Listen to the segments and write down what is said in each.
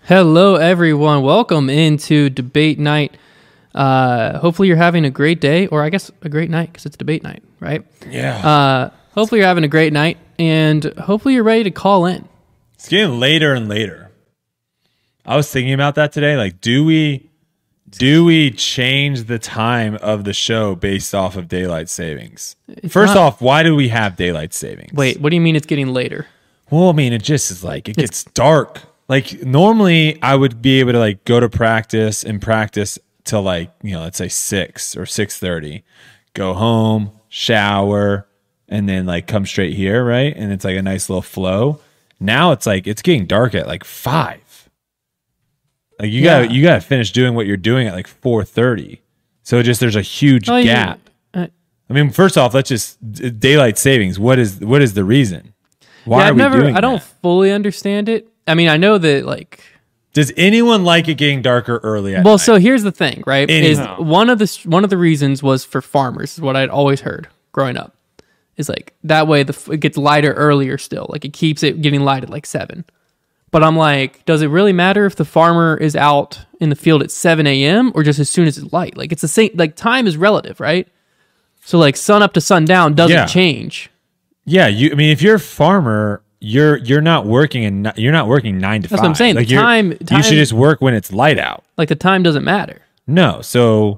Hello, everyone. Welcome into debate night. Hopefully, you're having a great day, or I guess a great night because it's debate night, right? Yeah. Hopefully, you're having a great night, and hopefully, you're ready to call in. It's getting later and later. I was thinking about that today. Like, do we change the time of the show based off of daylight savings? First off, why do we have daylight savings? Wait, what do you mean it's getting later? Well, I mean, it just is like it gets dark. Like normally I would be able to like go to practice and practice till like, let's say 6 or 6:30, go home, shower, and then like come straight here, right? And it's like a nice little flow. Now it's like it's getting dark at like 5. Like you gotta finish doing what you're doing at like 4:30. So there's a huge gap. I mean, first off, let's just daylight savings. What is the reason? Why are we doing that? I don't fully understand it. I mean, I know that like. Does anyone like it getting darker early at Well, night? so here's the thing, right? Anyhow. Is one of the reasons was for farmers, is what I'd always heard growing up. Is like that way it gets lighter earlier still. Like it keeps it getting light at like 7. But I'm like, does it really matter if the farmer is out in the field at 7 a.m. or just as soon as it's light? Like it's the same. Like time is relative, right? So like sun up to sundown doesn't change. Yeah, I mean, if you're a farmer, you're not working you're not working 9 to 5. That's what I'm saying. Like the time you should just work when it's light out. Like the time doesn't matter. No, so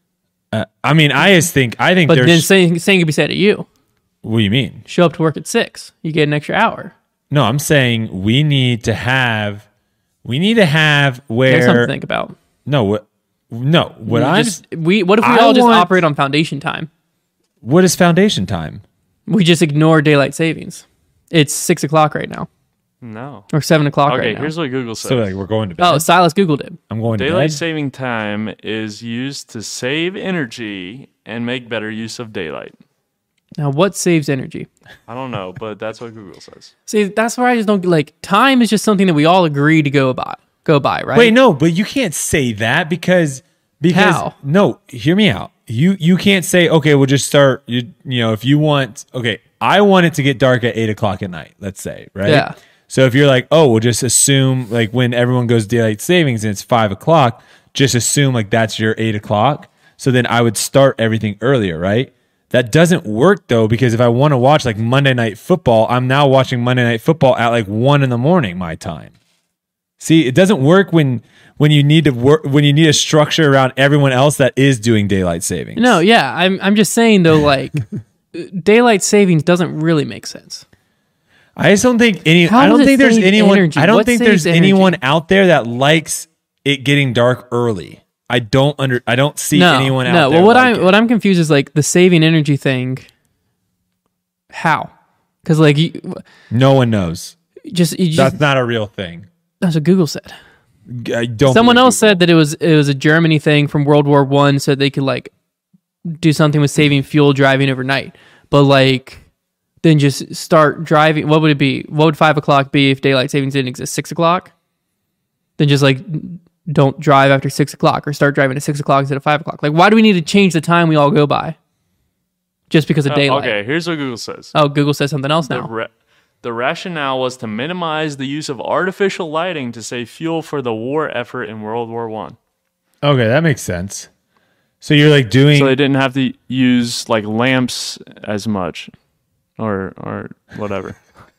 I mean, I think But there's. then saying could be said to you. What do you mean? Show up to work at 6, you get an extra hour. No, I'm saying we need to have where. There's something to think about. What if we all just operate on foundation time? What is foundation time? We just ignore daylight savings. It's 6 o'clock right now. No. Or 7 o'clock right now. Okay, here's what Google says. So like we're going to bed. Oh, Silas Googled it. I'm going to bed. Daylight saving time is used to save energy and make better use of daylight. Now, what saves energy? I don't know, but that's what Google says. See, that's where I just don't like. Time is just something that we all agree to go by, right? Wait, no, but you can't say that because How? No, hear me out. You can't say, okay, we'll just start. If you want, okay, I want it to get dark at 8 o'clock at night. Let's say, right? Yeah. So if you're like, oh, we'll just assume like when everyone goes daylight savings and it's 5 o'clock, just assume like that's your 8 o'clock. So then I would start everything earlier, right? That doesn't work though, because if I want to watch like Monday Night Football, I'm now watching Monday Night Football at like 1 a.m. my time. See, it doesn't work when you need to work, when you need a structure around everyone else that is doing daylight savings. No, yeah, I'm just saying though, like daylight savings doesn't really make sense. I just don't think How I don't does it think there's save anyone. energy? I don't What think saves there's anyone energy? out there that likes it getting dark early. I don't see anyone out there. No, well, what what I'm confused is like the saving energy thing. How? Because like no one knows. you just That's not a real thing. that's what Google said. I don't. Someone believe else Google. said that it was a Germany thing from World War I, so they could like do something with saving fuel driving overnight. But like then just start driving. What would it be? What would 5 o'clock be if daylight savings didn't exist? 6 o'clock? Then just like don't drive after 6 o'clock or start driving at 6 o'clock instead of 5 o'clock. Like why do we need to change the time we all go by? Just because of daylight. Okay, here's what Google says. Oh, Google says something else now. The rationale was to minimize the use of artificial lighting to save fuel for the war effort in World War I. Okay, that makes sense. So you're like doing. So they didn't have to use like lamps as much, or whatever.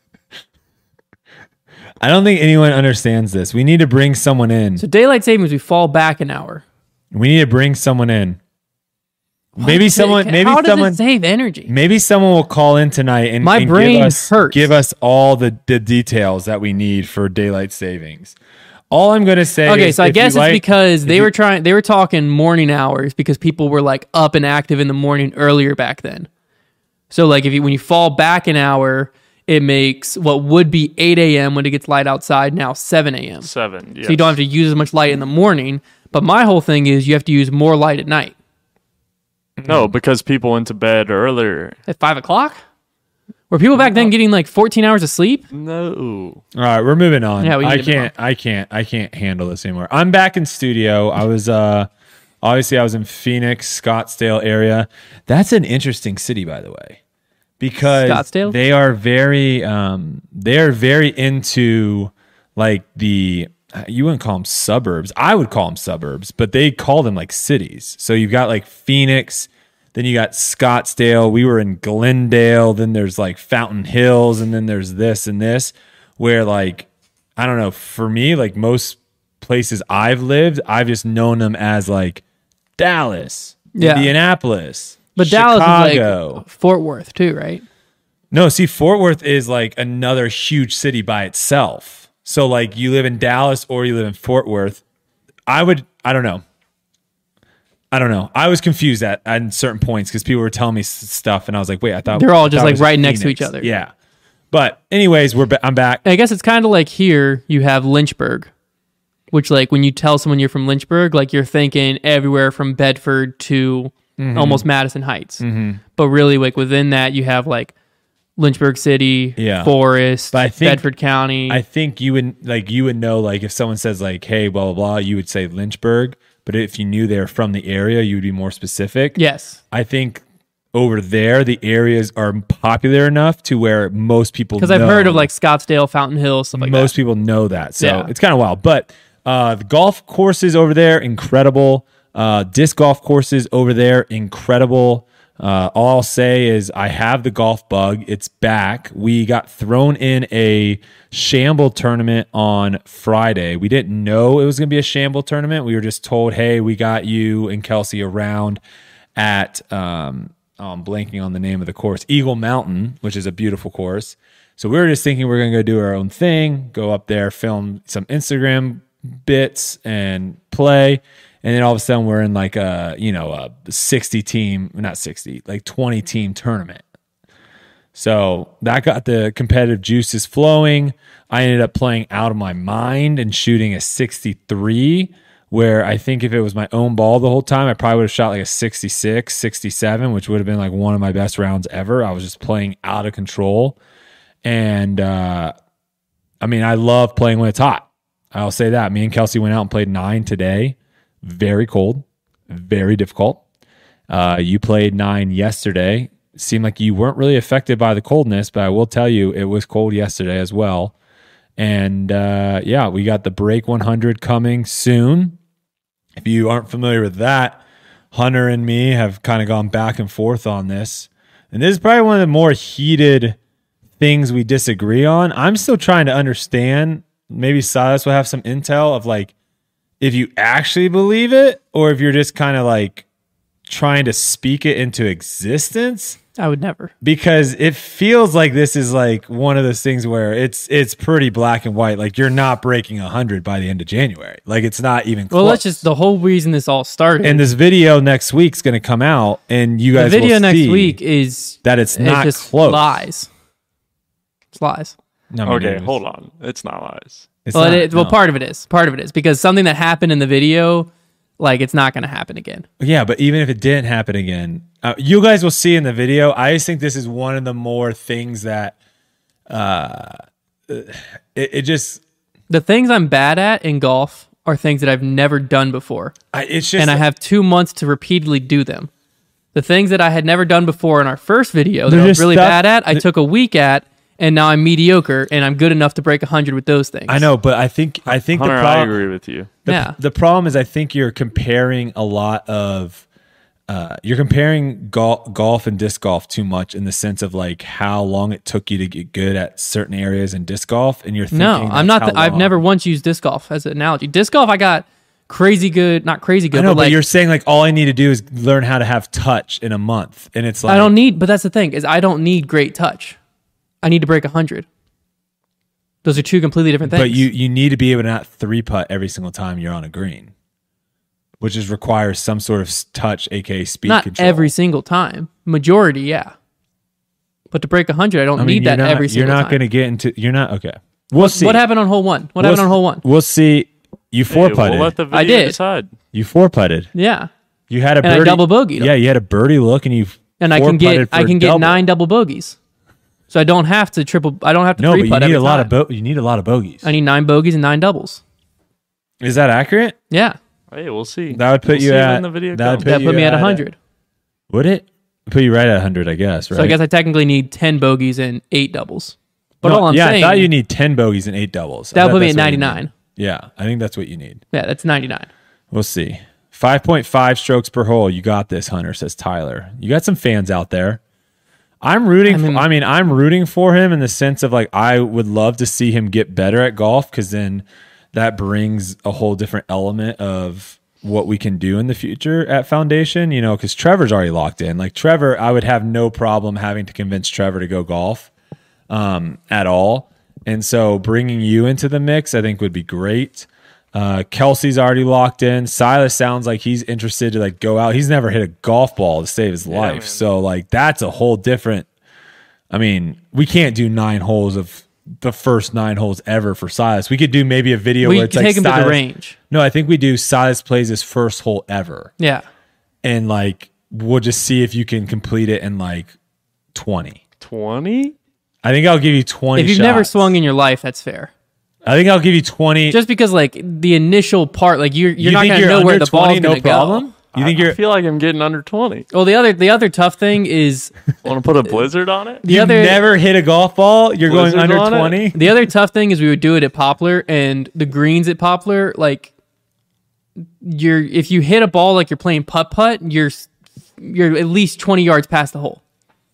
I don't think anyone understands this. We need to bring someone in. So daylight savings, we fall back an hour. We need to bring someone in. Maybe How someone. does it save energy? Maybe someone will call in tonight and, My and brain hurts. give us all the details that we need for daylight savings. All I'm going to say Okay, is so I if guess you it's like- because if they you- were talking morning hours because people were like up and active in the morning earlier back then. So like when you fall back an hour, it makes what would be 8 a.m. when it gets light outside now 7 a.m. 7. Yes. So you don't have to use as much light in the morning. But my whole thing is you have to use more light at night. No, because people went to bed earlier. At 5 o'clock? Were people back then getting like 14 hours of sleep? No. All right, we're moving on. Yeah, we need to move I can't handle this anymore. I'm back in studio. I was obviously I was in Phoenix, Scottsdale area. That's an interesting city, by the way, because Scottsdale? they are very into like the you wouldn't call them suburbs. I would call them suburbs, but they call them like cities. So you've got like Phoenix, then you got Scottsdale. We were in Glendale. Then there's like Fountain Hills, and then there's this and this. Where like, I don't know. For me, like most places I've lived, I've just known them as like Dallas, Indianapolis, but Chicago. Dallas is like Fort Worth too, right? No, see, Fort Worth is like another huge city by itself. So like you live in Dallas or you live in Fort Worth. I don't know. I was confused at certain points because people were telling me stuff and I was like, wait, I thought they're all I just thought it like was right next to Phoenix. each other. Yeah. But anyways, I'm back. I guess it's kind of like here you have Lynchburg, which like when you tell someone you're from Lynchburg, like you're thinking everywhere from Bedford to almost Madison Heights. But really like within that you have like Lynchburg City, Forest, Bedford County. I think you would know like if someone says like, hey, blah, blah, blah, you would say Lynchburg. But if you knew they're from the area, you would be more specific. Yes. I think over there, the areas are popular enough to where most people know. Because I've heard of like Scottsdale, Fountain Hills, stuff like that. Most people know that. So it's kind of wild. But the golf courses over there, incredible. Disc golf courses over there, incredible. All I'll say is I have the golf bug. It's back. We got thrown in a shamble tournament on Friday. We didn't know it was going to be a shamble tournament. We were just told, hey, we got you and Kelsey around at, I'm blanking on the name of the course, Eagle Mountain, which is a beautiful course. So we were just thinking we're going to go do our own thing, go up there, film some Instagram bits and play. And then all of a sudden we're in like a 60 team, not 60, like 20 team tournament. So that got the competitive juices flowing. I ended up playing out of my mind and shooting a 63, where I think if it was my own ball the whole time, I probably would have shot like a 66, 67, which would have been like one of my best rounds ever. I was just playing out of control. And I love playing when it's hot. I'll say that. Me and Kelsey went out and played 9 today. Very cold, very difficult. You played 9 yesterday. Seemed like you weren't really affected by the coldness, but I will tell you it was cold yesterday as well. And we got the Break 100 coming soon. If you aren't familiar with that, Hunter and me have kind of gone back and forth on this. And this is probably one of the more heated things we disagree on. I'm still trying to understand. Maybe Silas will have some intel of like, if you actually believe it, or if you're just kind of like trying to speak it into existence. I would never. Because it feels like this is like one of those things where it's pretty black and white. Like you're not breaking 100 by the end of January. Like it's not even close. Well, that's just the whole reason this all started. And this video next week's going to come out, and you guys the video will next see week is that it's not just close. Lies. It's lies. No, okay, hold on. It's not lies. Part of it is. Part of it is because something that happened in the video, like it's not going to happen again. Yeah, but even if it didn't happen again, you guys will see in the video. I just think this is one of the more things that it just. The things I'm bad at in golf are things that I've never done before. It's just, and I have 2 months to repeatedly do them. The things that I had never done before in our first video that I was really bad at, I took a week at. And now I'm mediocre, and I'm good enough to break 100 with those things. I know, but I think Hunter, the problem. I agree with you. The problem is, I think you're comparing a lot of. You're comparing golf and disc golf too much in the sense of like how long it took you to get good at certain areas in disc golf, and you're thinking. No, I'm not. I've never once used disc golf as an analogy. Disc golf, I got crazy good, not crazy good. I know, but you're saying like all I need to do is learn how to have touch in a month, and it's like I don't need. But that's the thing is I don't need great touch. I need to break 100. Those are two completely different things. But you need to be able to not 3-putt every single time you're on a green, which requires some sort of touch, aka speed not control. Every single time. Majority, yeah. But to break 100, I don't need that every single time. You're not going to get into. You're not okay. We'll see. What happened on hole 1? What happened on hole 1? We'll see. You 4-putted. We'll let the video I did. decide. You 4-putted. Yeah. You had a birdie. And I double bogeyed. Yeah, you had a birdie look, and you. And I can get 9 double bogeys. So I don't have to triple. I don't have to. No, but you need a lot of you need a lot of bogeys. I need 9 bogeys and 9 doubles. Is that accurate? Yeah. Hey, we'll see. That would put you at. That put me at 100. Would it put you right at 100? I guess. Right. So I guess I technically need 10 bogeys and 8 doubles. But all I'm saying, I thought you need 10 bogeys and 8 doubles. That would put me at 99. Yeah, I think that's what you need. Yeah, that's 99. We'll see. 5.5 strokes per hole. You got this, Hunter, says Tyler. You got some fans out there. I'm rooting I'm rooting for him in the sense of like I would love to see him get better at golf because then that brings a whole different element of what we can do in the future at Foundation, you know, because Trevor's already locked in. Like Trevor, I would have no problem having to convince Trevor to go golf at all. And so bringing you into the mix, I think would be great. Kelsey's already locked in. Silas sounds like he's interested to like go out. He's never hit a golf ball to save his life. Man. So like that's a whole different, I mean, we can't do 9 holes of the first 9 holes ever for Silas. We could do maybe a video We where it's can like take him to Silas, the range. No, I think we do Silas plays his first hole ever. Yeah. And like we'll just see if you can complete it in like 20. 20? I think I'll give you 20 If you've shots. never swung in your life, that's fair. I think I'll give you 20. Just because like the initial part, like you're You not think going to you're know where under the ball's 20, going no to go. problem? You think I you're feel like I'm getting under 20. Well, the other tough thing is Want to put a blizzard on it? you've never hit a golf ball? You're going Blizzard under on it? 20? the other tough thing is we would do it at Poplar, and the greens at Poplar, like if you hit a ball like you're playing putt, you're at least 20 yards past the hole.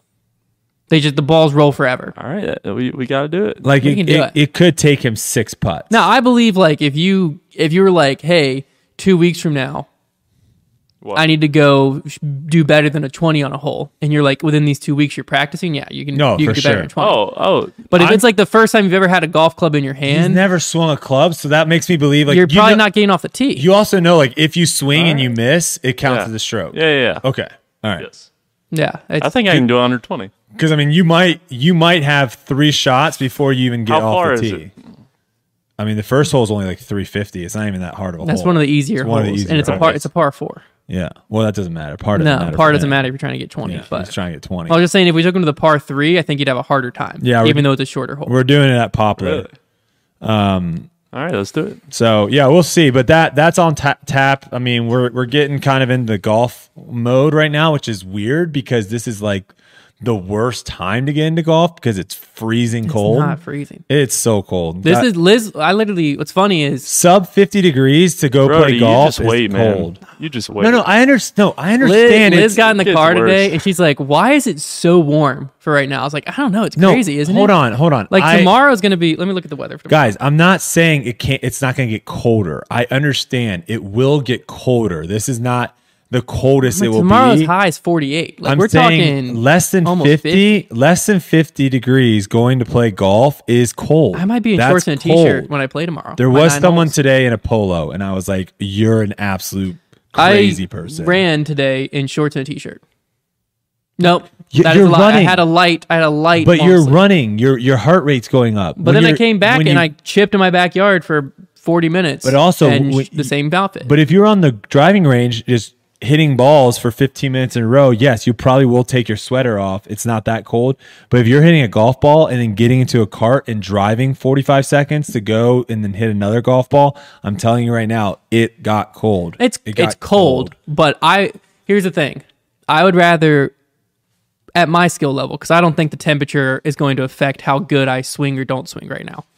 The balls roll forever. All right, we got to do it. Like We can do it. it could take him 6 putts. Now, I believe like if you were like, hey, 2 weeks from now, What? I need to go do better than a 20 on a hole, and you're like within these 2 weeks you're practicing, yeah, you can No, you for can do better sure. than 20. Oh, But if I'm- it's like the first time you've ever had a golf club in your He's hand, never swung a club, so that makes me believe like you're you probably know- not getting off the tee. You also know like if you swing and you miss, it counts Yeah. as a stroke. yeah. Okay. All right. Yes. Yeah, I think I can do under 20. Because I mean, you might have 3 shots before you even get How off far the is tee. it? I mean, the first hole is only like 350. It's not even that hard of a that's hole. one of the easier It's one of the holes, easier and it's a holes. par 4. Yeah. Well, that doesn't matter. Par doesn't matter. No, par for doesn't him. matter if you're trying to get 20. Yeah, but he's trying to get 20. I was just saying, if we took him to the par 3, I think you'd have a harder time. Yeah, even though it's a shorter hole. We're doing it at Poplar. Really? All right, let's do it. So yeah, we'll see. But that's on tap. I mean, we're getting kind of in the golf mode right now, which is weird because this is like the worst time to get into golf because it's freezing cold. It's not freezing. It's so cold. This is Liz. I literally. What's funny is sub 50 degrees to go Brody, play you golf. just wait, is man. cold. You just wait. No, I understand. No, I Liz, understand. Liz It's- got in the gets car worse. today, and she's like, "Why is it so warm for right now?" I was like, "I don't know. It's no, crazy, isn't hold it?" Hold on. Like tomorrow's gonna be. Let me look at the weather for tomorrow. Guys, I'm not saying it can't. It's not going to get colder. I understand it will get colder. This is not the coldest it will Tomorrow's be. high is 48. Like I'm we're saying talking less than almost 50, less than 50 degrees going to play golf is cold. I might be in That's shorts and a t-shirt cold. when I play tomorrow. There My was 9 someone holes. today in a polo, and I was like, "You're an absolute crazy person." Ran today in shorts and a t-shirt. Nope, You- that is you're a lie. I running. had a light. But long you're sleeve. running. Your heart rate's going up. But then I came back and I chipped in my backyard for 40 minutes. But also, and when the same outfit. But if you're on the driving range, just hitting balls for 15 minutes in a row, yes, you probably will take your sweater off. It's not that cold. But if you're hitting a golf ball and then getting into a cart and driving 45 seconds to go and then hit another golf ball, I'm telling you right now, it got cold. It's It got cold, but here's the thing. I would rather at my skill level, because I don't think the temperature is going to affect how good I swing or don't swing right now.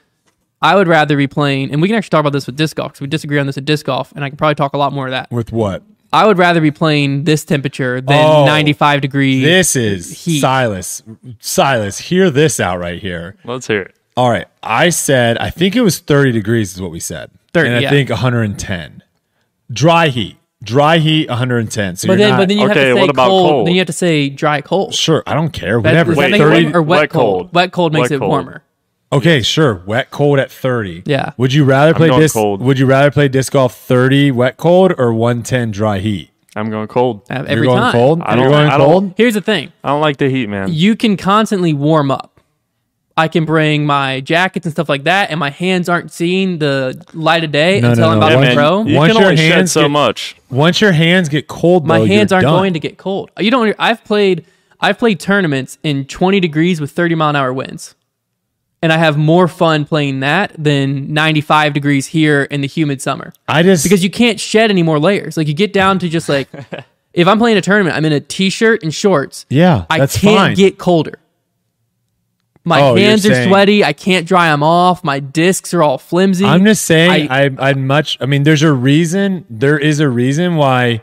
I would rather be playing, and we can actually talk about this with disc golf, because we disagree on this at disc golf, and I can probably talk a lot more of that. With what? I would rather be playing this temperature than Oh, 95 degrees. This is heat. Silas. Silas, hear this out right here. Let's hear it. All right. I said, I think it was 30 degrees is what we said. 30, and I yeah. think 110. Dry heat. Dry heat, 110. So But you're then, not, but then you have Okay, to say what about cold? Then you have to say dry cold. sure, I don't care. That- Whatever. does that Wait, make it 30, warm or wet wet cold? cold. Wet cold makes Wet it cold. warmer. okay, sure. Wet cold at 30. Yeah. Would you rather play going disc cold. Would you rather play disc golf 30 wet cold or 110 dry heat? I'm going cold. Every You're going time. cold? I You're don't- going I don't- cold? Here's the thing. I don't like the heat, man. You can constantly warm up. I can bring my jackets and stuff like that, and my hands aren't seeing the light of day No, until no, I'm no. about Yeah, to man, throw. you Once can your only shed hands so get- much. Once your hands get cold, My though, hands you're aren't done. going to get cold. You don't. I've played tournaments in 20 degrees with 30-mile-an-hour winds, and I have more fun playing that than 95 degrees here in the humid summer. Because you can't shed any more layers. Like you get down to just like, if I'm playing a tournament, I'm in a t-shirt and shorts. Yeah, I that's can't fine. get colder. My Oh, you're hands are saying- sweaty. I can't dry them off. My discs are all flimsy. I'm just saying, I mean, there is a reason why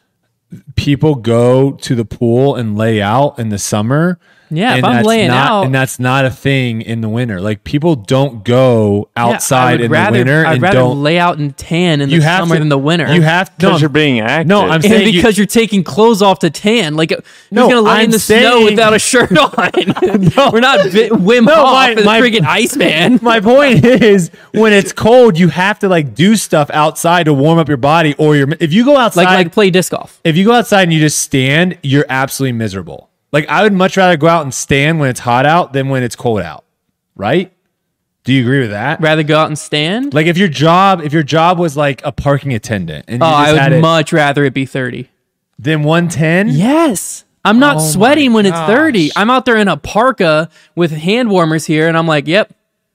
people go to the pool and lay out in the summer. Yeah, if and I'm that's laying not, out- and that's not a thing in the winter. Like people don't go Yeah, I outside would in rather, the winter I'd and rather don't. lay out and tan in You the have summer to, than the winter. You have Because no. you're being active. No, I'm and saying because you're taking clothes off to tan. Like, who's No, going to lay in I'm the snow saying- without a shirt on? We're not Wim No, Hof and the my- freaking Iceman. My point is, when it's cold, you have to like do stuff outside to warm up your body, or if you go outside, like play disc golf. if you go outside and you just stand, you're absolutely miserable. Like I would much rather go out and stand when it's hot out than when it's cold out. Right? Do you agree with that? Rather go out and stand. Like if your job was like a parking attendant and you Oh, just I had would it, much rather it be 30. then 110. Yes. I'm not Oh sweating my when it's 30. gosh. I'm out there in a parka with hand warmers here, and I'm like, yep.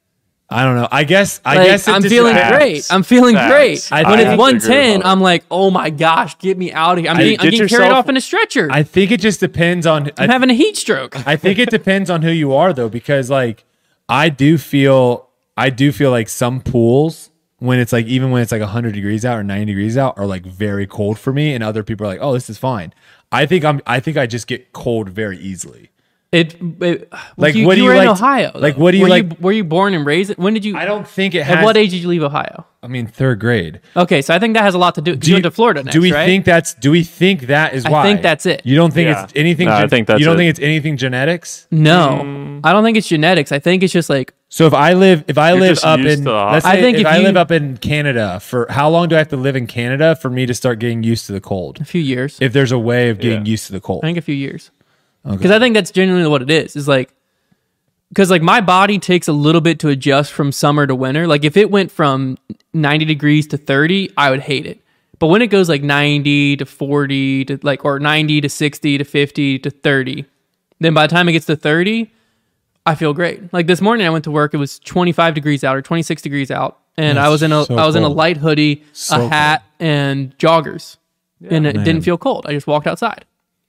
I don't know. I guess it I'm just feeling depends. great. I'm feeling Facts. great. I When have it's to 110, agree with I'm like, oh my gosh, get me out of here. I'm Get getting carried yourself- off in a stretcher. I think it just depends on. I'm having a heat stroke. I think it depends on who you are though, because like I do feel like some pools when it's like even when it's like 100 degrees out or 90 degrees out are like very cold for me, and other people are like, oh, this is fine. I think I just get cold very easily. Like, Like, you, what do you you were in like- Ohio. like, though. what do you were like- were you born and raised? When did you? I don't think it has. At what age did you leave Ohio? I mean, third grade. Okay, so I think that has a lot to do. You went to Florida next, do we right? think that is I why? think that's it. You don't think Yeah. it's anything? No, I think that's you don't it. think it's anything genetics? No, I don't think it's genetics. I think it's just like So if I live just up used in to the hot- let's I say think if if I you- live up in Canada, for how long do I have to live in Canada for me to start getting used to the cold? a few years. If there's a way of getting Yeah. used to the cold. I think a few years. Because I think that's genuinely what it is. Is like, because like my body takes a little bit to adjust from summer to winter. Like if it went from 90 degrees to 30, I would hate it. But when it goes like 90 to 40 to like, or 90 to 60 to 50 to 30, then by the time it gets to 30, I feel great. Like this morning I went to work, it was 25 degrees out or 26 degrees out. And I was in a so I was in a cold. light hoodie, So a hat, and joggers. And it didn't feel cold. I just walked outside.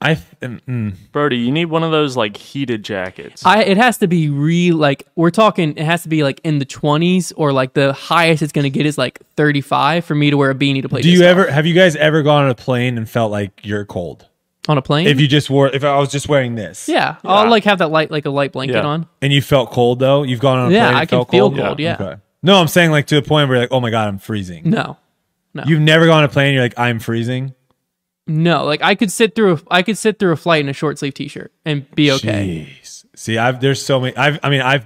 Brody, you need one of those like heated jackets. It has to be like we're talking. It has to be like in the 20s, or like the highest it's gonna get is like 35 for me to wear a beanie to play. Do you disc ever golf. have you guys ever gone on a plane and felt like you're cold? on a plane? If I was just wearing this, yeah, I'll like have that like a light blanket Yeah. on. and you felt cold though, you've gone on a Yeah, plane and I can felt feel cold. cold. Yeah. Okay. No, I'm saying like to the point where you're like, oh my god, I'm freezing. No, You've never gone on a plane, and you're like, I'm freezing. no. Like I could sit through a flight in a short sleeve t-shirt and be okay. Jeez. See, there's so many. I've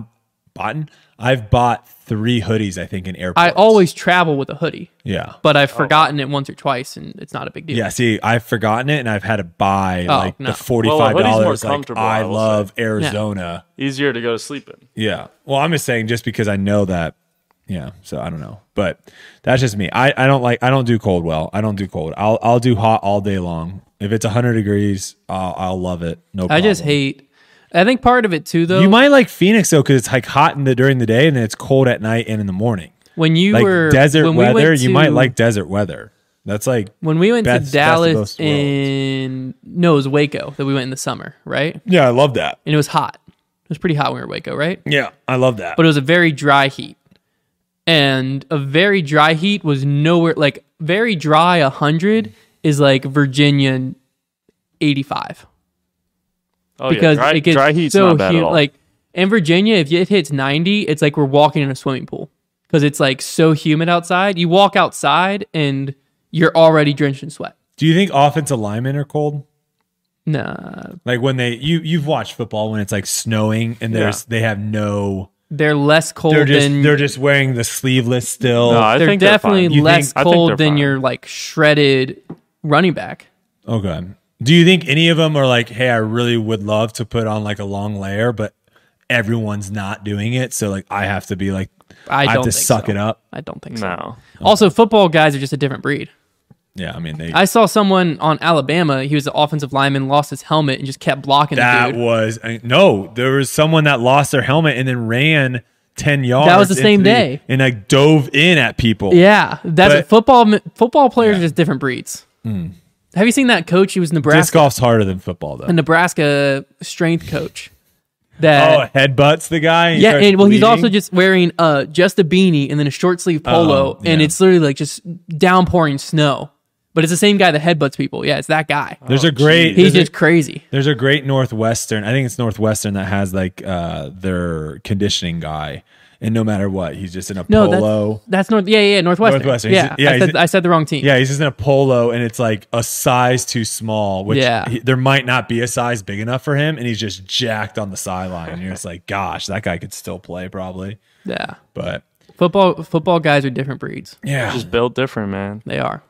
bought 3 hoodies, I think, in airports. I always travel with a hoodie, yeah. but I've forgotten it once or twice, and it's not a big deal. Yeah, see, I've forgotten it, and I've had to buy like no. the $45. Well, a hoodie's more Like, comfortable, I I will love Arizona. Easier to go to sleep in. Yeah. Well, I'm just saying, just because I know that. Yeah. So I don't know, but that's just me. I don't do cold well. I don't do cold. I'll do hot all day long. If it's 100 degrees, I'll love it. No problem. I just hate. I think part of it too, though. You might like Phoenix though, because it's like hot during the day and then it's cold at night and in the morning. when you Like were desert when we weather, went you to- might like desert weather. That's like When we went best to of Dallas both worlds. it was Waco that we went in the summer, right? yeah, I love that. And it was hot. It was pretty hot when we were in Waco, right? Yeah, I love that. But it was a very dry heat. And a very dry heat was nowhere like very dry 100 is like Virginia 85. Oh Because yeah, it gets dry heat's so not bad at all. like in Virginia, if it hits 90, it's like we're walking in a swimming pool. Because it's like so humid outside. You walk outside and you're already drenched in sweat. Do you think offensive linemen are cold? Nah. Like when you've watched football when it's like snowing and they have no. They're less cold They're than just wearing the sleeveless still. No, I they're think definitely they're fine. less I think cold they're than fine. your like shredded running back. Okay. Do you think any of them are like, hey, I really would love to put on like a long layer, but everyone's not doing it, so like I have to be like, I have don't to think suck so. it up. I don't think so. No. Also, football guys are just a different breed. Yeah, I mean I saw someone on Alabama. He was an offensive lineman, lost his helmet, and just kept blocking that the dude. was there was someone that lost their helmet and then ran 10 yards. That was the same into day. and like dove in at people. Yeah, that's But- football players are just different breeds. Have you seen that coach? He was Disc Nebraska, golf's harder than football though. a Nebraska strength coach. that headbutts the guy. yeah, and well, he's also just wearing just a beanie and then a short sleeve polo, and it's literally like just downpouring snow. But it's the same guy that headbutts people. Yeah, it's that guy. He's just crazy. There's a great Northwestern. I think it's Northwestern that has like their conditioning guy, and no matter what, he's just in a polo. That's Northwestern. Northwestern. Yeah, I said the wrong team. Yeah, he's just in a polo, and it's like a size too small. Which there might not be a size big enough for him, and he's just jacked on the sideline. And you're just like, gosh, that guy could still play probably. Yeah, but football guys are different breeds. Yeah, just built different, man. They are.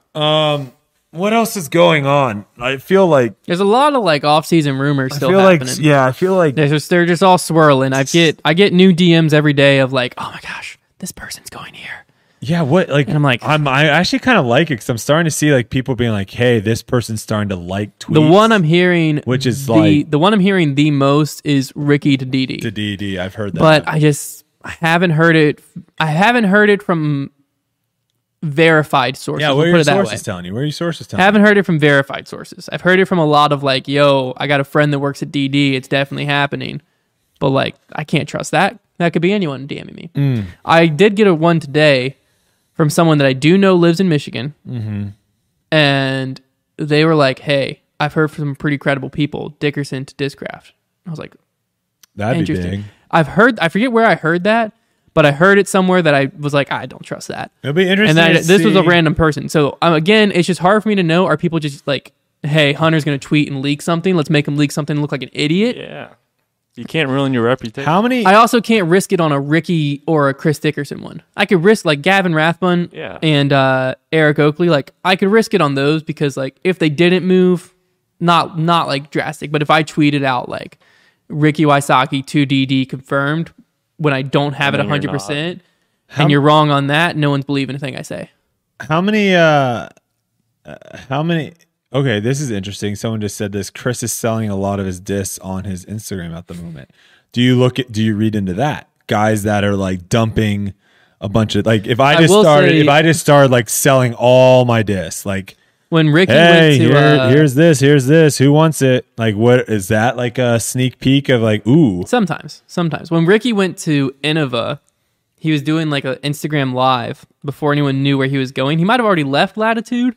What else is going on? I feel like there's a lot of like off-season rumors still happening. I feel like they're just all swirling. I get new DMs every day of like, oh my gosh, this person's going here. Yeah, what like? And I'm like, I actually kind of like it because I'm starting to see like people being like, hey, this person's starting to like tweets. The one I'm hearing, which is the one I'm hearing the most is Ricky to DD. To DD, I've heard that, but I haven't heard it. I haven't heard it from verified sources. Yeah, where are your sources telling you? Where are your sources telling you? I haven't heard it from verified sources. I've heard it from a lot of like, yo, I got a friend that works at DD. It's definitely happening. But like, I can't trust that. That could be anyone DMing me. I did get a one today from someone that I do know lives in Michigan. Mm-hmm. And they were like, hey, I've heard from some pretty credible people, Dickerson to Discraft. I was like, that'd be big. I forget where I heard that, but I heard it somewhere that I was like, I don't trust that. It'll be interesting. And this was a random person. So again, it's just hard for me to know. Are people just like, hey, Hunter's going to tweet and leak something. Let's make him leak something and look like an idiot. Yeah. You can't ruin your reputation. How many? I also can't risk it on a Ricky or a Chris Dickerson one. I could risk like Gavin Rathbun and Eric Oakley. Like I could risk it on those because like if they didn't move, not like drastic, but if I tweeted out like Ricky Wysocki 2DD confirmed when I don't have it 100%, and you're wrong on that, no one's believing anything I say. How many? Okay, this is interesting. Someone just said this. Chris is selling a lot of his discs on his Instagram at the moment. Do you read into that? Guys that are like dumping a bunch of like if I just started like selling all my discs, like when Ricky went to here's this, who wants it? Like what is that like a sneak peek of like ooh? Sometimes. When Ricky went to Innova, he was doing like an Instagram live before anyone knew where he was going. He might have already left Latitude.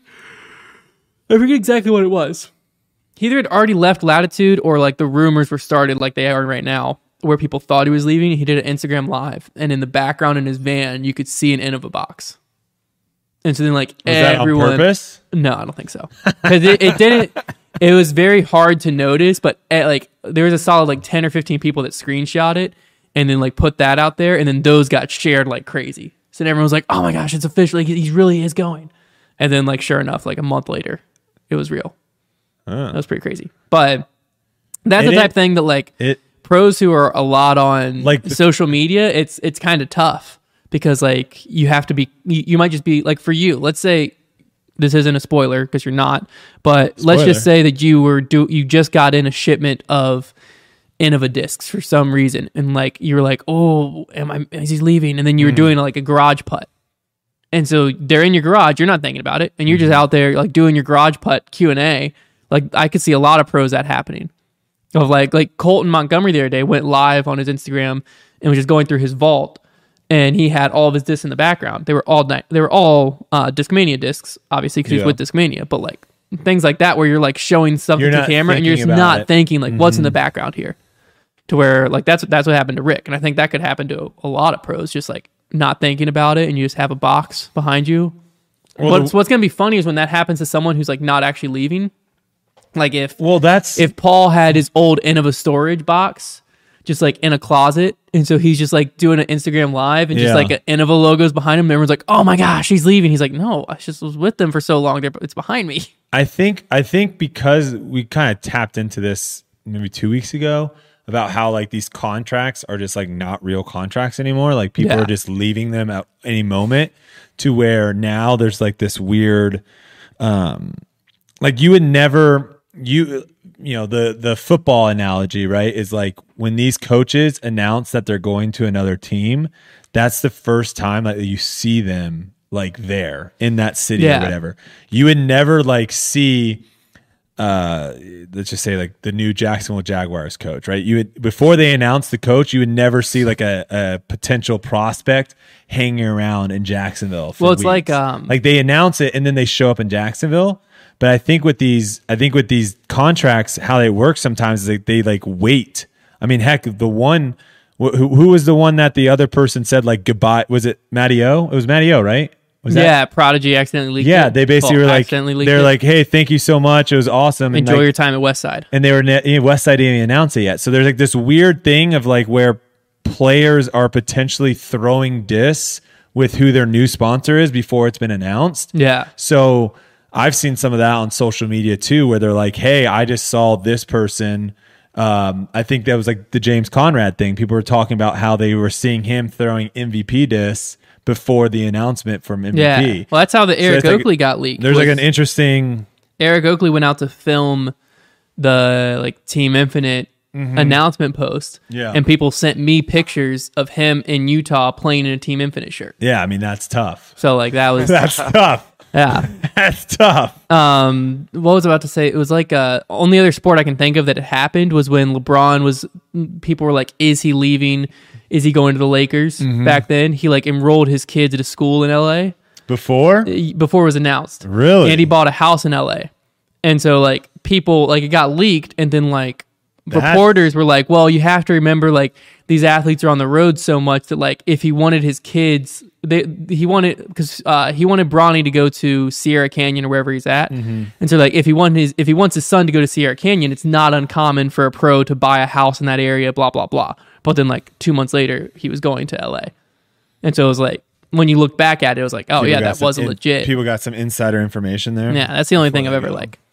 I forget exactly what it was. He either had already left Latitude or like the rumors were started like they are right now where people thought he was leaving. He did an Instagram live and in the background in his van, you could see an Innova box. And so then like was everyone... that on purpose? No, I don't think so. Because it didn't... It was very hard to notice, but like there was a solid like 10 or 15 people that screenshot it and then like put that out there and then those got shared like crazy. So then everyone was like, oh my gosh, it's official. Like, he really is going. And then like sure enough, like a month later, it was real. That was pretty crazy. But that's the type of thing that like pros who are a lot on like social media, it's kind of tough because like you have to be, you might just be like for you, let's say this isn't a spoiler because you're not, but let's just say that you just got in a shipment of Innova discs for some reason. And like, you were like, oh, is he leaving? And then you were doing like a garage putt. And so they're in your garage, you're not thinking about it, and you're just out there like doing your garage putt Q&A. Like I could see a lot of pros that happening. Of like Colton Montgomery the other day went live on his Instagram and was just going through his vault, and he had all of his discs in the background. They were all Discmania discs, obviously because he's with Discmania, but like things like that where you're like showing something to camera and you're just not thinking like what's in the background here. To where like that's what happened to Rick, and I think that could happen to a lot of pros, just like not thinking about it and you just have a box behind you. Well, what's going to be funny is when that happens to someone who's like not actually leaving. Like if Paul had his old Innova storage box just like in a closet, and so he's just like doing an Instagram live and just like an Innova logo's behind him, and everyone's like, oh my gosh, he's leaving. He's like, no, I just was with them for so long, it's behind me. I think because we kind of tapped into this maybe 2 weeks ago about how like these contracts are just like not real contracts anymore. Like people are just leaving them at any moment, to where now there's like this weird, like you would never, the football analogy, right? Is like when these coaches announce that they're going to another team, that's the first time that you see them like there in that city or whatever. You would never like see let's just say like the new Jacksonville Jaguars coach, right? You would, before they announced the coach, you would never see like a potential prospect hanging around in Jacksonville. For it's weeks. Like they announce it and then they show up in Jacksonville. But I think with these contracts, how they work sometimes is like they like wait. I mean, heck, the one who was the one that the other person said like goodbye? Was it Matty O? It was Matty O, right? Prodigy accidentally leaked it. Yeah, they basically were like, they're like, hey, thank you so much. It was awesome. And enjoy like, your time at Westside. And they were Westside didn't even announce it yet. So there's like this weird thing of like where players are potentially throwing diss with who their new sponsor is before it's been announced. Yeah. So I've seen some of that on social media too, where they're like, hey, I just saw this person. I think that was like the James Conrad thing. People were talking about how they were seeing him throwing MVP diss before the announcement from MVP. Yeah. Well, that's how the Eric Oakley got leaked. There's like an interesting... Eric Oakley went out to film the like Team Infinite announcement post. Yeah. And people sent me pictures of him in Utah playing in a Team Infinite shirt. Yeah, I mean, that's tough. So like that was... That's tough. Yeah. That's tough. What was I about to say? It was like only other sport I can think of that it happened was when LeBron was, people were like, is he leaving? Is he going to the Lakers? Back then, he like enrolled his kids at a school in LA Before it was announced. Really? And he bought a house in LA. And so like people, like it got leaked and then like reporters were like, well, you have to remember like these athletes are on the road so much that like if he wanted his kids, he wanted Bronny to go to Sierra Canyon or wherever he's at. And so like if he wants his son to go to Sierra Canyon, it's not uncommon for a pro to buy a house in that area, blah, blah, blah. But then like 2 months later, he was going to LA. And so it was like, when you look back at it, it was like, oh yeah, that wasn't legit. People got some insider information there. Yeah, that's the only thing I've ever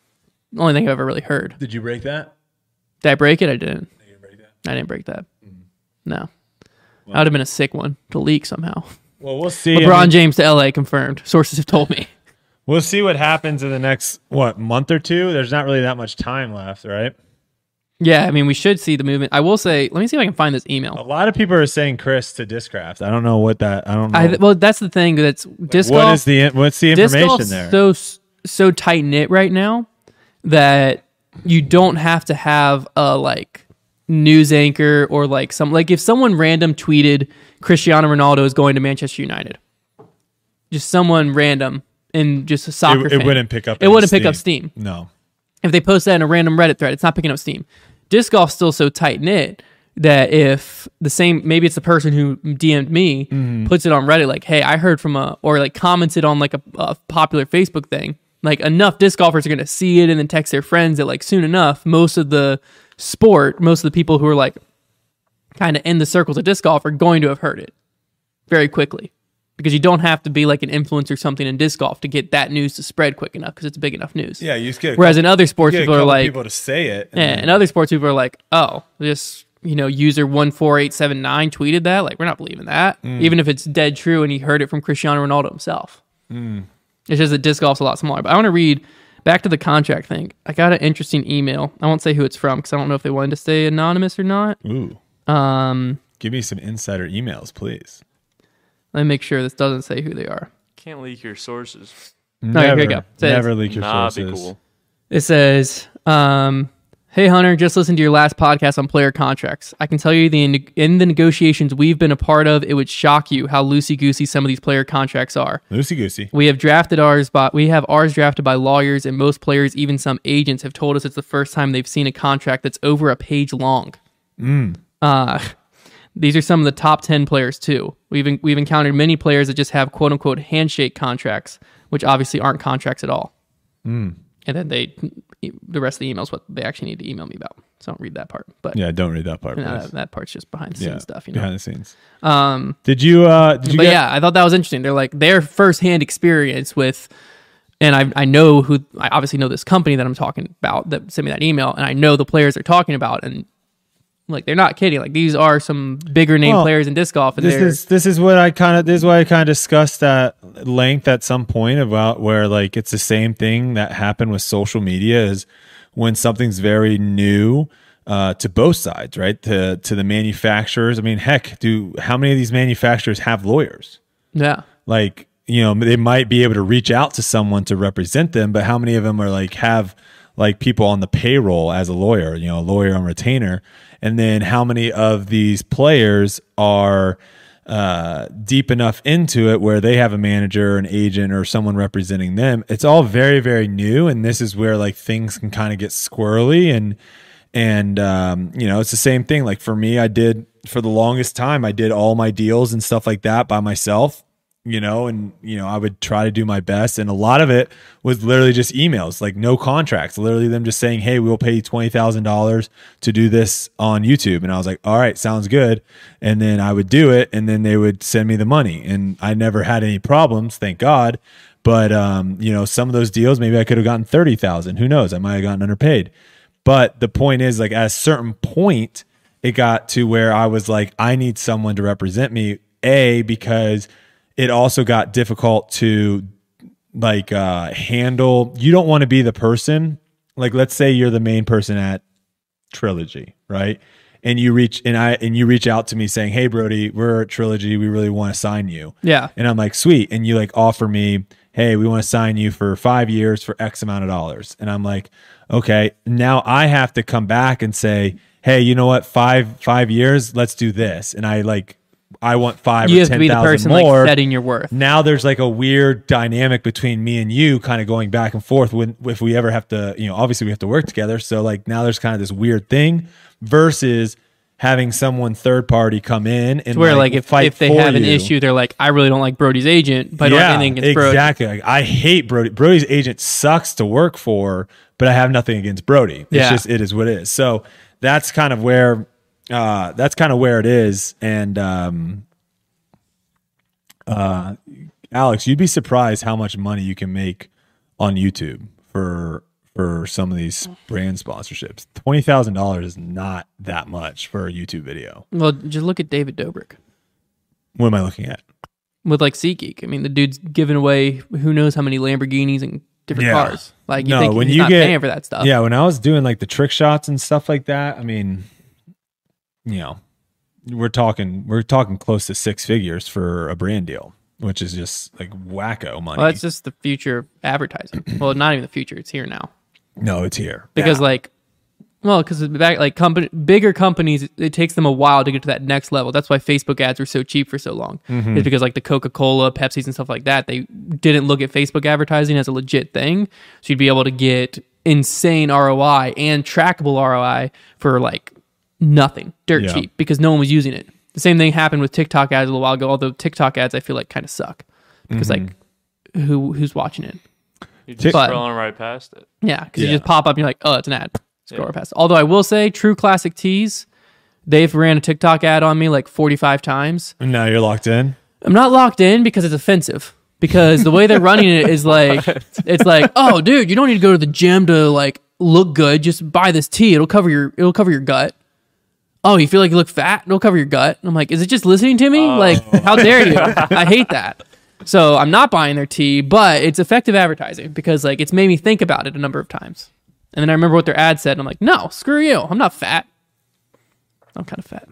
really heard. Did you break that? Did I break it? I didn't. You didn't break that? I didn't break that. No. That would have been a sick one to leak somehow. Well, we'll see. LeBron James to LA confirmed. Sources have told me. We'll see what happens in the next, month or two? There's not really that much time left, right? Yeah, I mean, we should see the movement. I will say, let me see if I can find this email. A lot of people are saying Chris to Discraft. I don't know what that, I don't know. Well, that's the thing. That's disc golf. What's the information there? So tight knit right now that you don't have to have a like news anchor or like if someone random tweeted Cristiano Ronaldo is going to Manchester United, just someone random and just a soccer fan, it wouldn't pick up. It wouldn't pick up steam. No. If they post that in a random Reddit thread, it's not picking up steam. Disc golf's still so tight knit that if maybe it's the person who DM'd me puts it on Reddit, like, hey, I heard from or like commented on like a popular Facebook thing, like enough disc golfers are going to see it and then text their friends that like soon enough, most of the people who are like kind of in the circles of disc golf are going to have heard it very quickly. Because you don't have to be like an influencer or something in disc golf to get that news to spread quick enough because it's big enough news. Yeah, you just get whereas in other sports, people are like people to say it. And other sports, people are like, oh, this user 14879 tweeted that. Like, we're not believing that, even if it's dead true and he heard it from Cristiano Ronaldo himself. It's just that disc golf's a lot smaller. But I want to read back to the contract thing. I got an interesting email. I won't say who it's from because I don't know if they wanted to stay anonymous or not. Ooh. Give me some insider emails, please. Let me make sure this doesn't say who they are. Can't leak your sources. Here you go. Never leak your Nah, sources. be cool. It says, hey, Hunter, just listened to your last podcast on player contracts. I can tell you in the negotiations we've been a part of, it would shock you how loosey-goosey some of these player contracts are. Loosey-goosey. We have ours drafted by lawyers, and most players, even some agents, have told us it's the first time they've seen a contract that's over a page long. These are some of the top 10 players too. We've encountered many players that just have quote unquote handshake contracts, which obviously aren't contracts at all. And then the rest of the email is what they actually need to email me about. So don't read that part. But yeah, don't read that part. That part's just behind the scenes stuff. Behind the scenes. Did you? I thought that was interesting. They're like their firsthand experience with. And I obviously know this company that I'm talking about that sent me that email, and I know the players they're talking about, and like they're not kidding. Like these are some bigger name players in disc golf. And this is what I kind of discussed at length at some point about where like it's the same thing that happened with social media is when something's very new to both sides, right? To the manufacturers. I mean, heck, how many of these manufacturers have lawyers? Yeah, like they might be able to reach out to someone to represent them, but how many of them are like have like people on the payroll as a lawyer, a lawyer on retainer, and then how many of these players are deep enough into it where they have a manager, an agent, or someone representing them. It's all very, very new, and this is where like things can kind of get squirrely, and it's the same thing. Like for me, for the longest time, I did all my deals and stuff like that by myself, I would try to do my best. And a lot of it was literally just emails, like no contracts, literally them just saying, hey, we'll pay you $20,000 to do this on YouTube. And I was like, all right, sounds good. And then I would do it, and then they would send me the money, and I never had any problems, thank God. But, some of those deals, maybe I could have gotten 30,000. Who knows? I might have gotten underpaid. But the point is, like, at a certain point, it got to where I was like, I need someone to represent me, because it also got difficult to like handle. You don't want to be the person, like, let's say you're the main person at Trilogy, right? And you reach out to me saying, hey, Brody, we're at Trilogy, we really want to sign you. Yeah. And I'm like, sweet. And you like offer me, hey, we want to sign you for 5 years for X amount of dollars. And I'm like, okay, now I have to come back and say, hey, you know what? 5 years, let's do this. And I want 5 you or have to be the 10,000 person more. like setting your worth. Now there's like a weird dynamic between me and you, kind of going back and forth. If we ever have to, obviously we have to work together. So like now there's kind of this weird thing versus having someone third party come in and where like if they have an you. issue, they're like, I really don't like Brody's agent, but I don't have anything against Brody. Exactly. Like, I hate Brody. Brody's agent sucks to work for, but I have nothing against Brody. It's just, it is what it is. So that's kind of where it is. And Alex, you'd be surprised how much money you can make on YouTube for some of these brand sponsorships. $20,000 is not that much for a YouTube video. Well, just look at David Dobrik. What am I looking at? With like SeatGeek. I mean, the dude's giving away who knows how many Lamborghinis and different cars. Like, you think he's not paying for that stuff. Yeah, when I was doing like the trick shots and stuff like that, I mean, we're talking close to 6 figures for a brand deal, which is just like wacko money. Well, that's just the future of advertising. Well, not even the future; it's here now. No, it's here because bigger companies, it takes them a while to get to that next level. That's why Facebook ads were so cheap for so long. Mm-hmm. It's because like the Coca-Cola, Pepsi's, and stuff like that, they didn't look at Facebook advertising as a legit thing. So you'd be able to get insane ROI and trackable ROI for like nothing, dirt cheap, because no one was using it. The same thing happened with TikTok ads a little while ago, although TikTok ads I feel like kind of suck because like who's watching it? You're just scrolling right past it. Yeah, because you just pop up and you're like, oh, it's an ad. Scroll past it. Although I will say, True Classic Tees, they've ran a TikTok ad on me like 45 times. And now you're locked in? I'm not locked in because it's offensive. Because the way they're running it is like, it's like, oh, dude, you don't need to go to the gym to like look good. Just buy this tee. It'll cover your gut. Oh, you feel like you look fat? It'll cover your gut. And I'm like, is it just listening to me? Like, how dare you? I hate that. So I'm not buying their tee, but it's effective advertising because like it's made me think about it a number of times. And then I remember what their ad said, and I'm like, no, screw you. I'm not fat. I'm kind of fat.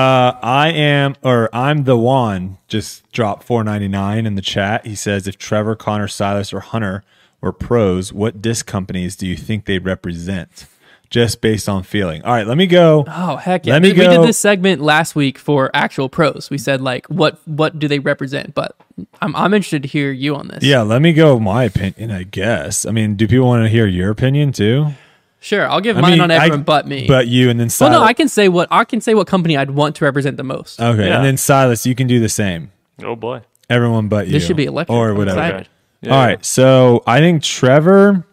I'm the one. Just dropped $4.99 in the chat. He says, if Trevor, Connor, Silas, or Hunter were pros, what disc companies do you think they represent? Just based on feeling. All right, let me go. Oh, heck yeah. We did this segment last week for actual pros. We said, like, what do they represent? But I'm interested to hear you on this. Yeah, let me go my opinion, I guess. I mean, do people want to hear your opinion too? Sure, I'll give mine on everyone but me. But you, and then Silas. Well, no, I can say what company I'd want to represent the most. Okay, and then Silas, you can do the same. Oh, boy. Everyone but you. This should be electric. Or whatever. Okay. Yeah. All right, so I think Trevor...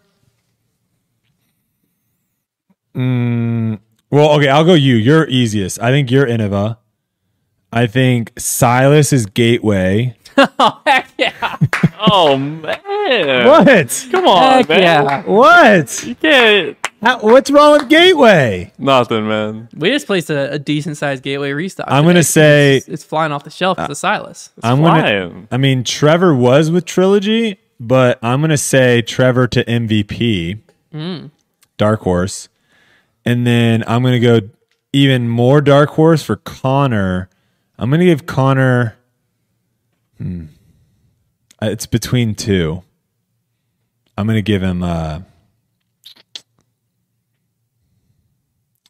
well, okay, I'll go you. You're easiest. I think you're Innova. I think Silas is Gateway. Oh, heck yeah. Oh, man. What? Come on, Heck man. yeah. What? You can't. What's wrong with Gateway? Nothing, man. We just placed a decent sized Gateway restock. I'm going to say... It's flying off the shelf as a Silas. I mean, Trevor was with Trilogy, but I'm going to say Trevor to MVP. Dark Horse. And then I'm going to go even more Dark Horse for Connor. I'm going to give Connor... it's between two. I'm going to give him...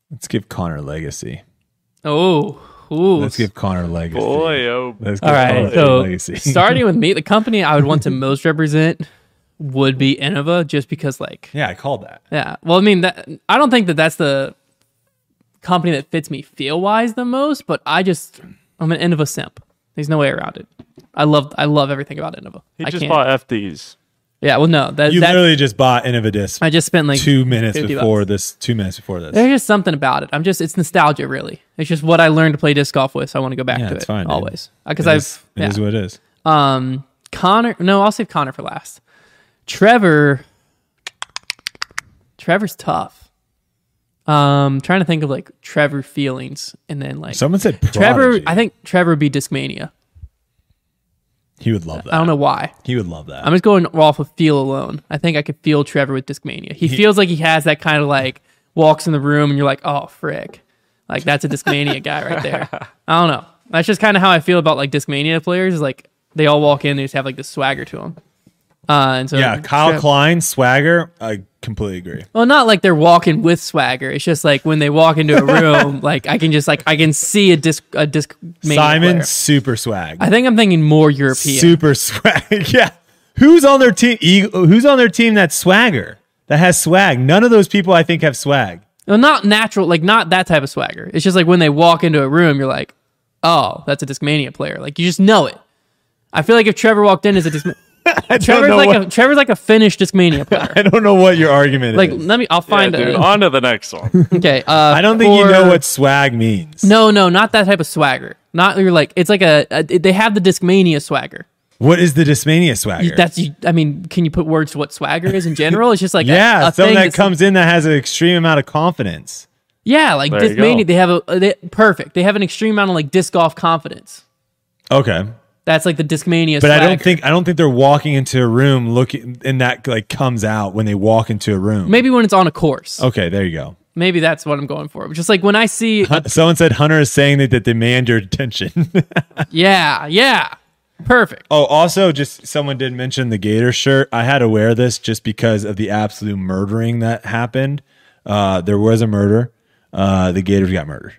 Let's give Connor legacy. Oh, ooh. Let's give Connor legacy. Boy, oh. Let's give All right. Connor So legacy. starting with me, the company I would want to most represent would be Innova, just because, like, Yeah, I called that. yeah. Well, I mean, I don't think that that's the company that fits me feel wise the most, but I'm an Innova simp. There's no way around it. I love everything about Innova. He I just can't. bought FDs. Yeah, well, no, You literally just bought Innovidisc I just spent like 2 minutes 50 before bucks. this. 2 minutes before this. There's just something about it. It's nostalgia, really. It's just what I learned to play disc golf with, so I want to go back Yeah, to it's it fine, dude. always. Because It is what it is. Connor. No, I'll save Connor for last. Trevor's tough. Trying to think of like Trevor feelings, and then like Someone said Trevor. Prodigy. I think Trevor would be Discmania. He would love that. I don't know why. He would love that. I'm just going off of feel alone. I think I could feel Trevor with Discmania. He feels like he has that kind of like walks in the room and you're like, oh frick, like that's a Discmania guy right there. I don't know. That's just kind of how I feel about like Discmania players. Is like they all walk in, they just have like this swagger to them. And so yeah, Kyle Klein, swagger. I completely agree. Well, not like they're walking with swagger. It's just like when they walk into a room, like I can see a Discmania Simon, player. super swag. I think I'm thinking more European. Super swag. Yeah. Who's on their team? Who's on their team that's swagger? That has swag. None of those people I think have swag. Well, not natural, like not that type of swagger. It's just like when they walk into a room, you're like, oh, that's a Discmania player. Like you just know it. I feel like if Trevor walked in as a Discmania, Trevor's like a Finnish Discmania player. I don't know what your argument Like is. I'll find Dude, it. on to the next one. Okay. I don't think you know what swag means. No, not that type of swagger. Not you're like it's like they have the Discmania swagger. What is the Discmania swagger? I mean, can you put words to what swagger is in general? It's just like yeah, a something thing that that's- comes in that has an extreme amount of confidence. Yeah, like There you Discmania, go. they have perfect. They have an extreme amount of like disc golf confidence. Okay. That's like the Discmania. But swagger. I don't think they're walking into a room looking and that like comes out when they walk into a room. Maybe when it's on a course. Okay, there you go. Maybe that's what I'm going for. Just like when I see, Someone said Hunter is saying that demand your attention. yeah, perfect. Oh, also, just someone did mention the Gator shirt. I had to wear this just because of the absolute murdering that happened. There was a murder. The Gators got murdered.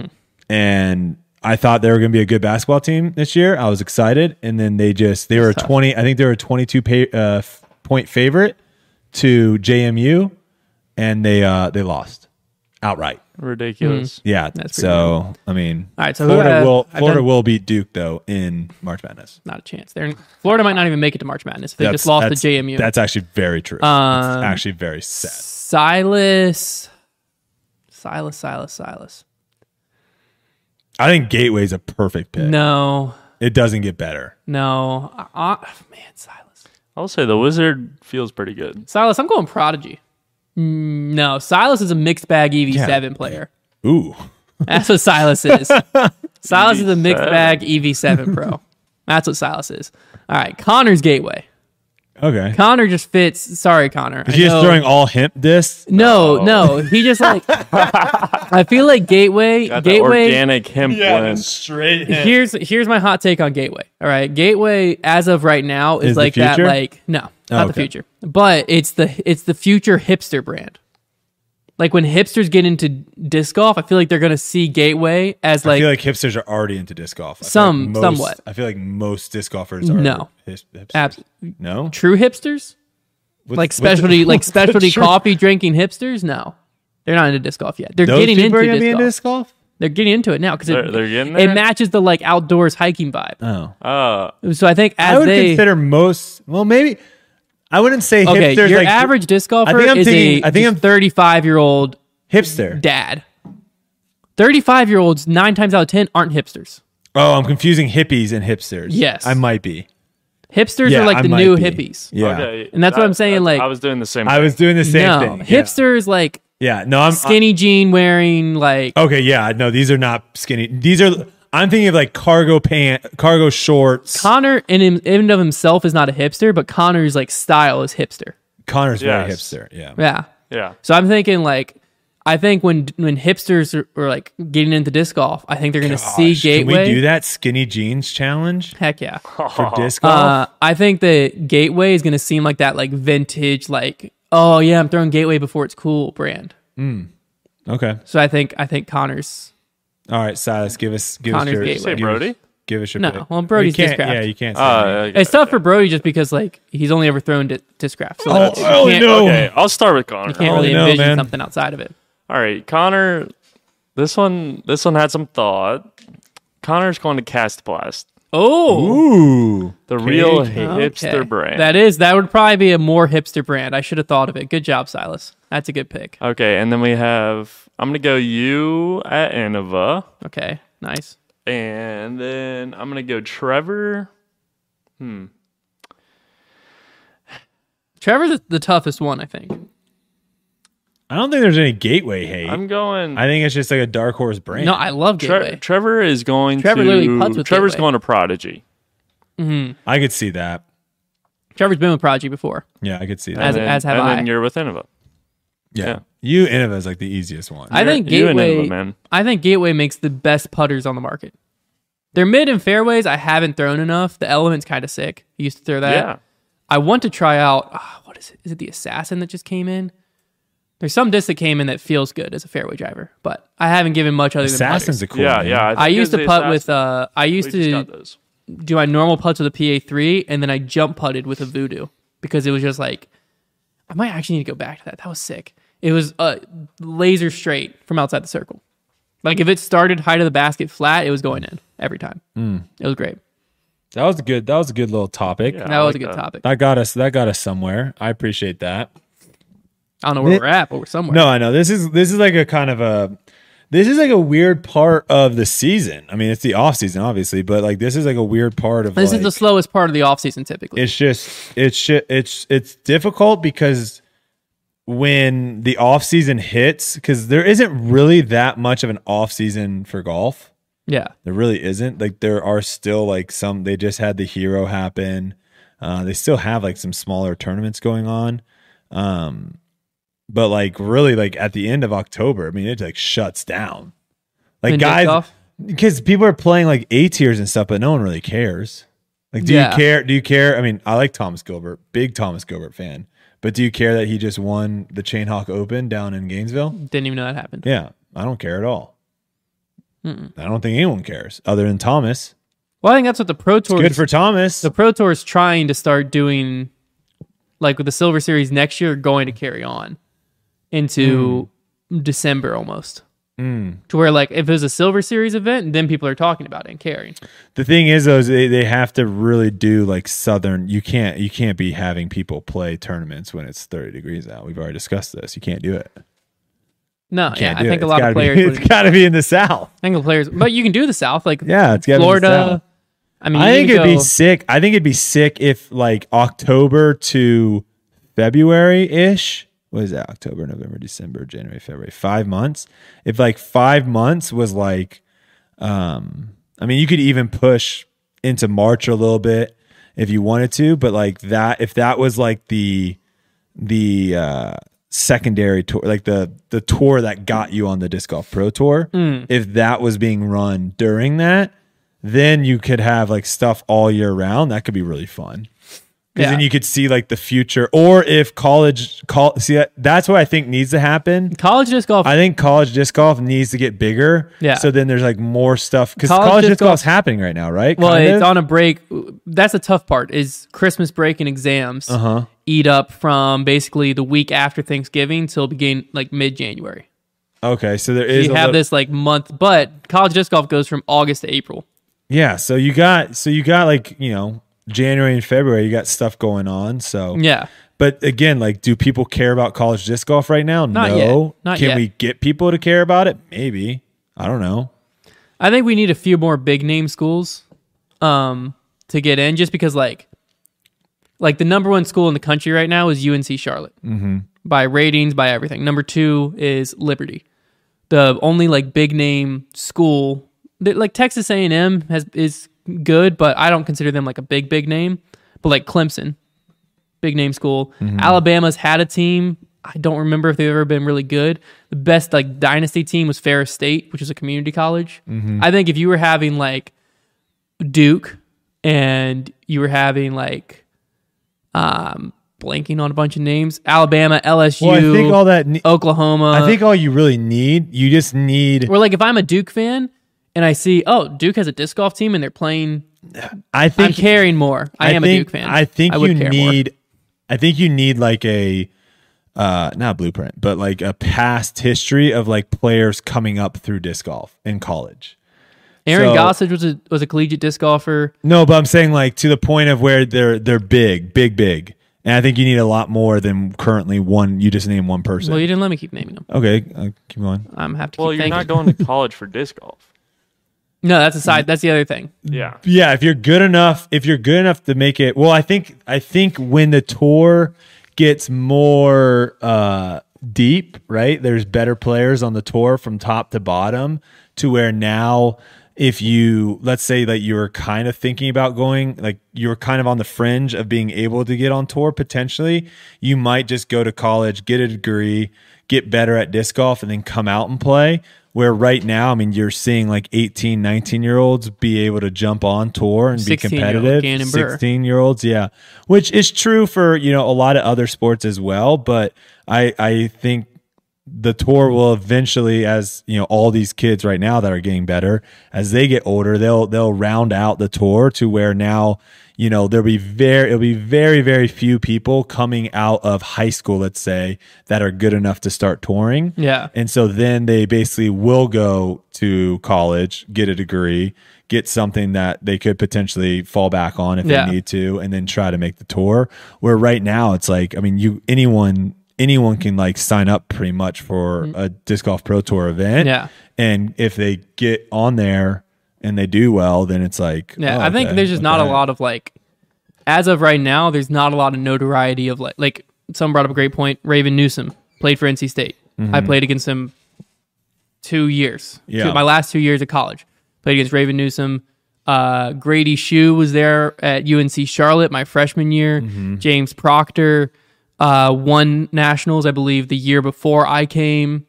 And I thought they were going to be a good basketball team this year. I was excited. And then they were a 20, I think they were a 22 point favorite to JMU. And they lost outright. Ridiculous. Yeah. That's pretty So, I mean, All right, so Florida will beat Duke though in March Madness. Not a chance. Florida might not even make it to March Madness if they just lost to JMU. That's actually very true. It's actually very sad. Silas. I think Gateway's a perfect pick. No, It doesn't get better. man, Silas. I'll say the Wizard feels pretty good. Silas, I'm going Prodigy. No, Silas is a mixed bag EV7 player. Ooh. That's what Silas is. Silas is a mixed bag EV7 pro. That's what Silas is. All right, Connor's Gateway. Okay. Connor just fits. Sorry, Connor. Is he just throwing all hemp discs? No. He just like. I feel like Gateway. Got the Gateway. organic hemp blend. straight Here's my hot take on Gateway. All right, Gateway as of right now is Is the like that. future? Like no, not the okay. future, but it's the future hipster brand. Like when hipsters get into disc golf, I feel like they're gonna see Gateway as I like, feel like hipsters are already into disc golf. Somewhat. I feel like most disc golfers are No. hipsters. No? true hipsters, like What's specialty the- specialty true- coffee drinking hipsters. No, they're not into disc golf yet. They're Those getting people are into gonna be disc into golf. disc golf? They're getting into it now because They're getting it there? matches the like outdoors hiking vibe. Oh. So I think I as would they consider most, well, maybe, I wouldn't say okay, hipsters your like average disc golfer I think I'm is thinking- I think a I'm 35-year-old hipster. dad. 35-year-olds 9 times out of 10 aren't hipsters. Oh, I'm confusing hippies and hipsters. Yes. I might be. Hipsters Yeah, are like I the might new be. hippies. Yeah. Okay. And that's what I'm saying, like- I was doing the same I thing. was doing the same No, thing. hipsters like Yeah. No, I'm skinny jean wearing like okay. Yeah. No, these are not skinny. These are, I'm thinking of like cargo shorts. Connor in and of himself is not a hipster, but Connor's like style is hipster. Connor's very Yes. hipster. Yeah. Yeah. Yeah. So I'm thinking like I think when hipsters are like getting into disc golf, I think they're going to see Gosh, Gateway. Can we do that skinny jeans challenge Heck yeah. for disc golf? I think the Gateway is going to seem like that like vintage like, oh yeah, I'm throwing Gateway before it's cool brand. Okay. So I think Connor's. All right, Silas, give us Connor's your Gateway. Say Brody? Give us your No, pick. well, Brody's you can't, Discraft. Yeah, you can't say Okay, It's tough for Brody just because like he's only ever thrown Discraft. So Oh, you oh, can't, no. Okay, I'll start with Connor. you can't really no, envision man. something outside of it. All right, Connor. This one had some thought. Connor's going to Cast Blast, Oh, Ooh. the real Okay. hipster brand. That would probably be a more hipster brand. I should have thought of it. Good job, Silas. That's a good pick. Okay, and then we have. I'm gonna go you at Innova, Okay, nice. and then I'm gonna go Trevor. Trevor's the toughest one, I think. I don't think there's any Gateway hate. I'm going. I think it's just like a dark horse brand. No, I love Gateway. Trevor is going Trevor to. literally putts with Trevor's Gateway. going to Prodigy. I could see that. Trevor's been with Prodigy before. Yeah, I could see that. As have and I. then you're with Innova. yeah. yeah. You Innova is like the easiest one. I think You and Gateway. Innova, man. I think Gateway makes the best putters on the market. Their mid and fairways I haven't thrown enough. The Element's kind of sick. I used to throw that. Yeah. I want to try out. What is it? Is it the Assassin that just came in? There's some disc that came in that feels good as a fairway driver, but I haven't given much other Assassin's than a cool Yeah, name. yeah. I used to putt with. Assassin. I used We just to got those. do my normal putts with a PA3, and then I jump putted with a Voodoo because it was just like I might actually need to go back to that. That was sick. It was laser straight from outside the circle. Like if it started height of the basket flat, it was going in every time. It was great. That was good. That was a good little topic. Yeah. That I was like a good that. topic. That got us somewhere. I appreciate that. I don't know where we're at, but we're somewhere. No, I know. This is like a kind of a this is like a weird part of the season. I mean, it's the off season, obviously, but like this is like a weird part of This like, is the slowest part of the offseason typically. it's difficult because when the off season hits, because there isn't really that much of an off season for golf. Yeah. There really isn't. Like there are still like some. They just had the Hero happen. They still have like some smaller tournaments going on. But like really like at the end of October, I mean it like shuts down. Like In disc guys, golf? because people are playing like A tiers and stuff, but no one really cares. Like, do Yeah. you care? Do you care? I mean, I like Thomas Gilbert, big Thomas Gilbert fan. But do you care that he just won the Chainhawk Open down in Gainesville? Didn't even know that happened. Yeah, I don't care at all. I don't think anyone cares other than Thomas. Well, I think that's what the Pro Tour Good for Thomas. the Pro Tour is trying to start doing, like with the Silver Series next year, going to carry on into December almost. To where like if it was a Silver Series event, then people are talking about it and caring. The thing is, though, is they have to really do like Southern. You can't be having people play tournaments when it's 30 degrees out. We've already discussed this. You can't do it. No, yeah, Can't I do think it. a lot of players. It's got to be in the South. I think the players, but you can do the South, like Yeah, it's gotta be in the Florida. South. I mean, I you think can it'd be go- sick. I think it'd be sick if like October to February ish. What is that? October, November, December, January, February. 5 months. If like 5 months was like, I mean, you could even push into March a little bit if you wanted to, but like that, if that was like the secondary tour, like the tour that got you on the Disc Golf Pro Tour, if that was being run during that, then you could have like stuff all year round. That could be really fun. Because then Yeah. you could see like the future, or if that's what I think needs to happen. college disc golf. I think college disc golf needs to get bigger. Yeah. So then there's like more stuff because College college disc disc golf's happening right now, right? well, Kind it's of? on a break. That's the tough part is Christmas break and exams eat up from basically the week after Thanksgiving till begin like mid-January. Okay, so there is You a have little- this like month, but college disc golf goes from August to April. Yeah, so you got like, January and February, you got stuff going on. So Yeah. But again, like, do people care about college disc golf right now? Not No. yet. Not Can yet. we get people to care about it? Maybe. I don't know. I think we need a few more big name schools to get in just because like the number one school in the country right now is UNC Charlotte. By ratings, by everything. Number 2 is Liberty. The only like big name school that, like Texas A&M is good, but I don't consider them like a big name. But like Clemson, big name school. Alabama's had a team. I don't remember if they've ever been really good. The best like dynasty team was Ferris State, which is a community college. I think if you were having like Duke and you were having like blanking on a bunch of names. Alabama, LSU, Well, I think all that. Oklahoma. I think all you really need, you just need. Or like if I'm a Duke fan and I see, oh, Duke has a disc golf team and they're playing, I think I'm caring more. I am a Duke fan. I think would you care need. more. I think you need like a, not a blueprint, but like a past history of like players coming up through disc golf in college. Aaron So- Gossage was a collegiate disc golfer. No, but I'm saying like to the point of where they're big. And I think you need a lot more than currently one. You just name one person. Well, you didn't let me keep naming them. Okay, keep going. I'm have to Well, keep you're thinking. not going to college for disc golf. No, that's a side. That's the other thing. Yeah. Yeah, if you're good enough to make it. Well, I think when the tour gets more deep, right? There's better players on the tour from top to bottom, to where now, if you, let's say that you were kind of thinking about going, like you were kind of on the fringe of being able to get on tour potentially, you might just go to college, get a degree, get better at disc golf, and then come out and play. Where right now, I mean, you're seeing like 18, 19-year-olds be able to jump on tour and be 16-year-old competitive. Gannon Burr. 16-year-olds, yeah. Which is true for, a lot of other sports as well. But I think the tour will eventually, as all these kids right now that are getting better, as they get older, they'll round out the tour to where now, it'll be very, very few people coming out of high school, let's say, that are good enough to start touring. Yeah. And so then they basically will go to college, get a degree, get something that they could potentially fall back on if Yeah. they need to, and then try to make the tour. Where right now it's like, I mean, anyone can like sign up pretty much for a disc golf pro tour event. Yeah. And if they get on there and they do well, then it's like, Yeah, oh, I think okay, there's just not a okay. lot of like, as of right now, there's not a lot of notoriety of like someone brought up a great point. Raven Newsom played for NC State. I played against him 2 years. Yeah. My last 2 years of college. Played against Raven Newsom. Grady Shue was there at UNC Charlotte my freshman year. James Proctor won nationals, I believe, the year before I came.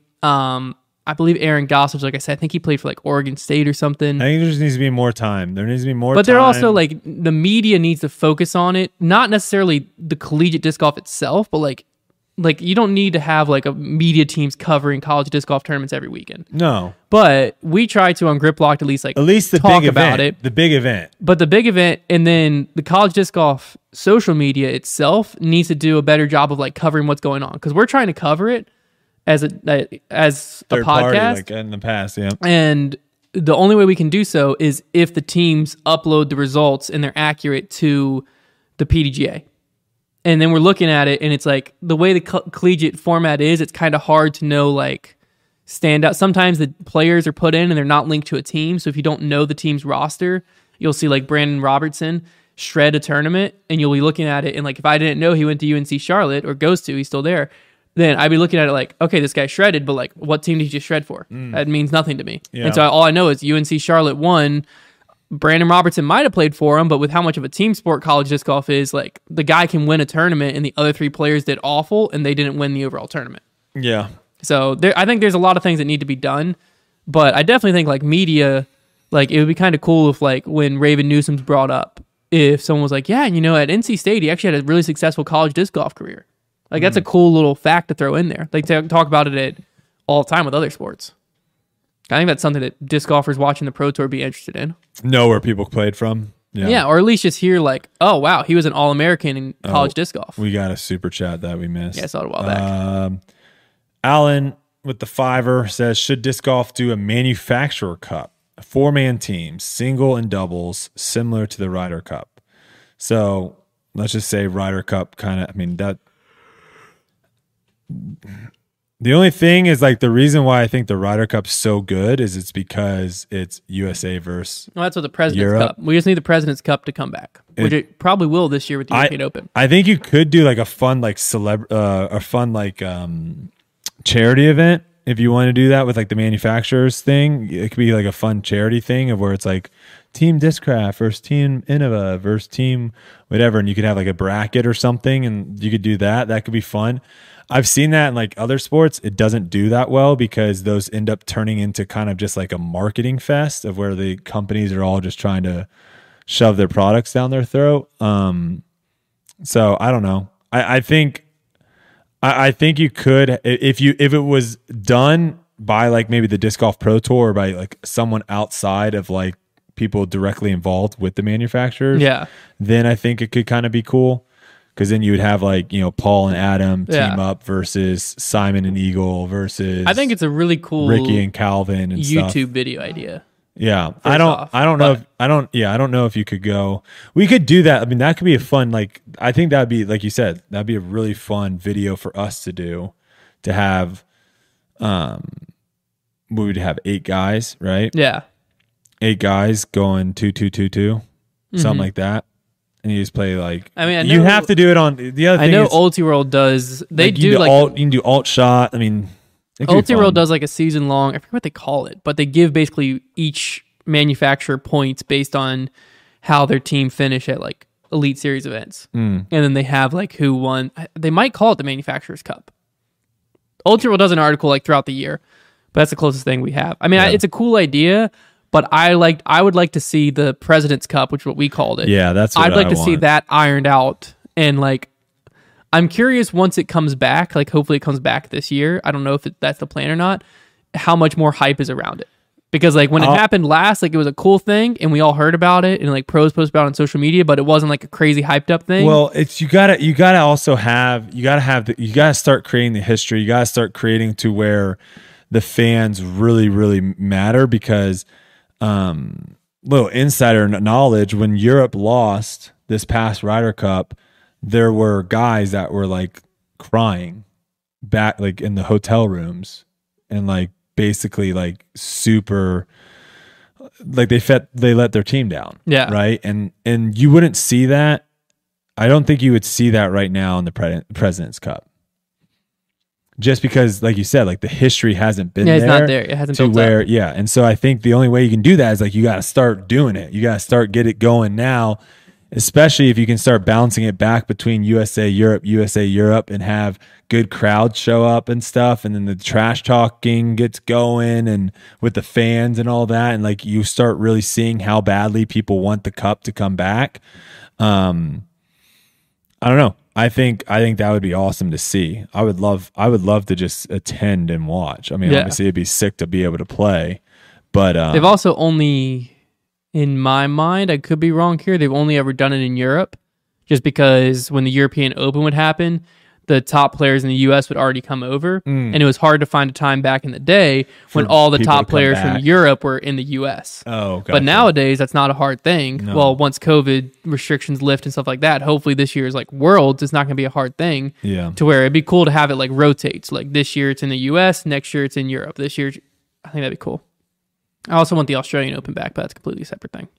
I believe Aaron Gossage, like I said, I think he played for like Oregon State or something. I think there just needs to be more time. There needs to be more But time. they're also like the media needs to focus on it, not necessarily the collegiate disc golf itself, but like you don't need to have like a media teams covering college disc golf tournaments every weekend. No. But we try to on Grip Locked at least At least the talk big about event. it. The big event. But the big event and then the college disc golf social media itself needs to do a better job of like covering what's going on, because we're trying to cover it as a Third podcast. party, like in the past, yeah. And the only way we can do so is if the teams upload the results and they're accurate to the PDGA. And then we're looking at it, and it's like the way the collegiate format is, it's kind of hard to know like stand out. Sometimes the players are put in and they're not linked to a team. So if you don't know the team's roster, you'll see like Brandon Robertson shred a tournament, and you'll be looking at it. And like if I didn't know he went to UNC Charlotte or goes to, he's still there, then I'd be looking at it like, okay, this guy shredded, but like, what team did he just shred for? That means nothing to me. Yeah. And so all I know is UNC Charlotte won. Brandon Robertson might have played for him, but with how much of a team sport college disc golf is, like the guy can win a tournament and the other three players did awful and they didn't win the overall tournament. Yeah. So I think there's a lot of things that need to be done, but I definitely think like media, like it would be kind of cool if like when Raven Newsom's brought up, if someone was like, yeah, at NC State, he actually had a really successful college disc golf career. Like that's a cool little fact to throw in there. Like talk about it all the time with other sports. I think that's something that disc golfers watching the Pro Tour be interested in. Know where people played from. Yeah, or at least just hear like, oh wow, he was an All-American in college disc golf. We got a super chat that we missed. Yeah, I saw it a while back. Alan with the $5 says, should disc golf do a manufacturer cup, a 4-man team, single and doubles, similar to the Ryder Cup? So let's just say Ryder Cup kind of, I mean, that. The only thing is like the reason why I think the Ryder Cup's so good is it's because it's USA versus. Well, that's what the President's Europe. Cup. We just need the President's Cup to come back, which it probably will this year with the European Open. I think you could do like a fun like charity event if you want to do that with like the manufacturers thing. It could be like a fun charity thing of where it's like Team Discraft versus Team Innova versus Team whatever, and you could have like a bracket or something, and you could do that. That could be fun. I've seen that in like other sports. It doesn't do that well because those end up turning into kind of just like a marketing fest of where the companies are all just trying to shove their products down their throat. So I don't know. I think you could if it was done by like maybe the Disc Golf Pro Tour or by like someone outside of like people directly involved with the manufacturers. Yeah. Then I think it could kind of be cool. Because then you would have like, Paul and Adam team up versus Simon and Eagle versus I think it's a really cool Ricky and Calvin and YouTube stuff. video idea. Yeah. I don't know if you could go. We could do that. I mean, that could be a fun, like, I think that'd be, like you said, that'd be a really fun video for us to do, to have, we would have 8 guys, right? Yeah. 8 guys going 2-2-2-2, something like that. And you just play like. I mean, you have to do it on the other. I know Ultiworld does. They like, do like alt. You can do alt shot. I mean, Ultiworld does like a season long. I forget what they call it, but they give basically each manufacturer points based on how their team finish at like Elite Series events, and then they have like who won. They might call it the Manufacturers Cup. Ultiworld does an article like throughout the year, but that's the closest thing we have. I mean, it's a cool idea. But I would like to see the President's Cup, which is what we called it. Yeah, that's what I'd like to see that ironed out. And like, I'm curious once it comes back, like hopefully it comes back this year. I don't know if that's the plan or not, how much more hype is around it. Because like when it happened last, like it was a cool thing and we all heard about it and like pros posted about it on social media, but it wasn't like a crazy hyped up thing. Well, it's you gotta start creating the history. You gotta start creating to where the fans really, really matter because little insider knowledge, when Europe lost this past Ryder Cup, there were guys that were like crying back like in the hotel rooms and like basically like super like they let their team down. Yeah. Right. And you wouldn't see that. I don't think you would see that right now in the President's Cup. Just because, like you said, like the history hasn't been there. Yeah, it's not there. It hasn't to built where, up. yeah. And so I think the only way you can do that is like you got to start doing it. You got to start get it going now, especially if you can start bouncing it back between USA Europe, and have good crowds show up and stuff. And then the trash talking gets going and with the fans and all that. And like you start really seeing how badly people want the cup to come back. I don't know. I think that would be awesome to see. I would love to just attend and watch. I mean, obviously it'd be sick to be able to play, but they've also only, in my mind, I could be wrong here, they've only ever done it in Europe, just because when the European Open would happen, the top players in the U.S. would already come over, and it was hard to find a time back in the day when all the top players from Europe were in the U.S. Oh, gotcha. But nowadays, that's not a hard thing. No. Well, once COVID restrictions lift and stuff like that, hopefully this year's like Worlds, it's not going to be a hard thing. Yeah. To where it'd be cool to have it like rotates. Like this year it's in the U.S., next year it's in Europe. This year, I think that'd be cool. I also want the Australian Open back, but that's a completely separate thing.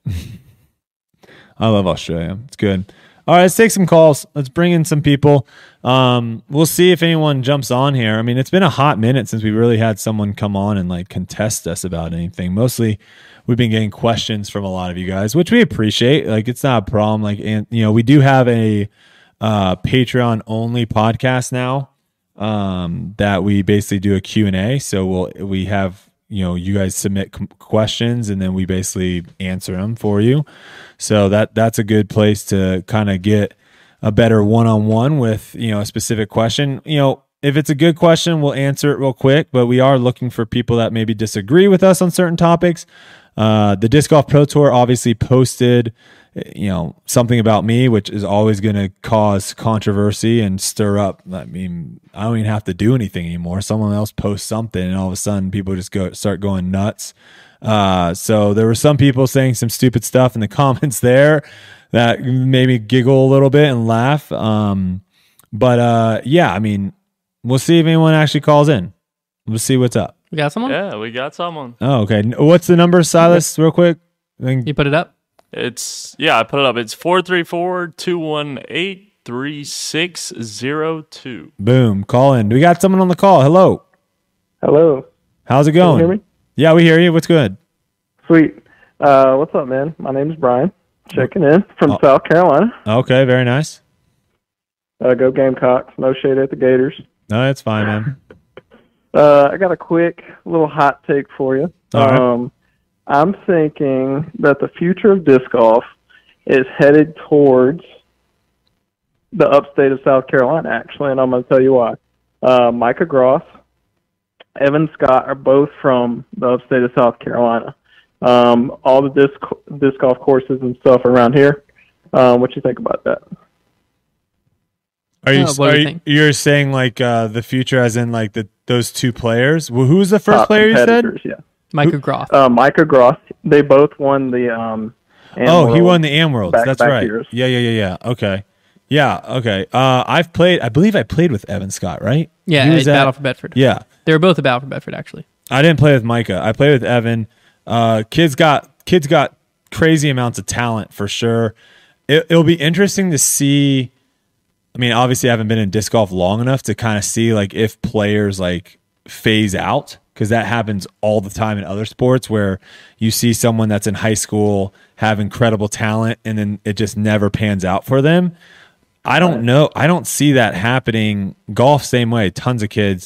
I love Australia. It's good. All right, let's take some calls. Let's bring in some people. We'll see if anyone jumps on here. I mean, it's been a hot minute since we really had someone come on and like contest us about anything. Mostly, we've been getting questions from a lot of you guys, which we appreciate. Like, it's not a problem. Like, and we do have a Patreon only podcast now that we basically do a Q&A. So we have you guys submit questions and then we basically answer them for you. So that's a good place to kind of get a better one-on-one with, a specific question. If it's a good question, we'll answer it real quick, but we are looking for people that maybe disagree with us on certain topics. The Disc Golf Pro Tour obviously posted, something about me, which is always going to cause controversy and stir up. I mean, I don't even have to do anything anymore. Someone else posts something and all of a sudden people just start going nuts. So there were some people saying some stupid stuff in the comments there that made me giggle a little bit and laugh. But yeah, I mean, we'll see if anyone actually calls in. We'll see what's up. We got someone? Yeah, we got someone. Oh, okay. What's the number, Silas, real quick? You put it up? I put it up. It's 434-218-3602. Boom. Call in. We got someone on the call. Hello. Hello. How's it going? Can you hear me? Yeah, we hear you. What's good? Sweet. What's up, man? My name's Brian. Checking in from South Carolina. Okay, very nice. Go Gamecocks. No shade at the Gators. No, that's fine, man. I got a quick little hot take for you. All right. I'm thinking that the future of disc golf is headed towards the upstate of South Carolina, actually, and I'm going to tell you why. Micah Gross, Evan Scott are both from the upstate of South Carolina. All the disc golf courses and stuff around here. What you think about that? You're saying like the future, as in like those two players? Well, who was the first player you said? Yeah, Micah Gross. Micah Gross. They both won the. He won the Am Worlds. That's right. Years. Yeah. Okay. Yeah. Okay. I believe I played with Evan Scott, right? Yeah, he was at Battle for Bedford. Yeah, they were both at Battle for Bedford, actually. I didn't play with Micah. I played with Evan. Kids got crazy amounts of talent for sure. It'll be interesting to see. I mean, obviously, I haven't been in disc golf long enough to kind of see like if players like phase out, because that happens all the time in other sports where you see someone that's in high school have incredible talent and then it just never pans out for them. I don't know. I don't see that happening. Golf, same way. Tons of kids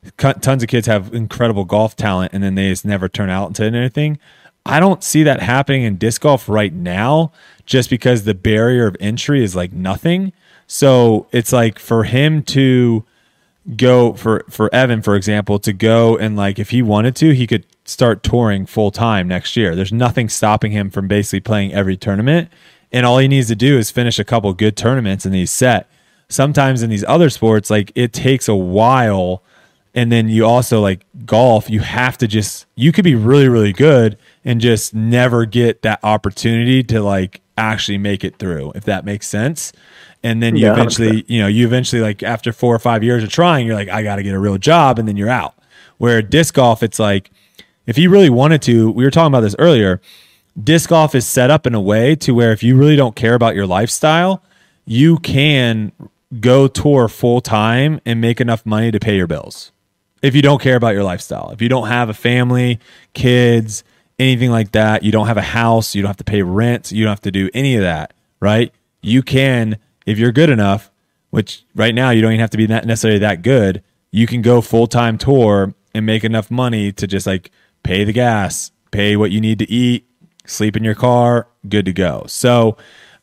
have incredible golf talent and then they just never turn out into anything. I don't see that happening in disc golf right now just because the barrier of entry is like nothing. So it's like for him to go, for Evan, for example, to go and like if he wanted to, he could start touring full time next year. There's nothing stopping him from basically playing every tournament. And all he needs to do is finish a couple good tournaments and he's set. Sometimes in these other sports, like it takes a while. And then you also like golf, you have to you could be really, really good and just never get that opportunity to like actually make it through, if that makes sense. And then you eventually like after 4 or 5 years of trying, you're like, I got to get a real job. And then you're out. Where disc golf, it's like, if you really wanted to, we were talking about this earlier, disc golf is set up in a way to where if you really don't care about your lifestyle, you can go tour full time and make enough money to pay your bills. If you don't care about your lifestyle, if you don't have a family, kids, anything like that, you don't have a house, you don't have to pay rent, you don't have to do any of that, right? You can, if you're good enough, which right now you don't even have to be necessarily that good, you can go full-time tour and make enough money to just like pay the gas, pay what you need to eat, sleep in your car, good to go. So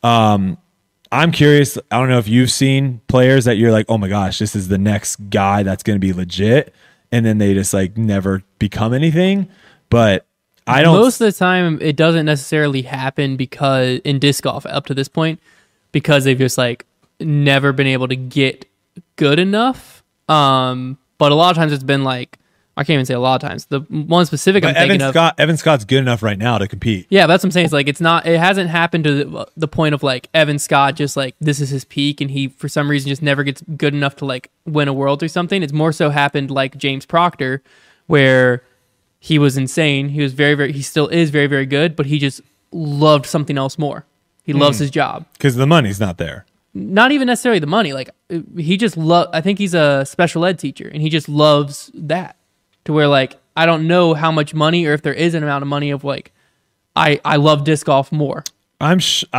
I'm curious. I don't know if you've seen players that you're like, oh my gosh, this is the next guy that's going to be legit. And then they just like never become anything. But I don't. Most of the time, it doesn't necessarily happen because in disc golf up to this point, because they've just like never been able to get good enough. But a lot of times it's been like, I can't even say a lot of times. The one specific I'm thinking of, Evan Scott's good enough right now to compete. Yeah, that's what I'm saying. It's like it hasn't happened to the point of like Evan Scott just like this is his peak and he for some reason just never gets good enough to like win a world or something. It's more so happened like James Proctor, where he was insane. He was he still is very, very good, but he just loved something else more. He loves his job because the money's not there. Not even necessarily the money. Like he just I think he's a special ed teacher and he just loves that. To where like I don't know how much money or if there is an amount of money of like I love disc golf more. I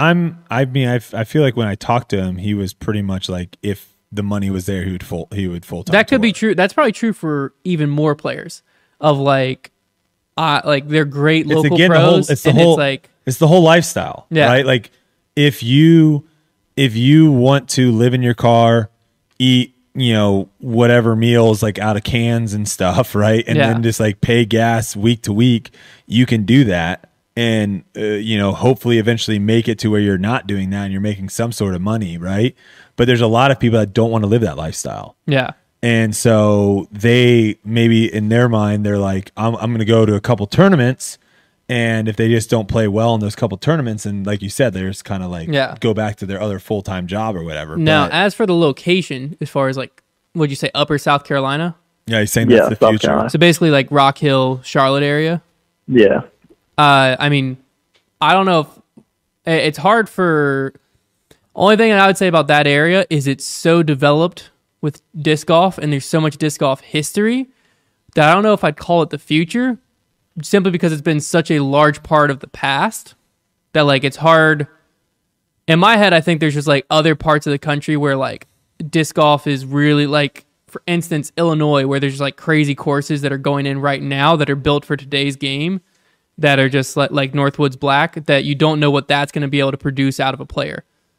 feel like when I talked to him, he was pretty much like if the money was there, he would full time. That could be true. That's probably true for even more players of like they're great local pros. It's the whole lifestyle, right? Like if you want to live in your car, eat whatever meals like out of cans and stuff, right? And then just like pay gas week to week, you can do that. And, hopefully eventually make it to where you're not doing that and you're making some sort of money, right? But there's a lot of people that don't want to live that lifestyle. Yeah. And so they maybe in their mind, they're like, I'm going to go to a couple tournaments. And if they just don't play well in those couple tournaments, and like you said, they're just kind of like go back to their other full-time job or whatever. Now, as for the location, as far as like, what'd you say, Upper South Carolina? Yeah, he's saying that's the South future. Carolina. So basically like Rock Hill, Charlotte area? Yeah. I mean, I don't know if it's hard for. Only thing I would say about that area is it's so developed with disc golf and there's so much disc golf history that I don't know if I'd call it the future. Simply because it's been such a large part of the past that like it's hard. In my head, I think there's just like other parts of the country where like disc golf is really like, for instance, Illinois, where there's like crazy courses that are going in right now that are built for today's game that are just like Northwoods Black that you don't know what that's going to be able to produce out of a player.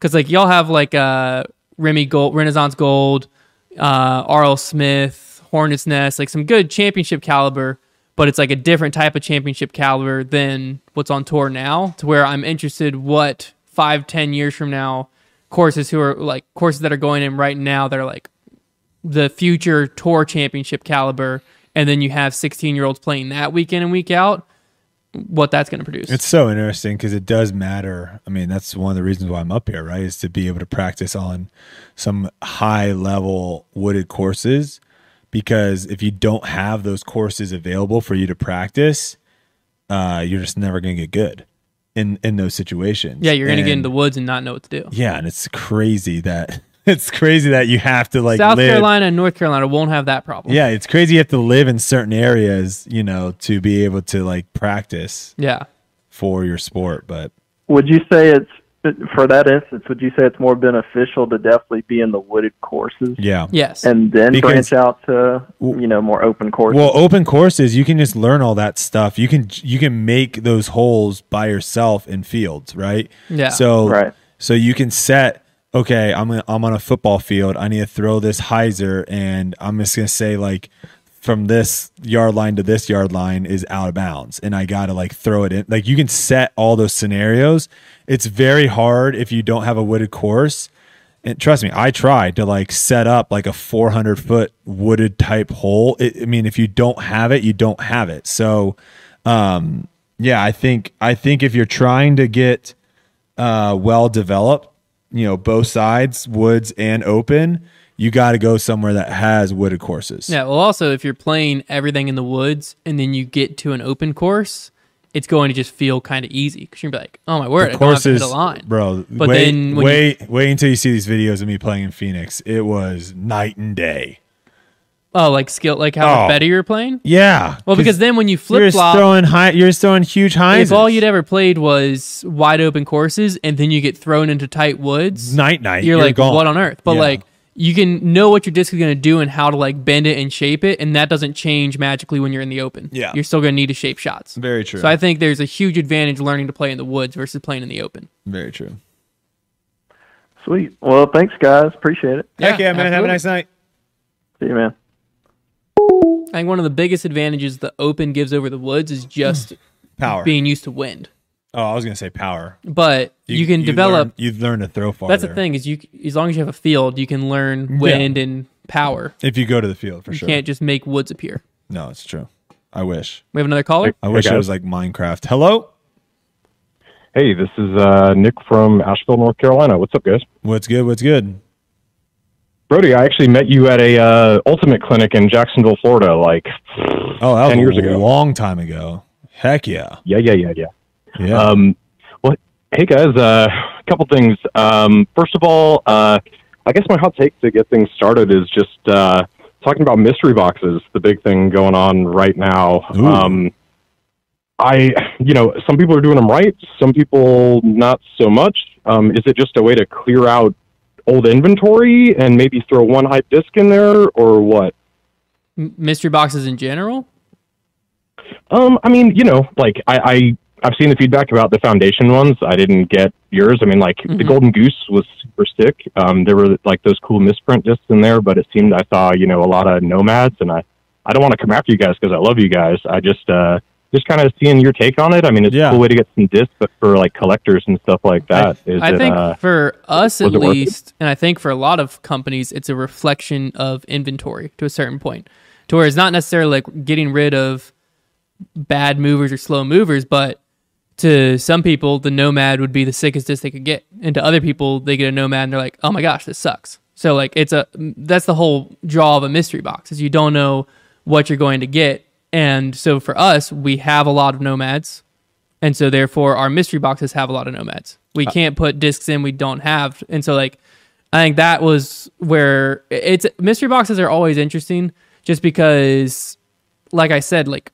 Because like y'all have like Remy Gold, Renaissance Gold, R.L. Smith, Hornets Nest, like some good championship caliber, but it's like a different type of championship caliber than what's on tour now, to where I'm interested what 5-10 years from now courses that are going in right now that are like the future tour championship caliber, and then you have 16-year-olds playing that week in and week out, what that's going to produce. It's so interesting because it does matter. I mean, that's one of the reasons why I'm up here, right? Is to be able to practice on some high level wooded courses, because if you don't have those courses available for you to practice, you're just never going to get good in those situations. Yeah, you're going to get in the woods and not know what to do. Yeah, and it's crazy that you have to like South Carolina and North Carolina won't have that problem. Yeah, it's crazy you have to live in certain areas, you know, to be able to like practice for your sport. But would you say for that instance, would you say it's more beneficial to definitely be in the wooded courses? Yeah. Yes. And then branch out to, more open courses? Well, open courses, you can just learn all that stuff. You can make those holes by yourself in fields, right? Yeah. So you can set, okay, I'm on a football field. I need to throw this hyzer, and I'm just going to say like from this yard line to this yard line is out of bounds, and I got to like throw it in. Like you can set all those scenarios. It's very hard if you don't have a wooded course. And trust me, I tried to like set up like a 400-foot wooded type hole. If you don't have it, you don't have it. So, I think if you're trying to get well developed, both sides, woods and open, you got to go somewhere that has wooded courses. Yeah. Well, also, if you're playing everything in the woods and then you get to an open course, it's going to just feel kind of easy because you're gonna be like, oh my word, I don't have to hit a line. Bro, but wait until you see these videos of me playing in Phoenix. It was night and day. Oh, like skill, like how better you're playing? Yeah. Well, because then when you you're flip-flop, you're just throwing huge highs. if all you'd ever played was wide open courses and then you get thrown into tight woods, night, you're like, gone. what on earth? But like, you can know what your disc is going to do and how to like bend it and shape it, and that doesn't change magically when you're in the open. Yeah. You're still going to need to shape shots. Very true. So I think there's a huge advantage learning to play in the woods versus playing in the open. Very true. Sweet. Well, thanks, guys. Appreciate it. Heck yeah, man. Absolutely. Have a nice night. See you, man. I think one of the biggest advantages the open gives over the woods is just Power. being used to wind. Oh, I was going to say power. But you can develop. You've learned to throw farther. That's the thing is as long as you have a field, you can learn wind and power. If you go to the field, for You sure. can't just make woods appear. No, it's true. I wish. We have another caller. I wish it was like Minecraft. Hello? Hey, this is Nick from Asheville, North Carolina. What's up, guys? What's good? Brody, I actually met you at a Ultimate Clinic in Jacksonville, Florida, like 10 years ago. A long time ago. Heck yeah. Yeah. Yeah. Well, hey, guys, a couple things. First of all, I guess my hot take to get things started is just talking about mystery boxes, the big thing going on right now. Ooh. Some people are doing them right, some people not so much. Is it just a way to clear out old inventory and maybe throw one hype disc in there, or what? Mystery boxes in general? I've seen the feedback about the foundation ones. I didn't get yours. The Golden Goose was super sick. There were like those cool misprint discs in there, but it seemed I saw, a lot of nomads, and I don't want to come after you guys because I love you guys. I just kind of seeing your take on it. It's a cool way to get some discs, but for like collectors and stuff like that. I think for us at was it worth least, and I think for a lot of companies, it's a reflection of inventory to a certain point, to where it's not necessarily like getting rid of bad movers or slow movers, but to some people, the Nomad would be the sickest disc they could get, and to other people, they get a Nomad and they're like, "Oh my gosh, this sucks." So like that's the whole draw of a mystery box, is you don't know what you're going to get. And so for us, we have a lot of Nomads, and so therefore our mystery boxes have a lot of Nomads. We can't put discs in we don't have, and so like I think that was where mystery boxes are always interesting, just because, like I said, like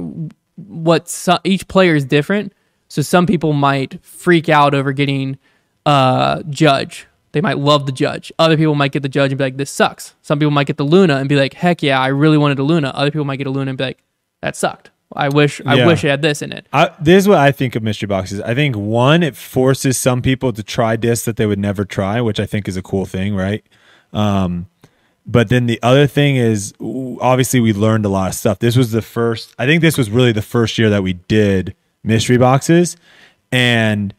each player is different. So some people might freak out over getting Judge. They might love the Judge. Other people might get the Judge and be like, this sucks. Some people might get the Luna and be like, heck yeah, I really wanted a Luna. Other people might get a Luna and be like, that sucked. I wish it had this in it. This is what I think of mystery boxes. I think one, it forces some people to try discs that they would never try, which I think is a cool thing, right? But then the other thing is, obviously we learned a lot of stuff. This was really the first year that we did mystery boxes. And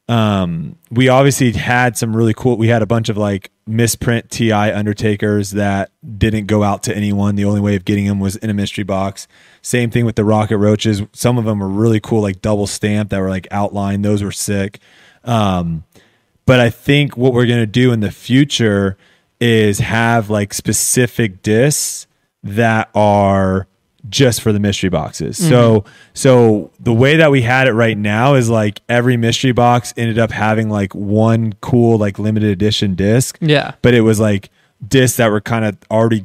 we obviously had some really cool, we had a bunch of like misprint TI Undertakers that didn't go out to anyone. The only way of getting them was in a mystery box. Same thing with the Rocket Roaches. Some of them were really cool, like double stamped that were like outlined. Those were sick. But I think what we're going to do in the future is have like specific discs that are just for the mystery boxes. So the way that we had it right now is like every mystery box ended up having like one cool like limited edition disc. Yeah. But it was like discs that were kind of already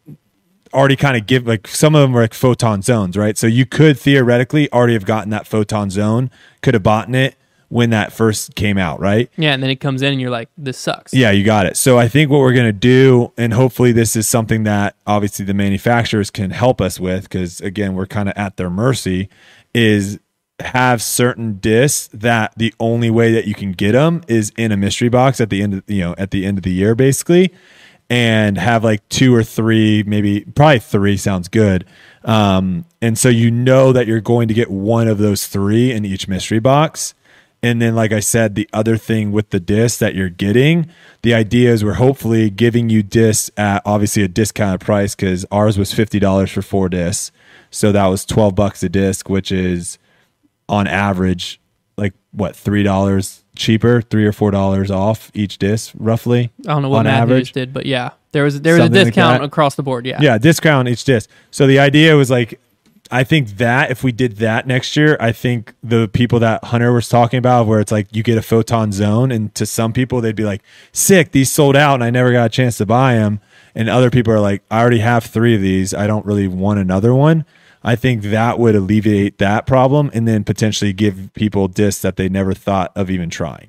kind of give, like some of them were like photon zones, right? So you could theoretically already have gotten that photon zone, could have bought it when that first came out, right? Yeah, and then it comes in and you're like, this sucks. Yeah, you got it. So I think what we're going to do, and hopefully this is something that obviously the manufacturers can help us with, because again, we're kind of at their mercy, is have certain discs that the only way that you can get them is in a mystery box at the end of, at the end of the year, basically, and have like 2 or 3, maybe probably 3 sounds good. And so that you're going to get one of those 3 in each mystery box. And then, like I said, the other thing with the disc that you're getting, the idea is we're hopefully giving you discs at obviously a discounted price, because ours was $50 for 4 discs. So that was $12 a disc, which is on average, like what, $3 cheaper, $3 or $4 off each disc, roughly. I don't know what math you just did, but yeah, there was a discount across the board. Yeah. Yeah. Discount each disc. So the idea was like, I think that if we did that next year, I think the people that Hunter was talking about, where it's like you get a photon zone, and to some people they'd be like, sick, these sold out and I never got a chance to buy them. And other people are like, I already have 3 of these, I don't really want another one. I think that would alleviate that problem, and then potentially give people discs that they never thought of even trying.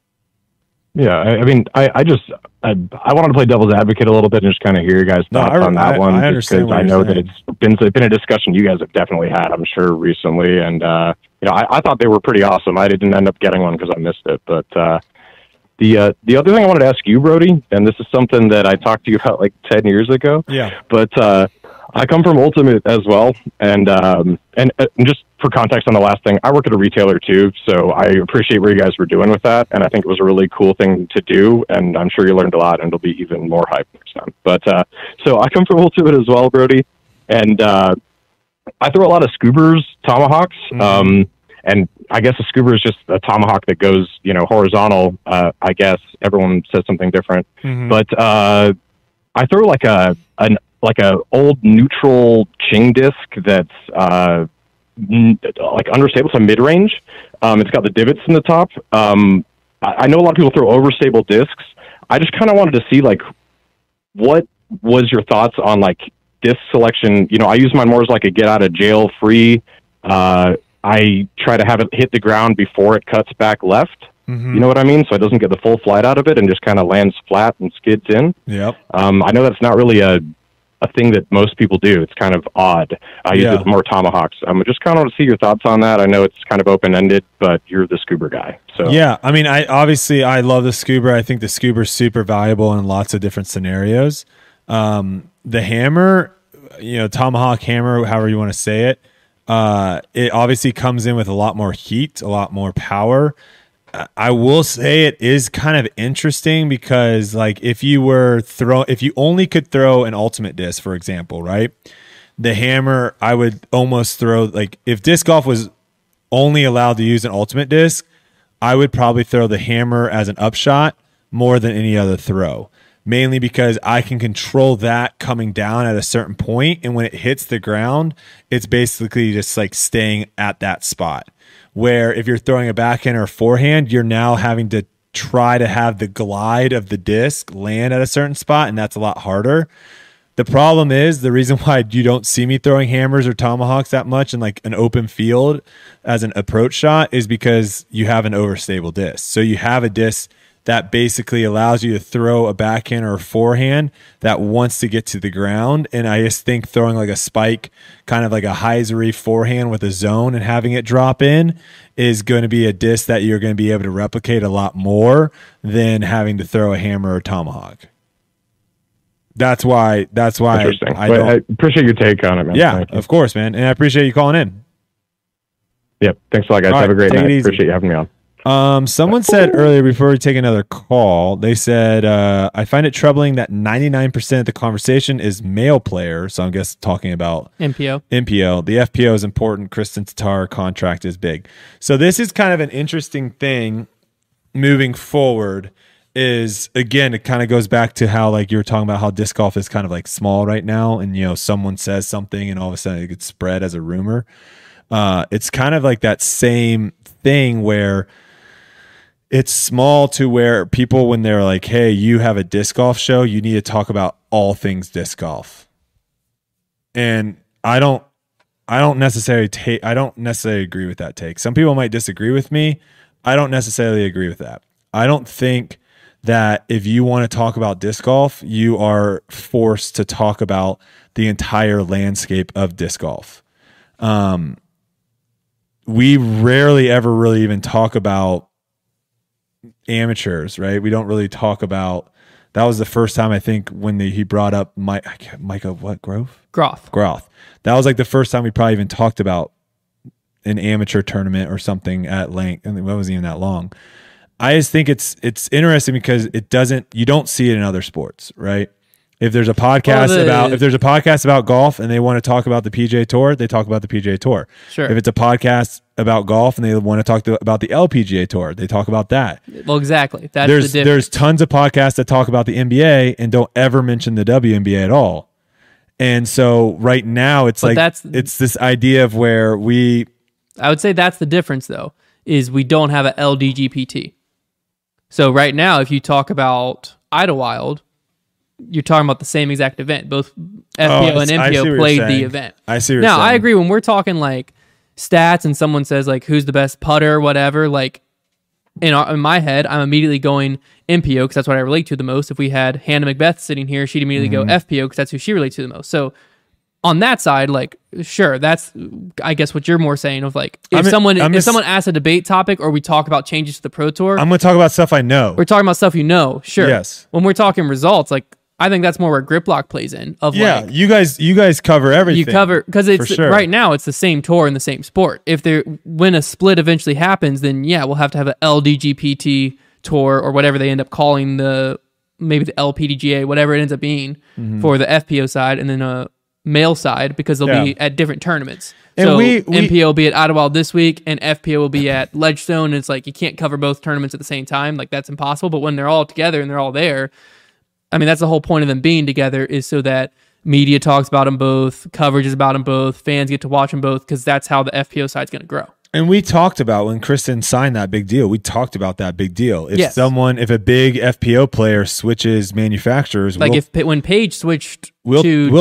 Yeah, I mean, I wanted to play devil's advocate a little bit and just kind of hear your guys' thoughts on that one. I understand, because I know that it's been a discussion you guys have definitely had, I'm sure, recently. And I thought they were pretty awesome. I didn't end up getting one because I missed it. But the other thing I wanted to ask you, Brody, and this is something that I talked to you about like 10 years ago. Yeah. But I come from Ultimate as well, and just for context on the last thing, I work at a retailer too, so I appreciate what you guys were doing with that, and I think it was a really cool thing to do, and I'm sure you learned a lot, and it'll be even more hype next time. But so I come from Ultimate as well, Brody, and I throw a lot of Scoobers, tomahawks, and I guess a Scoober is just a tomahawk that goes, horizontal. I guess everyone says something different, but I throw like a old neutral Ching disc that's like understable, so mid-range. It's got the divots in the top. I know a lot of people throw overstable discs. I just kind of wanted to see like what was your thoughts on like disc selection. I use mine more as like a get out of jail free. I try to have it hit the ground before it cuts back left. You know what I mean? So it doesn't get the full flight out of it and just kind of lands flat and skids in. Yep. I know that's not really a thing that most people do. It's kind of odd. I use it more tomahawks. I just kind of want to see your thoughts on that. I know it's kind of open-ended, but you're the Scoober guy. So yeah, I mean, I love the Scoober. I think the Scoober's super valuable in lots of different scenarios. The hammer, tomahawk hammer, however you want to say it, it obviously comes in with a lot more heat, a lot more power. I will say it is kind of interesting because, like, if you only could throw an ultimate disc, for example, right? The hammer, I would almost throw, like, if disc golf was only allowed to use an ultimate disc, I would probably throw the hammer as an upshot more than any other throw. Mainly because I can control that coming down at a certain point, and when it hits the ground, it's basically just like staying at that spot. Where if you're throwing a backhand or a forehand, you're now having to try to have the glide of the disc land at a certain spot, and that's a lot harder. The problem is, the reason why you don't see me throwing hammers or tomahawks that much in like an open field as an approach shot is because you have an overstable disc. So you have a disc that basically allows you to throw a backhand or a forehand that wants to get to the ground. And I just think throwing like a spike, kind of like a hyzery forehand with a zone and having it drop in is going to be a disc that you're going to be able to replicate a lot more than having to throw a hammer or tomahawk. That's why Interesting. I I appreciate your take on it, man. Yeah, Thank you. of course, man. And I appreciate you calling in. Yep. Thanks a lot, guys. All Have a right, great take it night. easy. Appreciate you having me on. Someone said earlier before we take another call, they said, I find it troubling that 99% of the conversation is male players. So I guess talking about MPO. The FPO is important. Kristen Tatar contract is big. So this is kind of an interesting thing moving forward is, again, it kind of goes back to how, like you were talking about how disc golf is kind of like small right now. And, you know, someone says something and all of a sudden it gets spread as a rumor. It's kind of like that same thing where it's small to where people, when they're like, hey, you have a disc golf show, you need to talk about all things disc golf. And I don't necessarily agree with that take. Some people might disagree with me. I don't necessarily agree with that. I don't think that if you want to talk about disc golf, you are forced to talk about the entire landscape of disc golf. We rarely ever really even talk about amateurs, right? We don't really talk about. That was the first time I think when he brought up Micah Groth. That was like the first time we probably even talked about an amateur tournament or something at length, and it wasn't even that long. I just think it's interesting because you don't see it in other sports, right? If there's a podcast about golf and they want to talk about the PGA Tour, they talk about the PGA Tour. Sure. If it's a podcast about golf and they want to talk about the LPGA Tour, they talk about that. Well, exactly. That's the difference. There's tons of podcasts that talk about the NBA and don't ever mention the WNBA at all. And so right now it's it's this idea of where I would say that's the difference though, is we don't have a LDGPT. So right now, if you talk about Idlewild, you're talking about the same exact event. Both FPO and MPO played the event. I see what you're now, saying. I agree when we're talking like stats and someone says like who's the best putter or whatever, like in my head, I'm immediately going MPO because that's what I relate to the most. If we had Hannah Macbeth sitting here, she'd immediately go FPO because that's who she relates to the most. So on that side, like, sure, that's, I guess, what you're more saying of like, if someone asks a debate topic or we talk about changes to the Pro Tour, I'm going to talk about stuff I know. We're talking about stuff you know, sure. Yes. When we're talking results, like, I think that's more where Grip Lock plays in. You guys cover everything. You cover, because it's right now it's the same tour in the same sport. When a split eventually happens, then yeah, we'll have to have an LDGPT tour or whatever they end up calling maybe the LPDGA, whatever it ends up being for the FPO side, and then a male side because they'll be at different tournaments. And so MPO will be at Idlewild this week and FPO will be at Ledgestone. And it's like you can't cover both tournaments at the same time. Like that's impossible. But when they're all together and they're all there, I mean, that's the whole point of them being together is so that media talks about them both, coverage is about them both, fans get to watch them both because that's how the FPO side's going to grow. And we talked about when Kristen signed that big deal. We talked about that big deal. If a big FPO player switches manufacturers, like when Paige switched we'll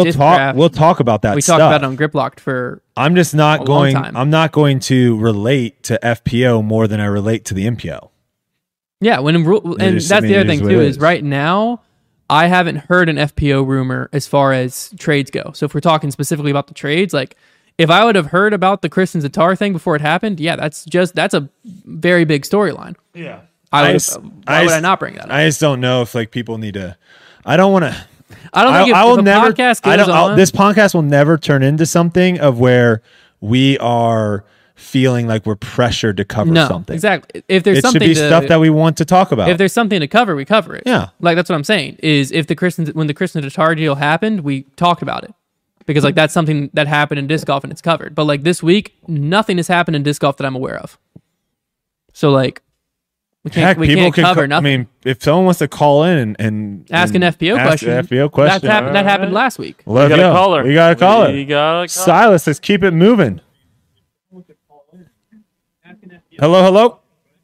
talk about that. We stuff. talked about it on Grip Locked for. I'm just not going. I'm not going to relate to FPO more than I relate to the MPO. Yeah, and that's the other thing too is right now. I haven't heard an FPO rumor as far as trades go. So if we're talking specifically about the trades, like. If I would have heard about the Kristen Tatar thing before it happened, yeah, that's a very big storyline. Yeah. Why would I not bring that up? I just don't know if like people need to. I don't want to. I don't think if a podcast goes on. This podcast will never turn into something of where we are feeling like we're pressured to cover something. Exactly. If there's something, it should be stuff that we want to talk about. If there's something to cover, we cover it. Yeah. Like that's what I'm saying. Is when the Kristen Tatar deal happened, we talked about it. Because like that's something that happened in disc golf and it's covered. But like this week, nothing has happened in disc golf that I'm aware of. So like we can't cover nothing. I mean, if someone wants to call in and ask an FPO question, that happened last week. We got a caller. We got a caller. Silas, let's keep it moving. Hello.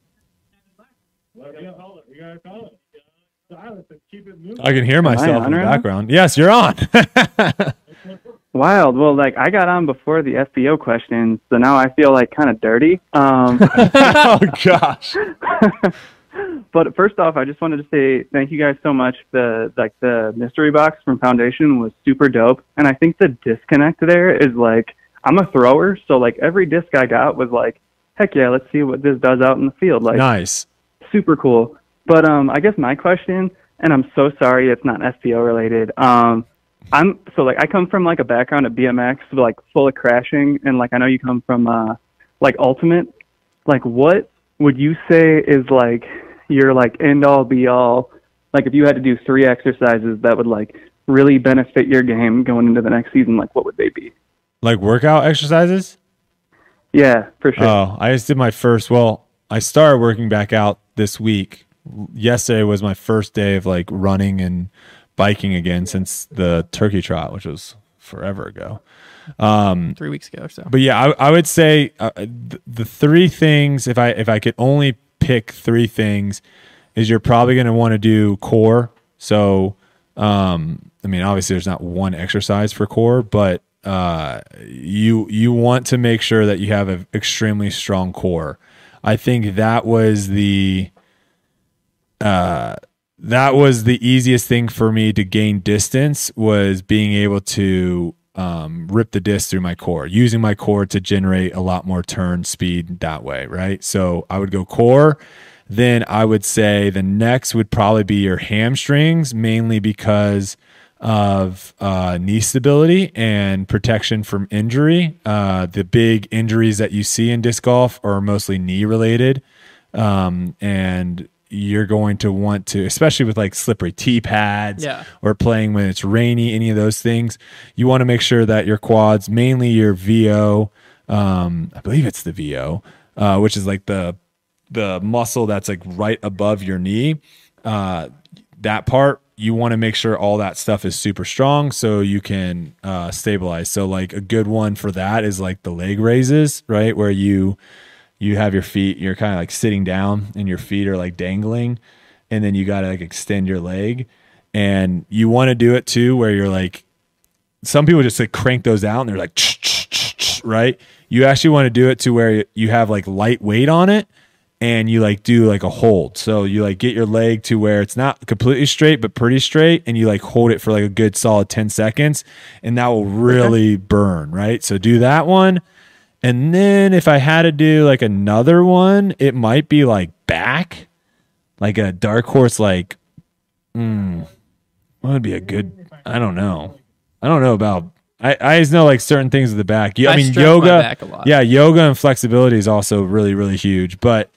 I can hear myself in the background. Yes, you're on. Wild. Well, like I got on before the FPO question, so now I feel like kind of dirty. Oh gosh. But first off, I just wanted to say thank you guys so much. The mystery box from Foundation was super dope, and I think the disconnect there is like, I'm a thrower, so like every disc I got was like, heck yeah, let's see what this does out in the field. Like, Nice. super cool. But I guess my question, and I'm so sorry it's not FPO related. I come from like a background of BMX, like full of crashing, and like I know you come from like ultimate. Like, what would you say is like your like end all be all? Like, if you had to do 3 exercises that would like really benefit your game going into the next season, like what would they be? Like workout exercises? Yeah, for sure. Oh, I just did my first. Well, I started working back out this week. Yesterday was my first day of like running and biking again since the turkey trot, which was forever ago. 3 weeks ago or so. But yeah, I would say the 3 things, if I could only pick 3 things, is you're probably going to want to do core. So, I mean, obviously there's not one exercise for core, but you want to make sure that you have an extremely strong core. I think that was the easiest thing for me to gain distance, was being able to rip the disc through my core, using my core to generate a lot more turn speed that way, right? So I would go core. Then I would say the next would probably be your hamstrings, mainly because of knee stability and protection from injury. The big injuries that you see in disc golf are mostly knee related, and you're going to want to, especially with like slippery tee pads or playing when it's rainy, any of those things, you want to make sure that your quads, mainly your VO, I believe it's the VO, which is like the muscle that's like right above your knee, that part, you want to make sure all that stuff is super strong so you can stabilize. So like a good one for that is like the leg raises, right? Where you have your feet, you're kind of like sitting down and your feet are like dangling, and then you got to like extend your leg. And you want to do it too where you're like, some people just like crank those out and they're like, right? You actually want to do it to where you have like light weight on it, and you like do like a hold. So you like get your leg to where it's not completely straight, but pretty straight. And you like hold it for like a good solid 10 seconds, and that will really burn, right? So do that one. And then if I had to do like another one, it might be like back, like a dark horse, like, what would be a good, I don't know about, I just know like certain things with the back. I mean, stretch yoga, my back a lot. yeah, yoga and flexibility is also really, really huge. But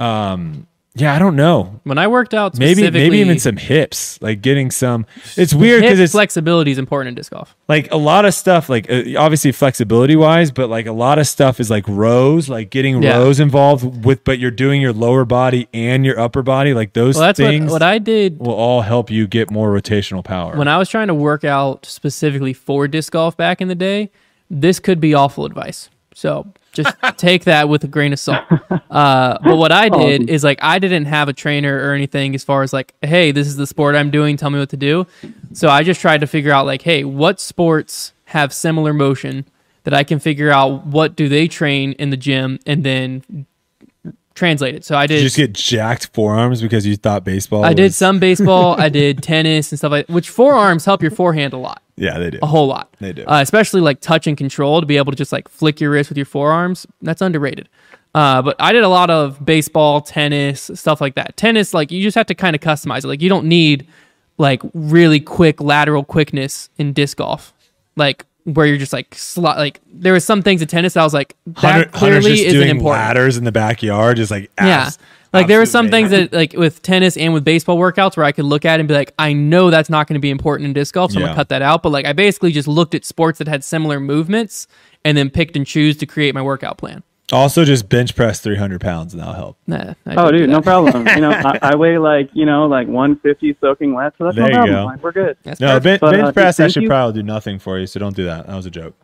yeah, I don't know. When I worked out Maybe specifically, even some hips, like getting some. It's weird because it's flexibility is important in disc golf. like a lot of stuff, like obviously flexibility wise, but like a lot of stuff is like rows, like getting rows involved with, but you're doing your lower body and your upper body, like those things. What I did will all help you get more rotational power. when I was trying to work out specifically for disc golf back in the day. This could be awful advice, so just take that with a grain of salt. But what I did is like, I didn't have a trainer or anything as far as like, hey, this is the sport I'm doing, tell me what to do. So I just tried to figure out like, hey, what sports have similar motion that I can figure out what do they train in the gym, and then translate it. So I did. Did you just get jacked forearms because you thought baseball? I did some baseball. I did tennis and stuff like that, which forearms help your forehand a lot. Yeah, they do. A whole lot. They do. Especially like touch and control, to be able to just like flick your wrist with your forearms. That's underrated. But I did a lot of baseball, tennis, stuff like that. Tennis, like you just have to kind of customize it. Like you don't need like really quick lateral quickness in disc golf. Like where you're just like like there were some things in tennis that I was like, that clearly just isn't doing important. ladders in the backyard, just like Like there were some things that like with tennis and with baseball workouts where I could look at and be like, I know that's not going to be important in disc golf, so I'm gonna cut that out. But like I basically just looked at sports that had similar movements and then picked and choose to create my workout plan. Also, just bench press 300 pounds and that'll help. Nah, Oh, dude, no problem. You know, I weigh like 150 soaking wet, so that's There no you problem. go. Like, we're good. That's No, perfect. bench press dude, I should thank you. probably do nothing for you, so don't do that. That was a joke.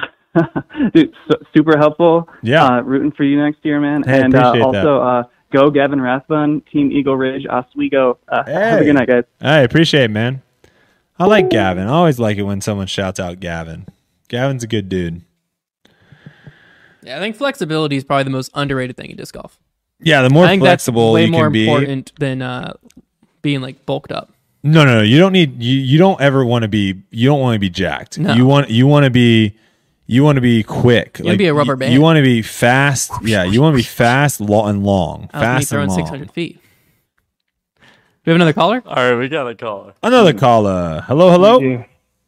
Dude, super helpful. Yeah. Rooting for you next year, man. Hey, and appreciate also, go Gavin Rathbun, Team Eagle Ridge, Oswego. Have a good night, guys. I appreciate it, man. I like Gavin. I always like it when someone shouts out Gavin. Gavin's a good dude. Yeah, I think flexibility is probably the most underrated thing in disc golf. Yeah, the more I think flexible that's way you more can be. important than being like bulked up. No. You don't need. You don't ever want to be. You don't want to be jacked. No. You want to be. You want to be quick. You wanna be a rubber band. You want to be fast. Yeah, you want to be fast, and long. I was me Fast and throwing long. 600 feet. We have another caller. All right, we got a caller. Another caller. Hello. Yeah.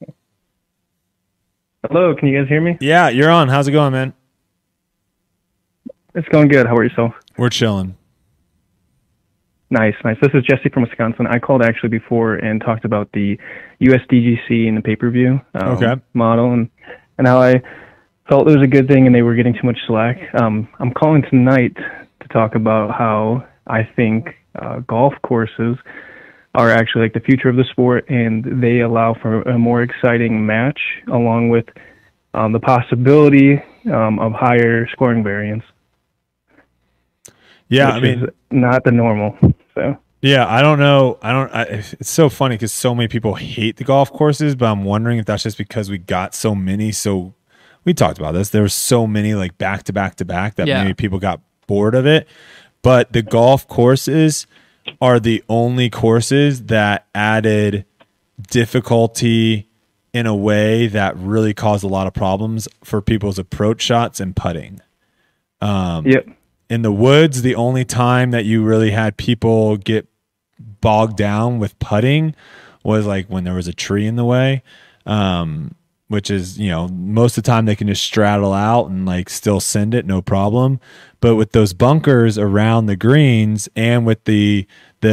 Hello, can you guys hear me? Yeah, you're on. How's it going, man? It's going good. How are yourself? We're chilling. Nice. This is Jesse from Wisconsin. I called actually before and talked about the USDGC and the pay-per-view model and how I felt it was a good thing and they were getting too much slack. I'm calling tonight to talk about how I think golf courses are actually like the future of the sport, and they allow for a more exciting match along with the possibility of higher scoring variance. Yeah, which is not the normal. So yeah, I don't know. It's so funny because so many people hate the golf courses, but I'm wondering if that's just because we got so many. So we talked about this. There were so many like back to back that maybe people got bored of it. But the golf courses are the only courses that added difficulty in a way that really caused a lot of problems for people's approach shots and putting. Yep. In the woods, the only time that you really had people get bogged down with putting was like when there was a tree in the way, which is, most of the time they can just straddle out and like still send it, no problem. But with those bunkers around the greens and with the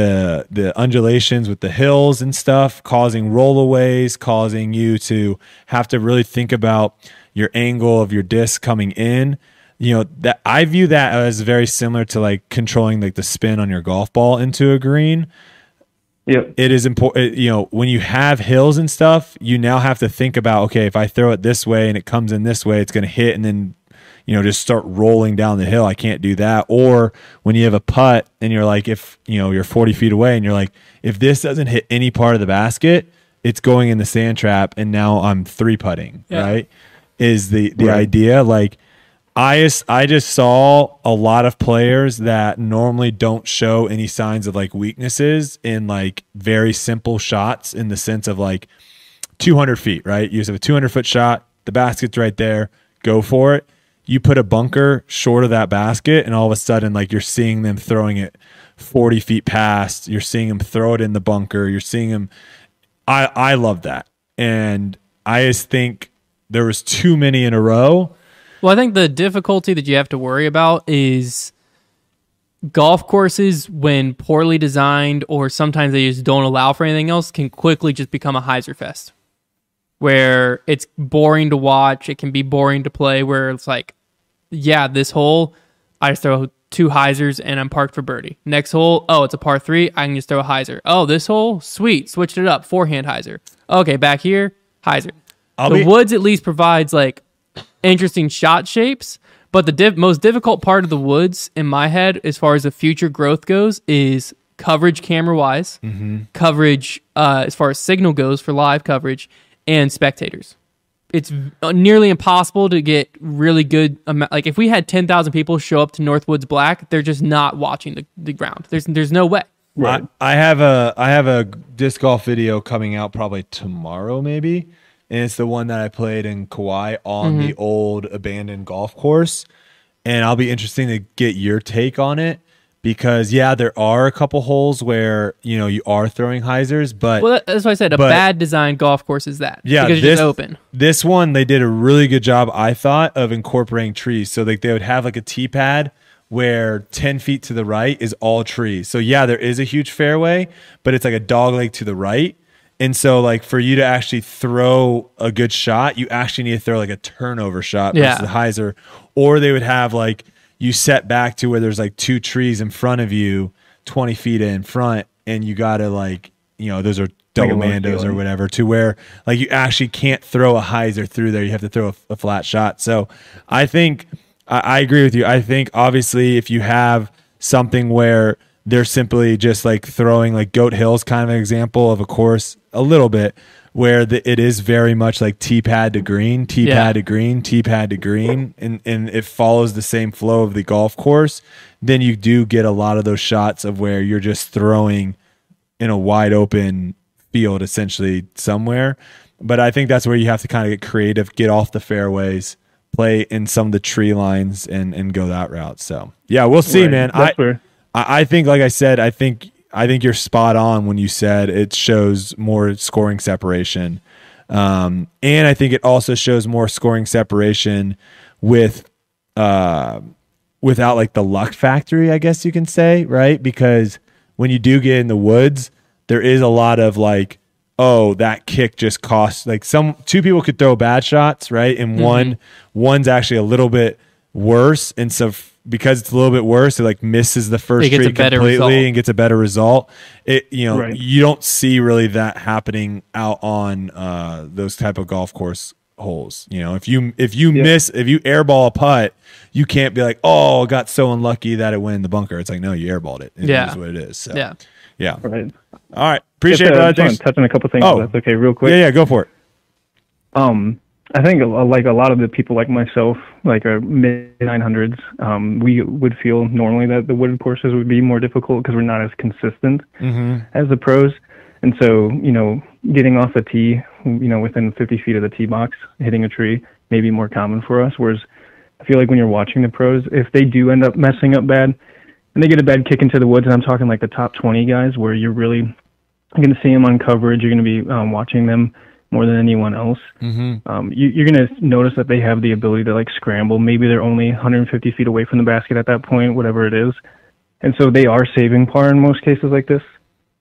undulations with the hills and stuff, causing rollaways, causing you to have to really think about your angle of your disc coming in. That I view that as very similar to like controlling like the spin on your golf ball into a green. Yep. It is important. When you have hills and stuff, you now have to think about, okay, if I throw it this way and it comes in this way, it's going to hit and then, just start rolling down the hill. I can't do that. Or when you have a putt and you're like, if, you're 40 feet away and you're like, if this doesn't hit any part of the basket, it's going in the sand trap. And now I'm 3-putting, right? Is the idea. Like, I just saw a lot of players that normally don't show any signs of like weaknesses in like very simple shots in the sense of like 200 feet, right? You just have a 200-foot shot, the basket's right there, go for it. You put a bunker short of that basket and all of a sudden like you're seeing them throwing it 40 feet past, you're seeing them throw it in the bunker, you're seeing them. I love that. And I just think there was too many in a row. Well, I think the difficulty that you have to worry about is golf courses, when poorly designed or sometimes they just don't allow for anything else, can quickly just become a hyzer fest where it's boring to watch. It can be boring to play where it's like, yeah, this hole, I just throw 2 hyzers and I'm parked for birdie. Next hole, it's a par 3, I can just throw a hyzer. Oh, this hole, sweet, switched it up, forehand hyzer. Okay, back here, hyzer. The woods at least provides like interesting shot shapes, but the most difficult part of the woods in my head as far as the future growth goes is coverage camera wise, coverage as far as signal goes for live coverage, and spectators. It's nearly impossible to get really good like if we had 10,000 people show up to Northwoods Black, they're just not watching the ground. There's no way. Right. I have a disc golf video coming out probably tomorrow maybe. And it's the one that I played in Kauai on the old abandoned golf course. And I'll be interested to get your take on it because, there are a couple holes where, you are throwing hyzers. But well, that's why I said a bad designed golf course is that. Yeah, because it's just open. This one, they did a really good job, I thought, of incorporating trees. So they would have like a tee pad where 10 feet to the right is all trees. So, there is a huge fairway, but it's like a dog leg to the right. And so, like, for you to actually throw a good shot, you actually need to throw, like, a turnover shot versus the hyzer. Or they would have, like, you set back to where there's, like, 2 trees in front of you, 20 feet in front, and you got to, like, those are double mandos or whatever, to where, like, you actually can't throw a hyzer through there. You have to throw a flat shot. So I think I agree with you. I think, obviously, if you have something where they're simply just, like, throwing, like, Goat Hill's kind of an example of a course a little bit where it is very much like tee pad to green, tee Yeah. pad to green, tee pad to green, and it follows the same flow of the golf course, then you do get a lot of those shots of where you're just throwing in a wide open field essentially somewhere. But I think that's where you have to kind of get creative, get off the fairways, play in some of the tree lines and go that route. So yeah, we'll see, Right. man. That's where- I think, like I said, I think you're spot on when you said it shows more scoring separation. And I think it also shows more scoring separation with, without like the luck factory, I guess you can say, right? Because when you do get in the woods, there is a lot of like, oh, that kick just cost, like two people could throw bad shots, right? And one's actually a little bit worse. And so because it's a little bit worse, it like misses the first tree completely and gets a better result. Right. You don't see really that happening out on those type of golf course holes. If you miss, if you airball a putt, you can't be like, oh, I got so unlucky that it went in the bunker. It's like, no, you airballed it. It is what it is. So yeah. Right. All right. Appreciate I that. just want to touch on a couple things. Oh. If that's okay, real quick. Yeah, go for it. I think like a lot of the people like myself, like our mid 900s, we would feel normally that the wooded courses would be more difficult because we're not as consistent as the pros. And so, getting off the tee, within 50 feet of the tee box, hitting a tree may be more common for us. Whereas I feel like when you're watching the pros, if they do end up messing up bad and they get a bad kick into the woods, and I'm talking like the top 20 guys where you're really going to see them on coverage, you're going to be watching them more than anyone else. You're going to notice that they have the ability to like scramble. Maybe they're only 150 feet away from the basket at that point, whatever it is. And so they are saving par in most cases like this.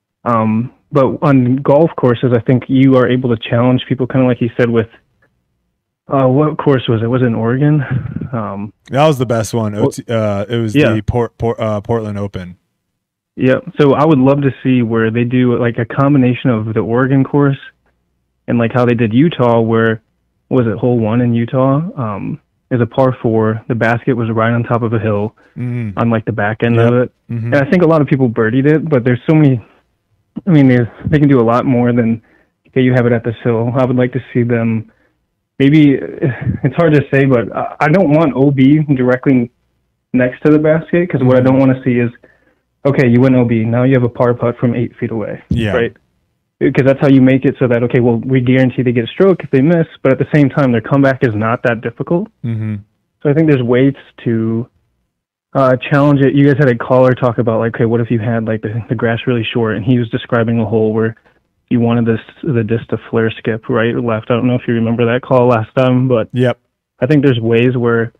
But on golf courses, I think you are able to challenge people kind of like you said with, what course was it? Was it in Oregon? That was the best one. It was the Portland Open. Yeah. So I would love to see where they do like a combination of the Oregon course and like how they did Utah, where was it hole 1 in Utah? Is a par 4. The basket was right on top of a hill on like the back end of it. And I think a lot of people birdied it, but there's so many, I mean, they can do a lot more than, okay, you have it at this hill. I would like to see them, maybe, it's hard to say, but I don't want OB directly next to the basket because what I don't want to see is, okay, you went OB, now you have a par putt from 8 feet away, right? Because that's how you make it so that, okay, well, we guarantee they get a stroke if they miss, but at the same time, their comeback is not that difficult. So I think there's ways to challenge it. You guys had a caller talk about, like, okay, what if you had, like, the grass really short, and he was describing a hole where you wanted the disc to flare skip right or left. I don't know if you remember that call last time, but I think there's ways where,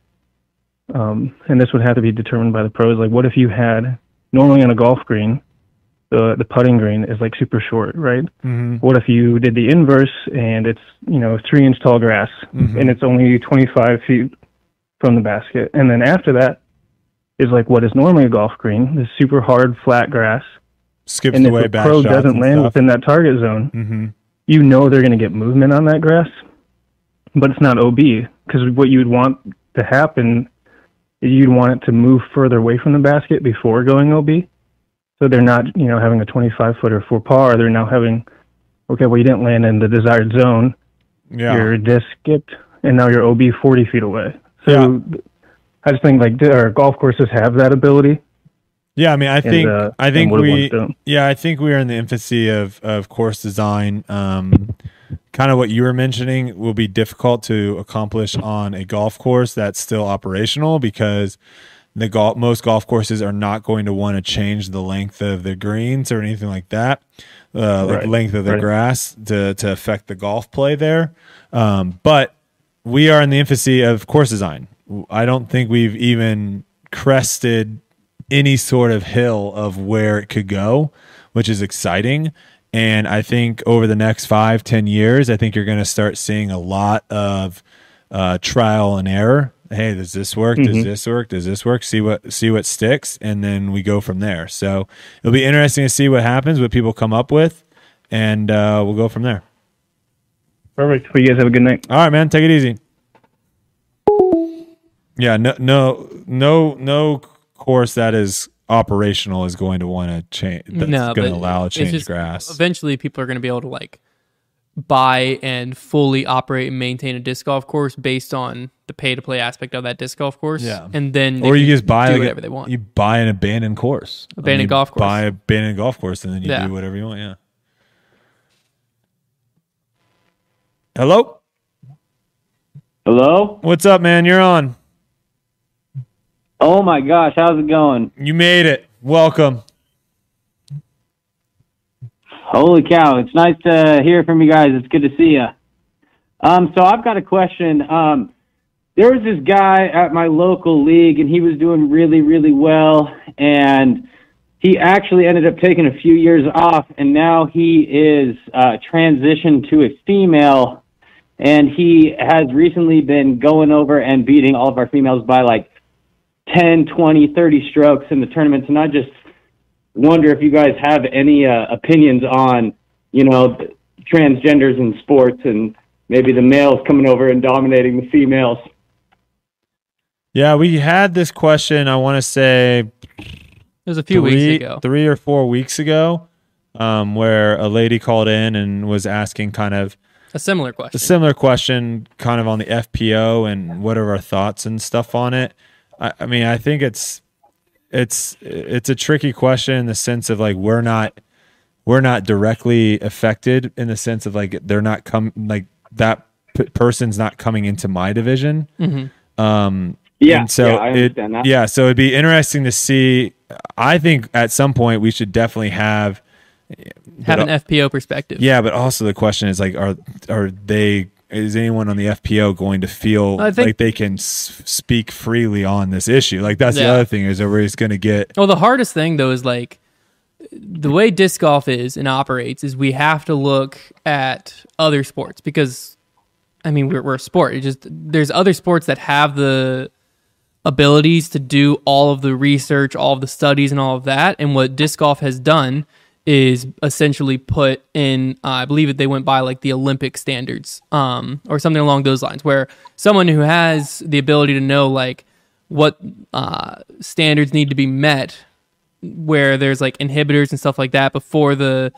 and this would have to be determined by the pros, like, what if you had, normally on a golf green, the putting green is like super short, right? What if you did the inverse and it's 3-inch tall grass and it's only 25 feet from the basket, and then after that is like what is normally a golf green, this super hard flat grass, skips and away if the pro doesn't land within that target zone, they're going to get movement on that grass, but it's not OB because what you'd want to happen is you'd want it to move further away from the basket before going OB. So they're not, having a 25-footer for par. They're now having, okay, well, you didn't land in the desired zone. Your disc skipped, and now you're OB 40 feet away. So I just think, like, our golf courses have that ability. Yeah, I mean, I think we are in the infancy of course design. Kind of what you were mentioning will be difficult to accomplish on a golf course that's still operational because most golf courses are not going to want to change the length of the greens or anything like that, like length of the grass to affect the golf play there. But we are in the infancy of course design. I don't think we've even crested any sort of hill of where it could go, which is exciting. And I think over the next 5-10 years, I think you're going to start seeing a lot of trial and error. Hey, does this work? Does this work? Does this work? See what sticks, and then we go from there. So it'll be interesting to see what happens, what people come up with, and we'll go from there. Perfect. Well, you guys have a good night. All right, man. Take it easy. Yeah, no course that is operational is going to want to change. That's going to allow a change grass. Eventually, people are going to be able to like buy and fully operate and maintain a disc golf course based on the pay-to-play aspect of that disc golf course. Yeah. And then or you just buy do whatever they want. You buy an abandoned course. Abandoned golf course. Buy an abandoned golf course, and then you do whatever you want. Yeah. Hello? Hello? What's up, man? You're on. Oh my gosh, how's it going? You made it. Welcome. Holy cow, it's nice to hear from you guys. It's good to see you. So I've got a question. There was this guy at my local league, and he was doing really, really well, and he actually ended up taking a few years off, and now he is transitioned to a female, and he has recently been going over and beating all of our females by like 10, 20, 30 strokes in the tournaments, and I just wonder if you guys have any opinions on, transgenders in sports and maybe the males coming over and dominating the females. Yeah, we had this question, I want to say, it was a few weeks ago. 3 or 4 weeks ago, where a lady called in and was asking kind of a similar question kind of on the FPO and what are our thoughts and stuff on it. I mean, I think it's a tricky question in the sense of like we're not directly affected in the sense of like they're not person's not coming into my division. Mm-hmm. I understand that. Yeah, so it'd be interesting to see. I think at some point we should definitely have an FPO perspective. Yeah, but also the question is like, is anyone on the FPO going to feel like they can speak freely on this issue? Like that's the other thing is everybody's going to get. Well, the hardest thing though is like the way disc golf is and operates is we have to look at other sports because, I mean, we're a sport. There's other sports that have the abilities to do all of the research, all of the studies, and all of that. And what disc golf has done is essentially put in, I believe that they went by like the Olympic standards, or something along those lines, where someone who has the ability to know like what standards need to be met, where there's like inhibitors and stuff like that before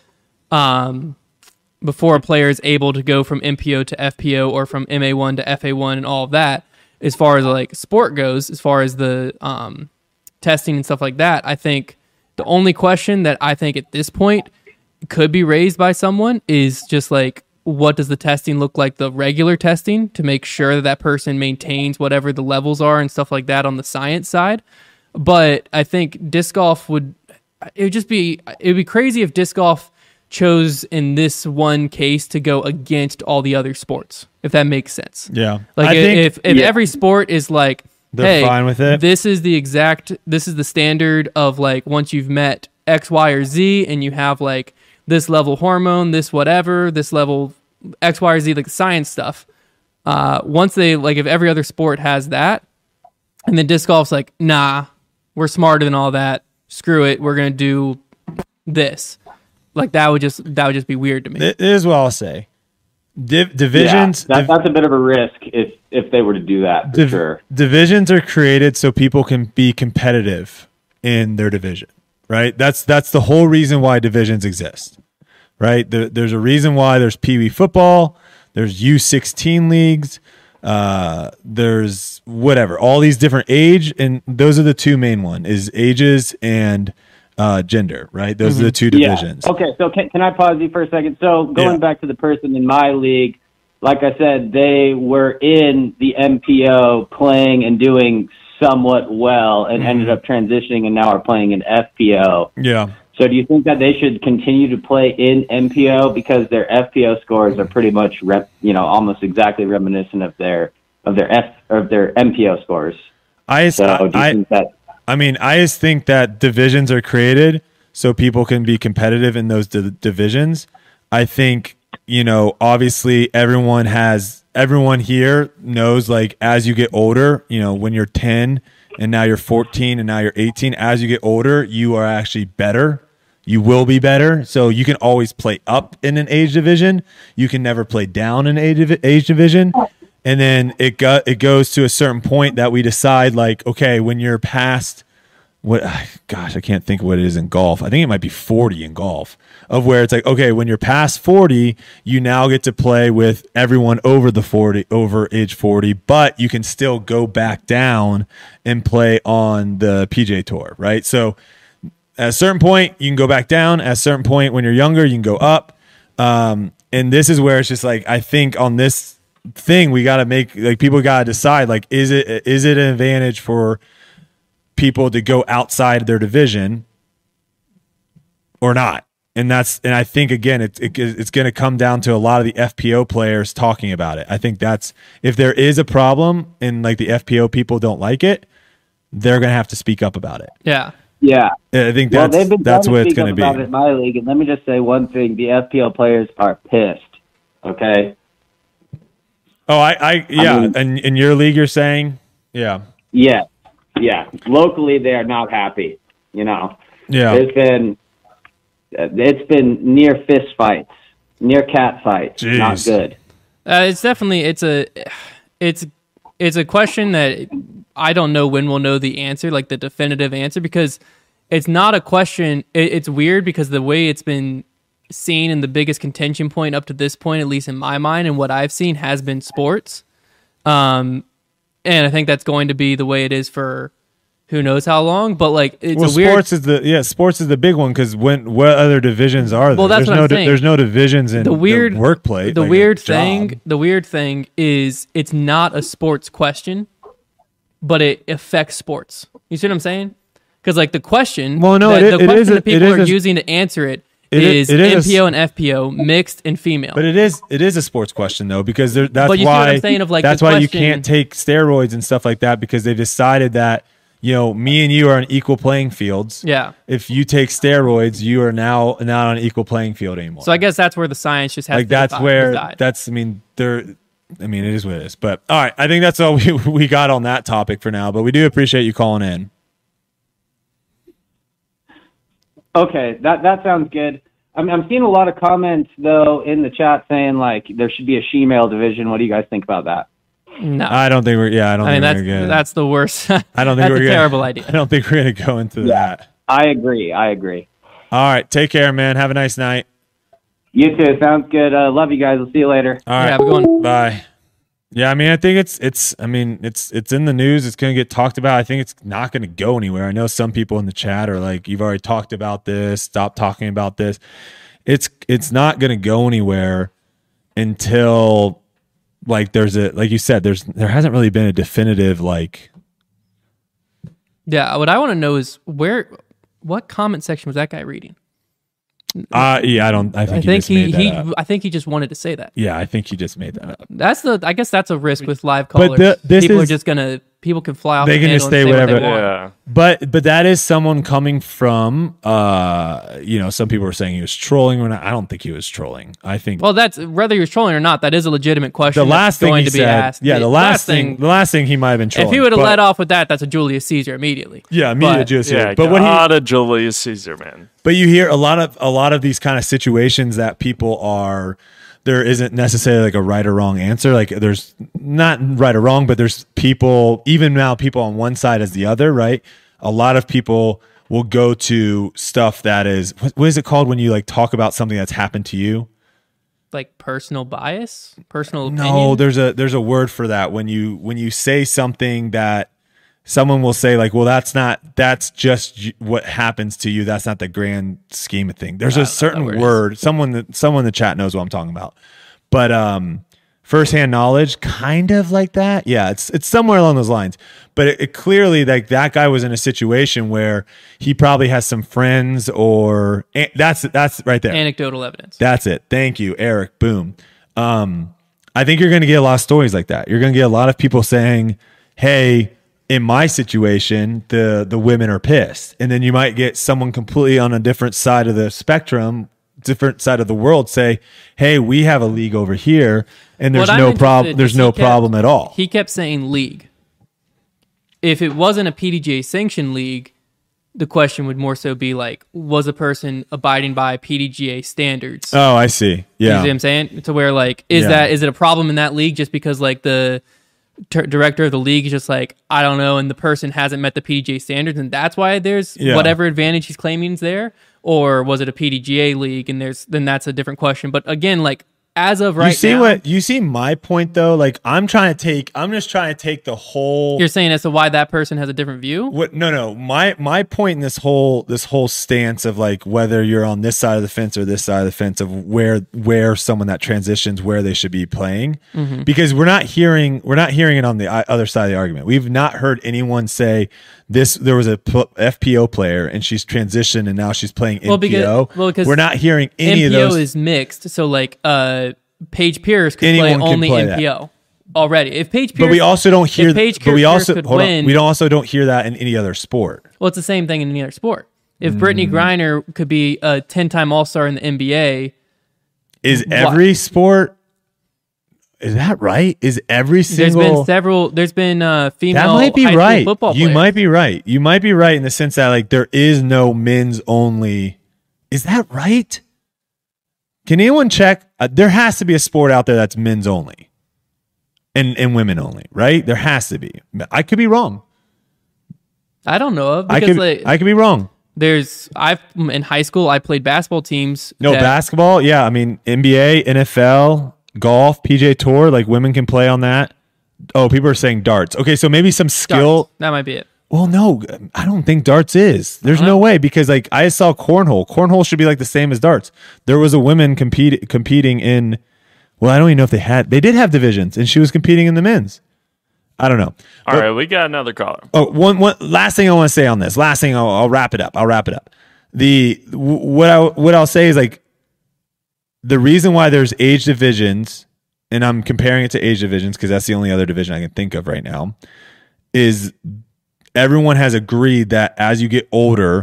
a player is able to go from MPO to FPO or from MA1 to FA1 and all of that, as far as like sport goes, as far as the testing and stuff like that, I think the only question that I think at this point could be raised by someone is just like, what does the testing look like, the regular testing, to make sure that that person maintains whatever the levels are and stuff like that on the science side. But I think disc golf it'd be crazy if disc golf chose in this one case to go against all the other sports, if that makes sense. Yeah. Like if every sport is like, they're fine with it. This is the standard of like once you've met X, Y, or Z and you have like this level hormone, this whatever, this level X, Y, or Z, like science stuff. Once they like, if every other sport has that, and then disc golf's like, nah, we're smarter than all that. Screw it, we're gonna do this. Like that would just be weird to me. It is what I'll say. Divisions. Yeah, that's a bit of a risk if they were to do that. For sure. Divisions are created so people can be competitive in their division, right? That's the whole reason why divisions exist, right? There's a reason why there's Pee Wee football, there's U16 leagues, there's whatever, all these different age, and those are the two main one is ages and gender, right? Those are the two divisions. Yeah. Okay, so can I pause you for a second? So going back to the person in my league, like I said, they were in the MPO playing and doing somewhat well and ended up transitioning and now are playing in FPO. Yeah. So do you think that they should continue to play in MPO because their FPO scores are pretty much almost exactly reminiscent of their MPO scores? I just think that divisions are created so people can be competitive in those divisions. I think, obviously everyone here knows, like, as you get older, when you're 10 and now you're 14 and now you're 18, as you get older, you are actually better. You will be better. So you can always play up in an age division. You can never play down in an age division. And then it goes to a certain point that we decide, like, okay, when you're past gosh, I can't think of what it is in golf. I think it might be 40 in golf, of where it's like, okay, when you're past 40, you now get to play with everyone over age 40, but you can still go back down and play on the PGA Tour, right? So at a certain point, you can go back down. At a certain point, when you're younger, you can go up. And this is where it's just like, I think on this thing, we got to make, like, people got to decide, like, is it an advantage for people to go outside their division or not? And I think, again, it's going to come down to a lot of the FPO players talking about it. I think that's, if there is a problem and like the FPO people don't like it, they're going to have to speak up about it. Yeah. Yeah. I think that's what it's going to be. About it in my league, and let me just say one thing: the FPL players are pissed. Okay. Oh, I mean, and in your league, you're saying, yeah. Locally, they are not happy. You know. Yeah. It's been near fist fights, near cat fights. Jeez. Not good. It's definitely it's a question that I don't know when we'll know the answer, like the definitive answer, because it's not a question. It's weird because the way it's been seen and the biggest contention point up to this point, at least in my mind and what I've seen, has been sports. And I think that's going to be the way it is for who knows how long. But like, it's a weird. Sports is the big one, because what other divisions are there? Well, that's what I'm saying. There's no divisions in the workplace. The weird thing is it's not a sports question, but it affects sports. You see what I'm saying? Because like the question, the question that people are using to answer it is MPO and FPO mixed and female. But it is a sports question though, because that's but you why see what I'm saying, of like that's the why question, you can't take steroids and stuff like that, because they've decided that, you know, me and you are on equal playing fields. Yeah. If you take steroids, you are now not on an equal playing field anymore. So I guess that's where the science just has like to that's divide. where that's. I mean, it is what it is. But all right, I think that's all we got on that topic for now. But we do appreciate you calling in. Okay, that sounds good. I'm seeing a lot of comments though in the chat saying like there should be a she-male division. What do you guys think about that? No, I don't think we're. Yeah, I don't. think that's the worst. I don't think that's a terrible idea. I don't think we're gonna go into that. I agree. All right, take care, man. Have a nice night. You too. Sounds good. Love you guys. We'll see you later. All right, have a good one. Bye. Yeah, I mean, I think it's in the news. It's going to get talked about. I think it's not going to go anywhere. I know some people in the chat are like, "You've already talked about this. Stop talking about this." It's not going to go anywhere until like like you said, there hasn't really been a definitive like. Yeah, what I want to know is what comment section was that guy reading? I think he just wanted to say that. Yeah, I think he just made that up. I guess that's a risk with live callers. People can fly off. They can just say whatever. Yeah. But that is someone coming from. Some people were saying he was trolling. I don't think he was trolling. I think. Well, that's whether he was trolling or not. That is a legitimate question. The last thing be asked. Yeah, the last thing he might have been trolling. If he would have let off with that, that's a Julius Caesar immediately. Yeah, Julius Caesar. Yeah, but Julius Caesar, man. But you hear a lot of these kind of situations that people are. There isn't necessarily like a right or wrong answer. Like there's not right or wrong, but there's people, even now people on one side as the other, right? A lot of people will go to stuff that is, what is it called when you like talk about something that's happened to you? Like personal bias, personal opinion? No, there's a word for that. When you say something that someone will say like, well, that's just what happens to you. That's not the grand scheme of things. There's a certain word. Someone in the chat knows what I'm talking about. But firsthand knowledge, kind of like that. Yeah, it's somewhere along those lines. But it clearly, like that guy was in a situation where he probably has some friends, or that's right there. Anecdotal evidence. That's it. Thank you, Eric. Boom. I think you're going to get a lot of stories like that. You're going to get a lot of people saying, "Hey, in my situation, the women are pissed," and then you might get someone completely on a different side of the spectrum, different side of the world, say, "Hey, we have a league over here, and there's no problem. There's no problem at all." He kept saying league. If it wasn't a PDGA sanctioned league, the question would more so be like, was a person abiding by PDGA standards? Oh, I see. Yeah, you see what I'm saying? To where like, is it a problem in that league just because like the director of the league is just like, I don't know, and the person hasn't met the PDGA standards, and that's why there's whatever advantage he's claiming is there? Or was it a PDGA league, and then that's a different question. But again, like, as of right now, you see my point though. Like I'm just trying to take the whole. You're saying as to why that person has a different view. What? No. My point in this whole stance of like whether you're on this side of the fence or this side of the fence of where someone that transitions where they should be playing, because we're not hearing it on the other side of the argument. We've not heard anyone say this. There was a FPO player and she's transitioned and now she's playing NPO. Because we're not hearing any of those. NPO is mixed, so like Paige Pierce could play only NPO already. If Paige Pierce, but we also don't hear. But we also win, we also don't hear that in any other sport. Well, it's the same thing in any other sport. If Brittany Griner could be a 10-time All-Star in the NBA, is every sport? Is that right? Is every single? There's been female. That might be right. Football you players. might be right. You might be right in the sense that like there is no men's only. Is that right? Can anyone check? There has to be a sport out there that's men's only and women only, right? There has to be. I could be wrong. I don't know of. I could be wrong. In high school, I played basketball teams. Basketball. Yeah. I mean, NBA, NFL, golf, PGA Tour, like women can play on that. Oh, people are saying darts. Okay. So maybe some skill. Darts. That might be it. Well, no, I don't think darts is. There's no way because like I saw cornhole. Cornhole should be like the same as darts. There was a woman competing in. Well, I don't even know if they did have divisions, and she was competing in the men's. I don't know. All right, we got another caller. Oh, one last thing I want to say on this. Last thing I'll wrap it up. What I'll say is like the reason why there's age divisions, and I'm comparing it to age divisions because that's the only other division I can think of right now, is everyone has agreed that as you get older,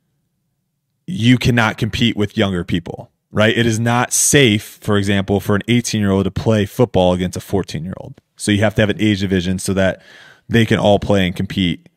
you cannot compete with younger people, right? It is not safe, for example, for an 18-year-old to play football against a 14-year-old. So you have to have an age division so that they can all play and compete.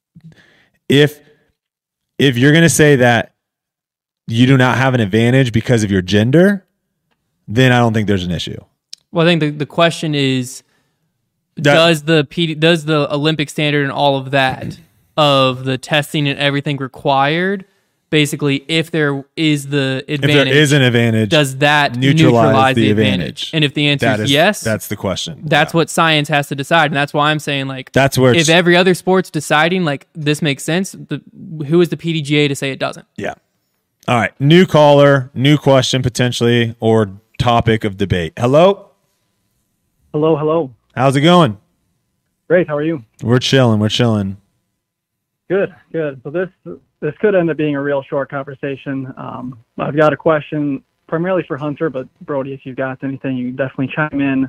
If you're going to say that you do not have an advantage because of your gender, then I don't think there's an issue. Well, I think the question is, does the Olympic standard and all of that of the testing and everything required, basically, if there is the advantage, if there is an advantage, does that neutralize the advantage? And if the answer is yes, that's the question. That's what science has to decide, and that's why I'm saying like that's where if every other sport's deciding like this makes sense, who is the PDGA to say it doesn't? Yeah. All right, new caller, new question potentially, or topic of debate. Hello. Hello. How's it going? Great. How are you? We're chilling. Good. So this could end up being a real short conversation. I've got a question primarily for Hunter, but Brody, if you've got anything, you can definitely chime in.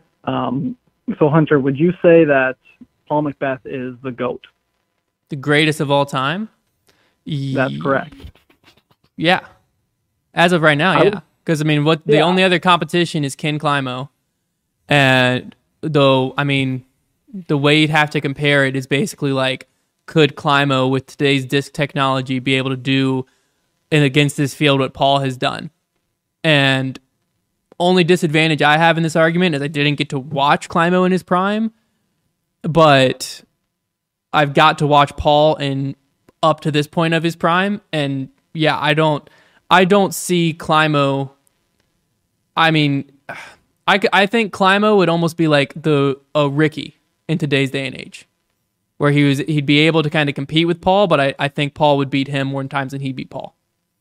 So Hunter, would you say that Paul McBeth is the GOAT? The greatest of all time? That's correct. Yeah. As of right now, yeah. Because, I mean, the only other competition is Ken Climo. And though, I mean, the way you'd have to compare it is basically like, could Climo with today's disc technology be able to do against this field what Paul has done? And only disadvantage I have in this argument is I didn't get to watch Climo in his prime, but I've got to watch Paul in up to this point of his prime, and yeah, I don't see Climo. I mean, I think Climo would almost be like a Ricky in today's day and age, where he'd be able to kind of compete with Paul, but I think Paul would beat him more times than he'd beat Paul.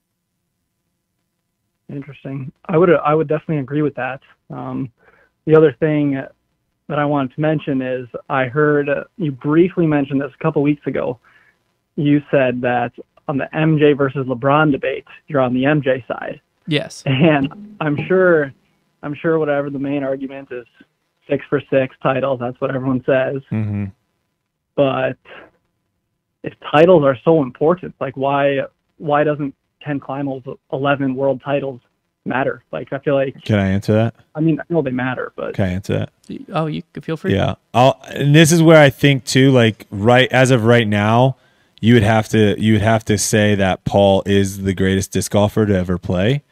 Interesting. I would definitely agree with that. The other thing that I wanted to mention is I heard you briefly mention this a couple weeks ago. You said that on the MJ versus LeBron debate, you're on the MJ side. Yes. And I'm sure whatever the main argument is, 6 for 6 titles. That's what everyone says. Mm-hmm. But if titles are so important, like why doesn't Ken Climo's 11 world titles matter? Like, I feel like. Can I answer that? I mean, I know they matter, but. Can I answer that? Oh, you can feel free. Yeah. And this is where I think too, like as of right now, you would have to say that Paul is the greatest disc golfer to ever play.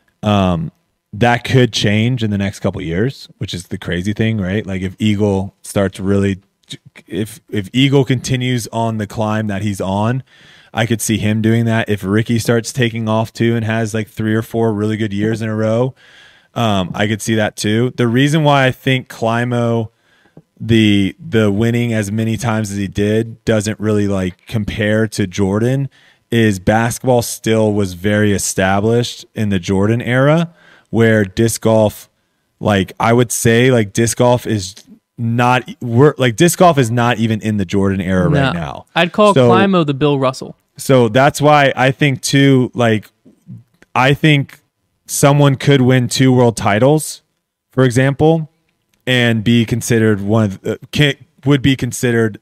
That could change in the next couple of years, which is the crazy thing, right? Like if Eagle starts really, if Eagle continues on the climb that he's on, I could see him doing that. If Ricky starts taking off too and has like 3 or 4 really good years in a row, I could see that too. The reason why I think Climo, the winning as many times as he did, doesn't really like compare to Jordan is basketball still was very established in the Jordan era, where disc golf, like I would say, like disc golf is not even in the Jordan era right now. I'd call Climo the Bill Russell. So that's why I think too, like I think someone could win 2 world titles, for example, and be considered could be considered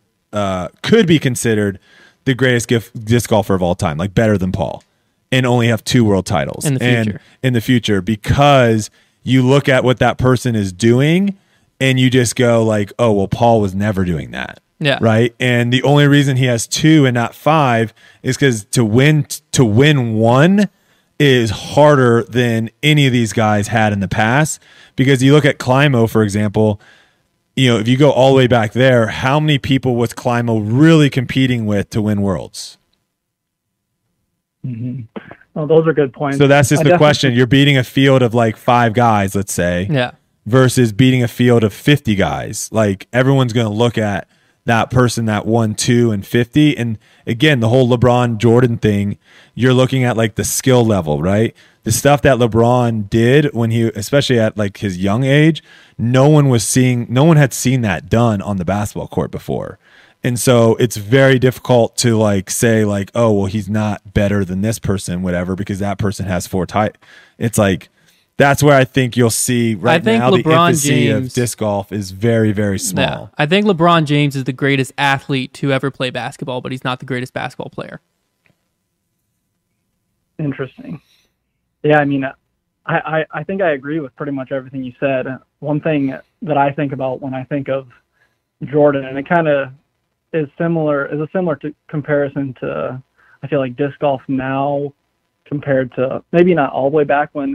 the greatest disc golfer of all time, like better than Paul, and only have 2 world titles in the future, because you look at what that person is doing and you just go like, oh, well, Paul was never doing that. Yeah. Right. And the only reason he has 2 and not 5 is because to win 1 is harder than any of these guys had in the past. Because you look at Climo, for example, if you go all the way back there, how many people was Climo really competing with to win worlds? Mm-hmm. Well, those are good points. So that's just the question. You're beating a field of like 5 guys, let's say, versus beating a field of 50 guys. Like everyone's going to look at that person that won 2 and 50. And again, the whole LeBron Jordan thing, you're looking at like the skill level, right? The stuff that LeBron did when he, especially at like his young age, no one had seen that done on the basketball court before. And so it's very difficult to like say like, oh, well, he's not better than this person, whatever, because that person has 4 titles. It's like, that's where I think you'll see right now the infancy of disc golf is very, very small. Yeah. I think LeBron James is the greatest athlete to ever play basketball, but he's not the greatest basketball player. Interesting. Yeah, I mean, I think I agree with pretty much everything you said. One thing that I think about when I think of Jordan, and it kind of is a similar comparison to, I feel like, disc golf now compared to maybe not all the way back when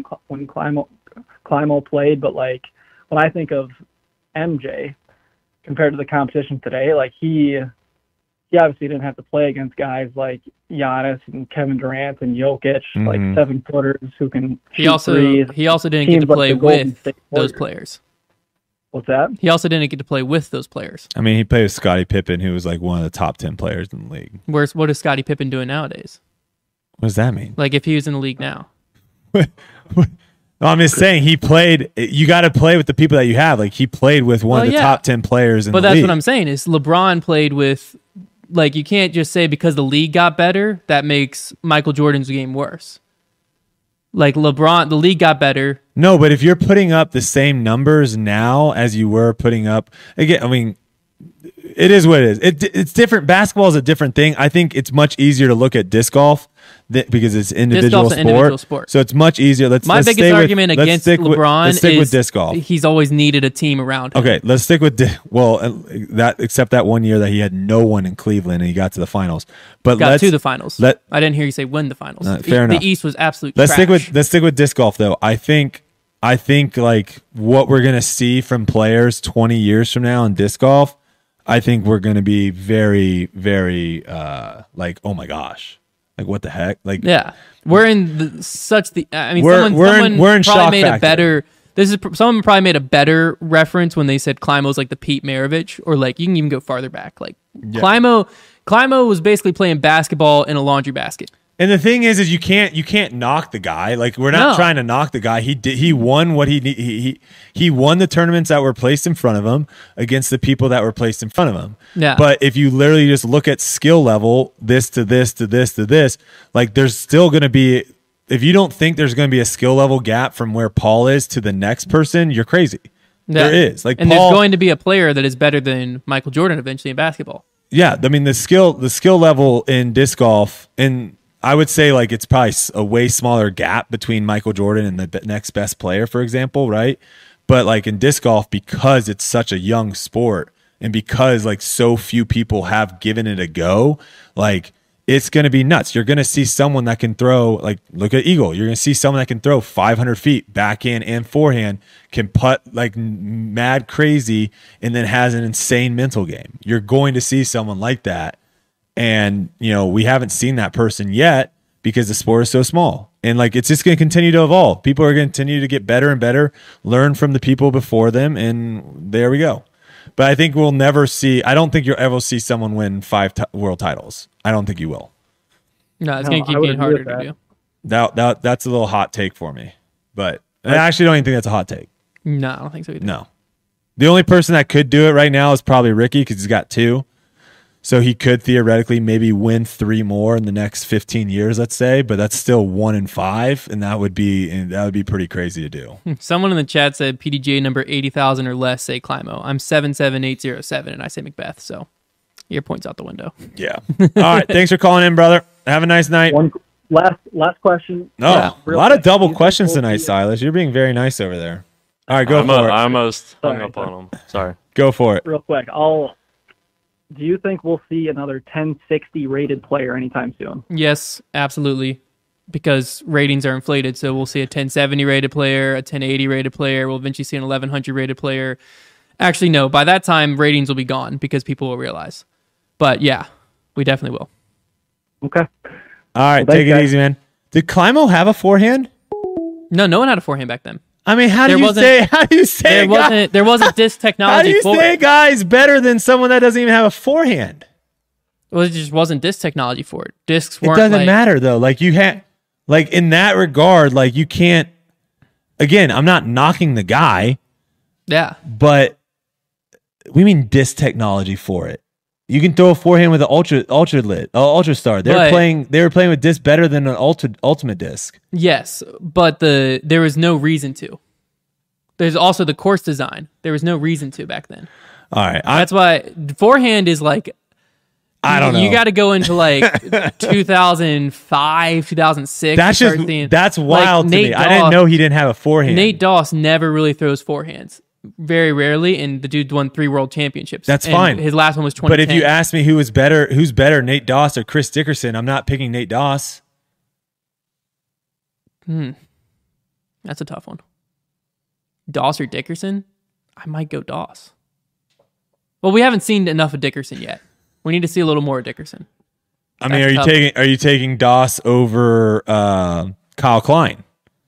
Climo played, but like when I think of MJ compared to the competition today, like he obviously didn't have to play against guys like Giannis and Kevin Durant and Jokic, like 7-footers who can shoot threes. He also didn't get to play with those players. What's that? He also didn't get to play with those players. I mean, he played with Scottie Pippen, who was like one of the top 10 players in the league. What is Scottie Pippen doing nowadays? What does that mean? Like if he was in the league now. No, I'm just saying he played. You got to play with the people that you have. Like he played with one of the top 10 players in the league. But that's what I'm saying is LeBron played with, like you can't just say because the league got better, that makes Michael Jordan's game worse. Like LeBron, the league got better. No, but if you're putting up the same numbers now as you were putting up, again, I mean, it is what it is. It's different. Basketball is a different thing. I think it's much easier to look at disc golf because it's individual sport. So it's much easier. My biggest argument against LeBron is with disc golf. He's always needed a team around him. Okay, let's stick with except that one year that he had no one in Cleveland and he got to the finals. But got to the finals. I didn't hear you say win the finals. Fair enough. The East was absolute trash. Let's stick with disc golf though. I think like what we're gonna see from players 20 years from now in disc golf, I think we're going to be very, very like, oh my gosh, like what the heck? Like, yeah, we're in I mean, we're in shock made factor. A better. Someone probably made a better reference when they said Climo's like the Pete Maravich, or like you can even go farther back. Like Climo was basically playing basketball in a laundry basket. And the thing is you can't knock the guy. Like we're not trying to knock the guy. He won what he won the tournaments that were placed in front of him against the people that were placed in front of him. Yeah. But if you literally just look at skill level, this to this to this to this, like there's still going to be. If you don't think there's going to be a skill level gap from where Paul is to the next person, you're crazy. Yeah. There is. Like, and there's going to be a player that is better than Michael Jordan eventually in basketball. Yeah, I mean the skill level in disc golf, and I would say like it's probably a way smaller gap between Michael Jordan and the next best player, for example, right? But like in disc golf, because it's such a young sport and because like so few people have given it a go, like it's going to be nuts. You're going to see someone that can throw, like, look at Eagle. You're going to see someone that can throw 500 feet backhand and forehand, can putt like mad crazy, and then has an insane mental game. You're going to see someone like that. And, we haven't seen that person yet because the sport is so small. And, like, it's just going to continue to evolve. People are going to continue to get better and better, learn from the people before them, and there we go. But I think we'll never see – I don't think you'll ever see someone win 5 world titles. I don't think you will. No, it's going to keep getting harder to do. That's a little hot take for me. But I actually don't even think that's a hot take. No, I don't think so either. No. The only person that could do it right now is probably Ricky because he's got 2. So he could theoretically maybe win 3 more in the next 15 years, let's say, but that's still 1 in 5, and that would be pretty crazy to do. Someone in the chat said PDGA number 80,000 or less, say Climo. I'm 77807, and I say Macbeth, so your point's out the window. Yeah. All right, thanks for calling in, brother. Have a nice night. One last question. No, a lot of double questions tonight, Silas. You're being very nice over there. All right, go for it. I almost hung up on him. Sorry. Go for it. Real quick, do you think we'll see another 1060 rated player anytime soon? Yes, absolutely, because ratings are inflated. So we'll see a 1070 rated player, a 1080 rated player. We'll eventually see an 1100 rated player. Actually, no. By that time, ratings will be gone because people will realize. But yeah, we definitely will. Okay. All right, take it easy, man. Did Climo have a forehand? No one had a forehand back then. I mean, how do you say there wasn't disc technology? How do you say a guy's better than someone that doesn't even have a forehand? Well, it just wasn't disc technology for it. Discs weren't. It doesn't matter though. Like you had, like in that regard, like you can't. Again, I'm not knocking the guy. Yeah. But we mean disc technology for it. You can throw a forehand with an ultra star. They were playing with disc better than an ultimate disc. Yes, but there was no reason to. There's also the course design. There was no reason to back then. All right, that's why forehand is like. I don't know. You got to go into like 2005, 2006. That's wild to me. I didn't know he didn't have a forehand. Nate Doss never really throws forehands. Very rarely, and the dude won 3 world championships. That's fine. His last one was 2010. But if you ask me who's better, Nate Doss or Chris Dickerson, I'm not picking Nate Doss. That's a tough one. Doss or Dickerson? I might go Doss. Well, we haven't seen enough of Dickerson yet. We need to see a little more of Dickerson. I mean, are you taking Doss over Kyle Klein?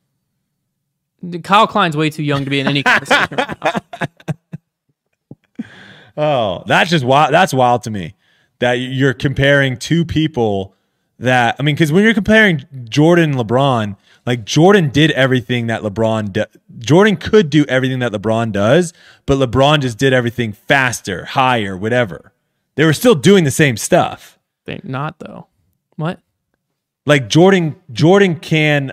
Kyle Klein's way too young to be in any conversation right now. Oh, that's just wild. That's wild to me that you're comparing 2 people that, I mean, because when you're comparing Jordan and LeBron, like Jordan did everything that Jordan could do everything that LeBron does, but LeBron just did everything faster, higher, whatever. They were still doing the same stuff. Think not though. What? Like Jordan can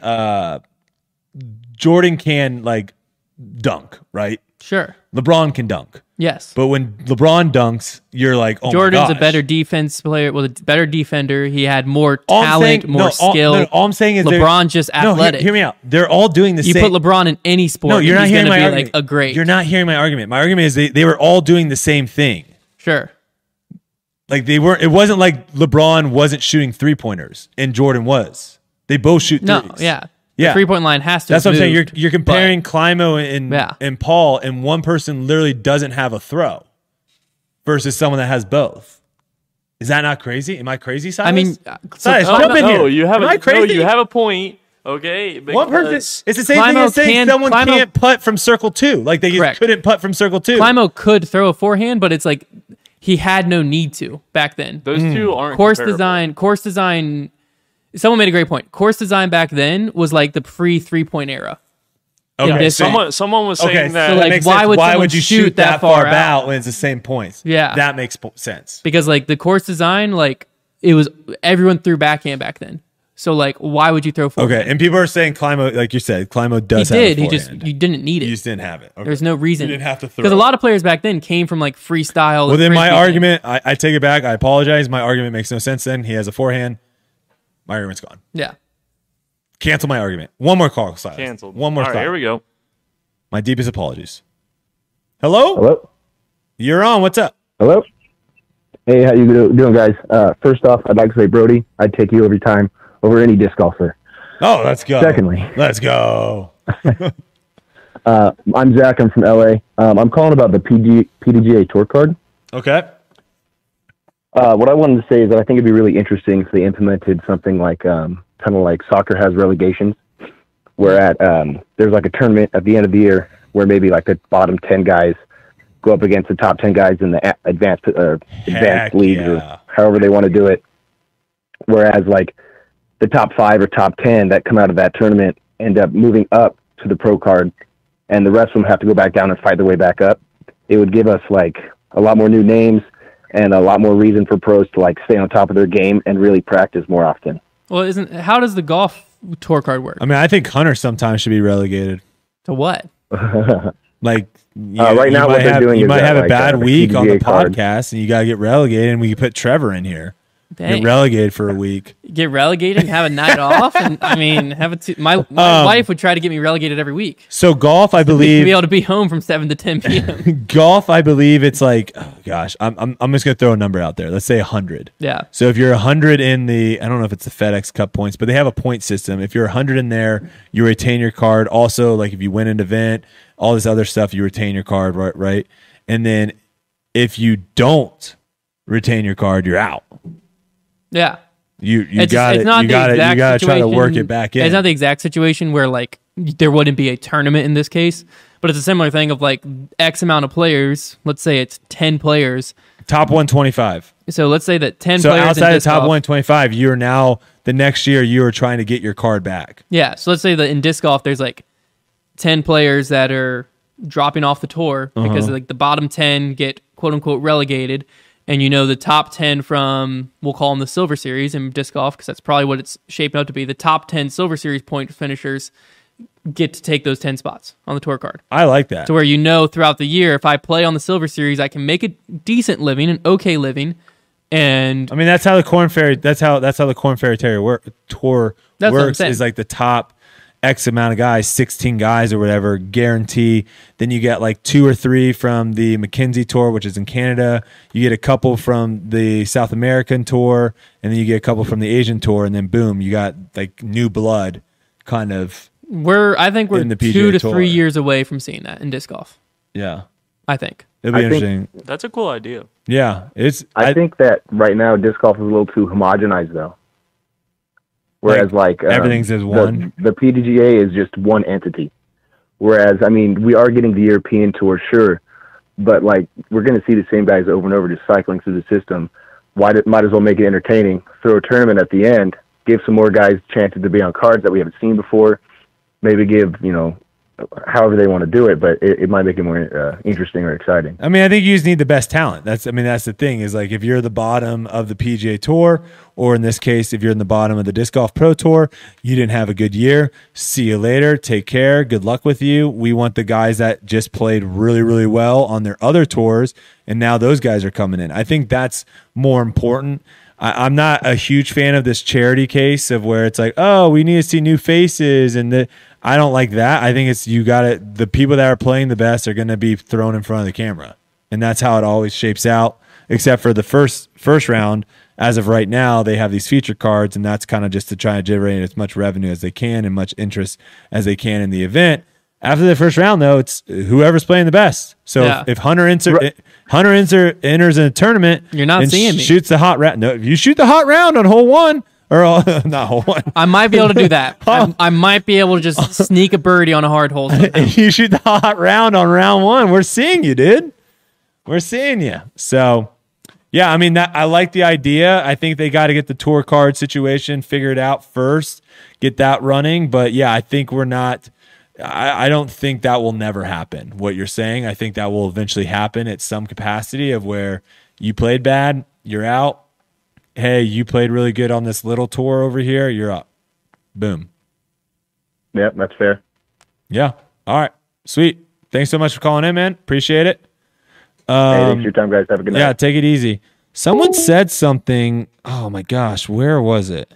like dunk, right? Sure. LeBron can dunk. Yes. But when LeBron dunks, you're like, oh Jordan's my gosh. a better defense player, a better defender. He had more talent, more skill. All I'm saying is LeBron's just athletic. Hear me out. They're all doing the same. You put LeBron in any sport, no, you're not hearing my argument. Like a great. You're not hearing my argument. My argument is they were all doing the same thing. Sure. Like they weren't. It wasn't like LeBron wasn't shooting 3-pointers and Jordan was. They both shoot threes. No, yeah. Yeah. The 3-point line has to. That's what I'm saying. You're comparing Climo and Paul, and one person literally doesn't have a throw versus someone that has both. Is that not crazy? Am I crazy, Silas? I mean, Silas, jump in here. You have Am I crazy? No, you have a point. Okay, one person. It's the same thing as saying someone can't putt from circle 2. Like they couldn't putt from circle 2. Climo could throw a forehand, but it's like he had no need to back then. Those two aren't course design. Someone made a great point. Course design back then was like the pre-3-point era. Okay, someone was saying that. So like, why would you shoot that far out when it's the same points? Yeah, that makes sense. Because like the course design, like it was everyone threw backhand back then. So like, why would you throw forehand? Okay, and people are saying Climo, like you said, Climo does. He did. You didn't need it. You just didn't have it. Okay. There's no reason. You didn't have to throw. Because a lot of players back then came from like freestyle. Well, then my argument, I take it back. I apologize. My argument makes no sense. Then he has a forehand. My argument's gone. Yeah. Cancel my argument. One more call, Silas. Canceled. One more All right, here we go. My deepest apologies. Hello? Hello? You're on. What's up? Hello? Hey, how you doing, guys? First off, I'd like to say, Brody, I'd take you every time over any disc golfer. Oh, let's go. Secondly, let's go. I'm Zach. I'm from LA. I'm calling about the PDGA Tour card. Okay. What I wanted to say is that I think it'd be really interesting if they implemented something like kind of like soccer has relegations, where there's like a tournament at the end of the year where maybe like the bottom 10 guys go up against the top 10 guys in the advanced leagues, or however they want to do it. Whereas like the top 5 or top 10 that come out of that tournament end up moving up to the pro card, and the rest of them have to go back down and fight their way back up. It would give us like a lot more new names and a lot more reason for pros to like stay on top of their game and really practice more often. Well, how does the golf tour card work? I mean, I think Hunter sometimes should be relegated. To what? Right now, what they're doing is you might have a like, bad week on the card. podcast, and you got to get relegated, and we can put Trevor in here. Dang. Get relegated for a week. Get relegated and have a night off? And I mean, my wife would try to get me relegated every week. So golf, I To believe, be able to be home from 7 to 10 p.m. golf, I believe it's like, oh gosh, I'm just gonna throw a number out there. Let's say 100. Yeah. So if you're 100 in the, I don't know if it's the FedEx Cup points, but they have a point system. If you're 100 in there, you retain your card. Also, like if you win an event, all this other stuff, you retain your card, right? And then if you don't retain your card, you're out. Yeah. You got to try to work it back in. It's not the exact situation where like there wouldn't be a tournament in this case, but it's a similar thing of like X amount of players. Let's say it's 10 players. Top 125. So let's say that 10 so players. So outside of top 125, you're now the next year you are trying to get your card back. Yeah. So let's say that in disc golf there's like 10 players that are dropping off the tour because like the bottom 10 get quote unquote relegated. And you know the top 10 from, we'll call them the Silver Series in disc golf, because that's probably what it's shaping up to be. The top 10 Silver Series point finishers get to take those 10 spots on the tour card. I like that. To where you know throughout the year, if I play on the Silver Series, I can make a decent living, an okay living. And I mean, that's how the Corn Ferry Tour works. Is like the top X amount of guys, 16 guys or whatever, guarantee. Then you get like 2 or 3 from the McKenzie Tour, which is in Canada. You get a couple from the South American Tour, and then you get a couple from the Asian Tour, and then boom, you got like new blood kind of. I think we're in the PGA 2 to Tour. 3 years away from seeing that in disc golf. Yeah. I think. It'll be interesting. That's a cool idea. Yeah. I think that right now disc golf is a little too homogenized though. Whereas everything's as one. The PDGA is just one entity. Whereas, I mean, we are getting the European Tour, sure, but like we're going to see the same guys over and over just cycling through the system. Might as well make it entertaining. Throw a tournament at the end, give some more guys chances to be on cards that we haven't seen before. Maybe give, however they want to do it, but it might make it more interesting or exciting. I mean, I think you just need the best talent. That's the thing is like if you're the bottom of the PGA Tour, or in this case, if you're in the bottom of the Disc Golf Pro Tour, you didn't have a good year. See you later. Take care. Good luck with you. We want the guys that just played really, really well on their other tours, and now those guys are coming in. I think that's more important. I'm not a huge fan of this charity case of where it's like, oh, we need to see new faces, and I don't like that. I think it's the people that are playing the best are going to be thrown in front of the camera, and that's how it always shapes out. Except for the first round, as of right now, they have these feature cards, and that's kind of just to try to generate as much revenue as they can and much interest as they can in the event. After the first round, though, it's whoever's playing the best. So if Hunter enters in a tournament, you're not seeing me. Shoots the hot round. No, if you shoot the hot round on hole 1. Or not hole 1. I might be able to do that. I might be able to just sneak a birdie on a hard hole. If you shoot the hot round on round 1, we're seeing you, dude. We're seeing you. So, yeah, I mean, I like the idea. I think they got to get the tour card situation figured out first, get that running. But, yeah, I think we're not – I don't think that will never happen, what you're saying. I think that will eventually happen at some capacity of where you played bad, you're out. Hey, you played really good on this little tour over here, you're up. Boom. Yep, that's fair. Yeah. All right. Sweet. Thanks so much for calling in, man. Appreciate it. Hey, thanks for your time, guys. Have a good night. Yeah, take it easy. Someone said something. Oh, my gosh. Where was it?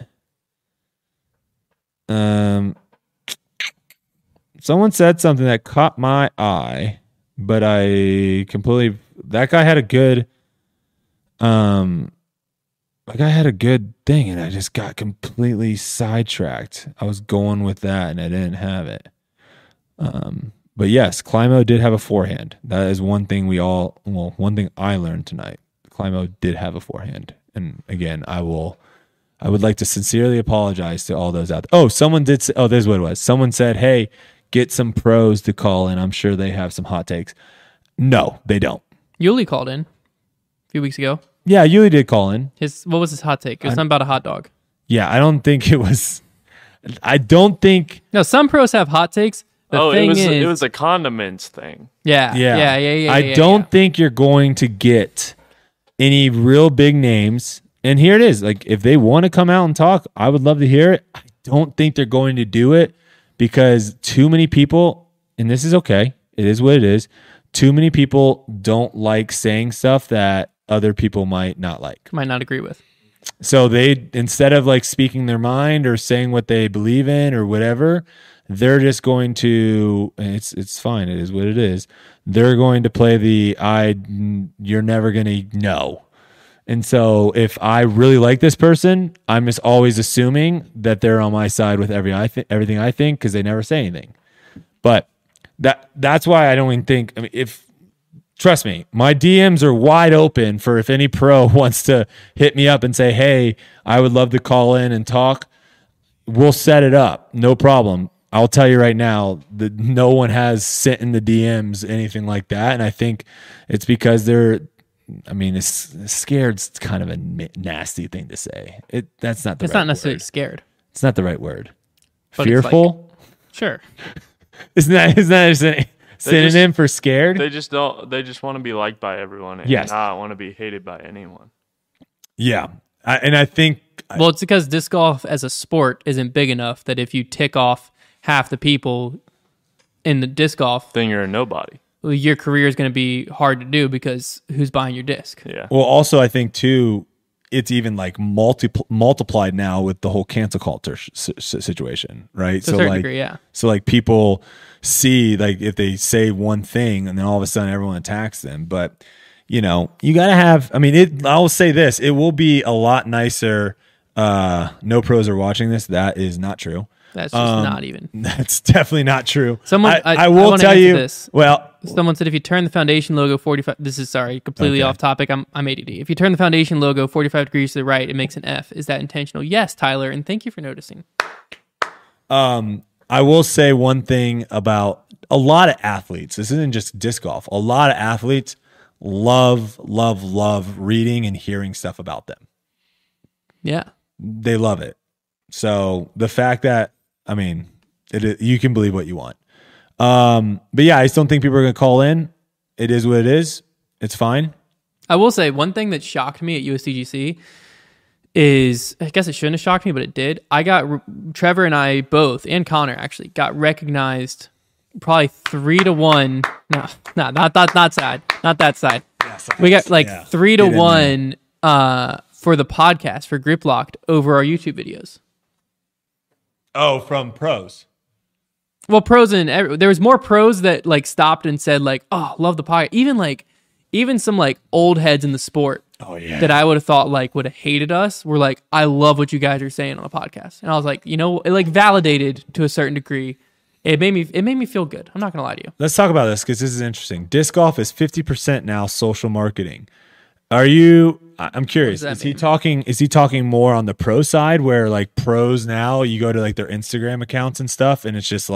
Someone said something that caught my eye, but I completely... That guy had a good... Like I had a good thing and I just got completely sidetracked. I was going with that and I didn't have it. But yes, Climo did have a forehand. That is one thing one thing I learned tonight. Climo did have a forehand. And again, I would like to sincerely apologize to all those out there. Oh, someone did say, there's what it was. Someone said, hey, get some pros to call in. I'm sure they have some hot takes. No, they don't. Yuli called in a few weeks ago. Yeah, Yuli did call in. What was his hot take? It was something about a hot dog. Yeah, I don't think it was. No, some pros have hot takes. It was a condiments thing. Yeah. I don't think you're going to get any real big names. And here it is. Like, if they want to come out and talk, I would love to hear it. I don't think they're going to do it because too many people, and this is okay, it is what it is, too many people don't like saying stuff that other people might not like. Might not agree with. So they, instead of like speaking their mind or saying what they believe in or whatever, they're just going to, it's fine, it is what it is. They're going to play you're never going to know. And so if I really like this person, I'm just always assuming that they're on my side with everything I think because they never say anything. But that's why I don't even think, trust me, my DMs are wide open for if any pro wants to hit me up and say, hey, I would love to call in and talk. We'll set it up. No problem. I'll tell you right now that no one has sent in the DMs anything like that. And I think it's because scared's kind of a nasty thing to say. That's not the It's right not necessarily word. Scared. It's not the right word. But Fearful? Sure. Isn't that a synonym for scared? They just want to be liked by everyone and not want to be hated by anyone. Yeah. I think... Well, it's because disc golf as a sport isn't big enough that if you tick off half the people in the disc golf... Then you're a nobody. Your career is going to be hard to do because who's buying your disc? Yeah. Well, also, I think, too, it's even like multiplied now with the whole cancel culture situation, right? To a certain degree, yeah. So, like, people see, like, if they say one thing and then all of a sudden everyone attacks them. But, you got to have, I'll say this, it will be a lot nicer. No pros are watching this. That is not true. That's just not even. That's definitely not true. Someone, I will tell you this. Well, someone said if you turn the foundation logo 45. This is completely off topic. I'm ADD. If you turn the foundation logo 45 degrees to the right, it makes an F. Is that intentional? Yes, Tyler, and thank you for noticing. I will say one thing about a lot of athletes. This isn't just disc golf. A lot of athletes love reading and hearing stuff about them. Yeah, they love it. So the fact that you can believe what you want. But yeah, I just don't think people are going to call in. It is what it is. It's fine. I will say one thing that shocked me at USDGC is, I guess it shouldn't have shocked me, but it did. Trevor and I both, and Connor actually, got recognized probably 3-1. No, not that side. Not that side. We got 3-1 for the podcast for Grip Locked over our YouTube videos. Oh, from pros. Well, pros there was more pros that stopped and said oh, love the podcast. Even some old heads in the sport. Oh yeah. That I would have thought would have hated us were I love what you guys are saying on the podcast. And I was it validated to a certain degree. It made me feel good. I'm not gonna lie to you. Let's talk about this because this is interesting. Disc golf is 50% now social marketing. I'm curious. Is he talking more on the pro side where pros now you go to their Instagram accounts and stuff and it's just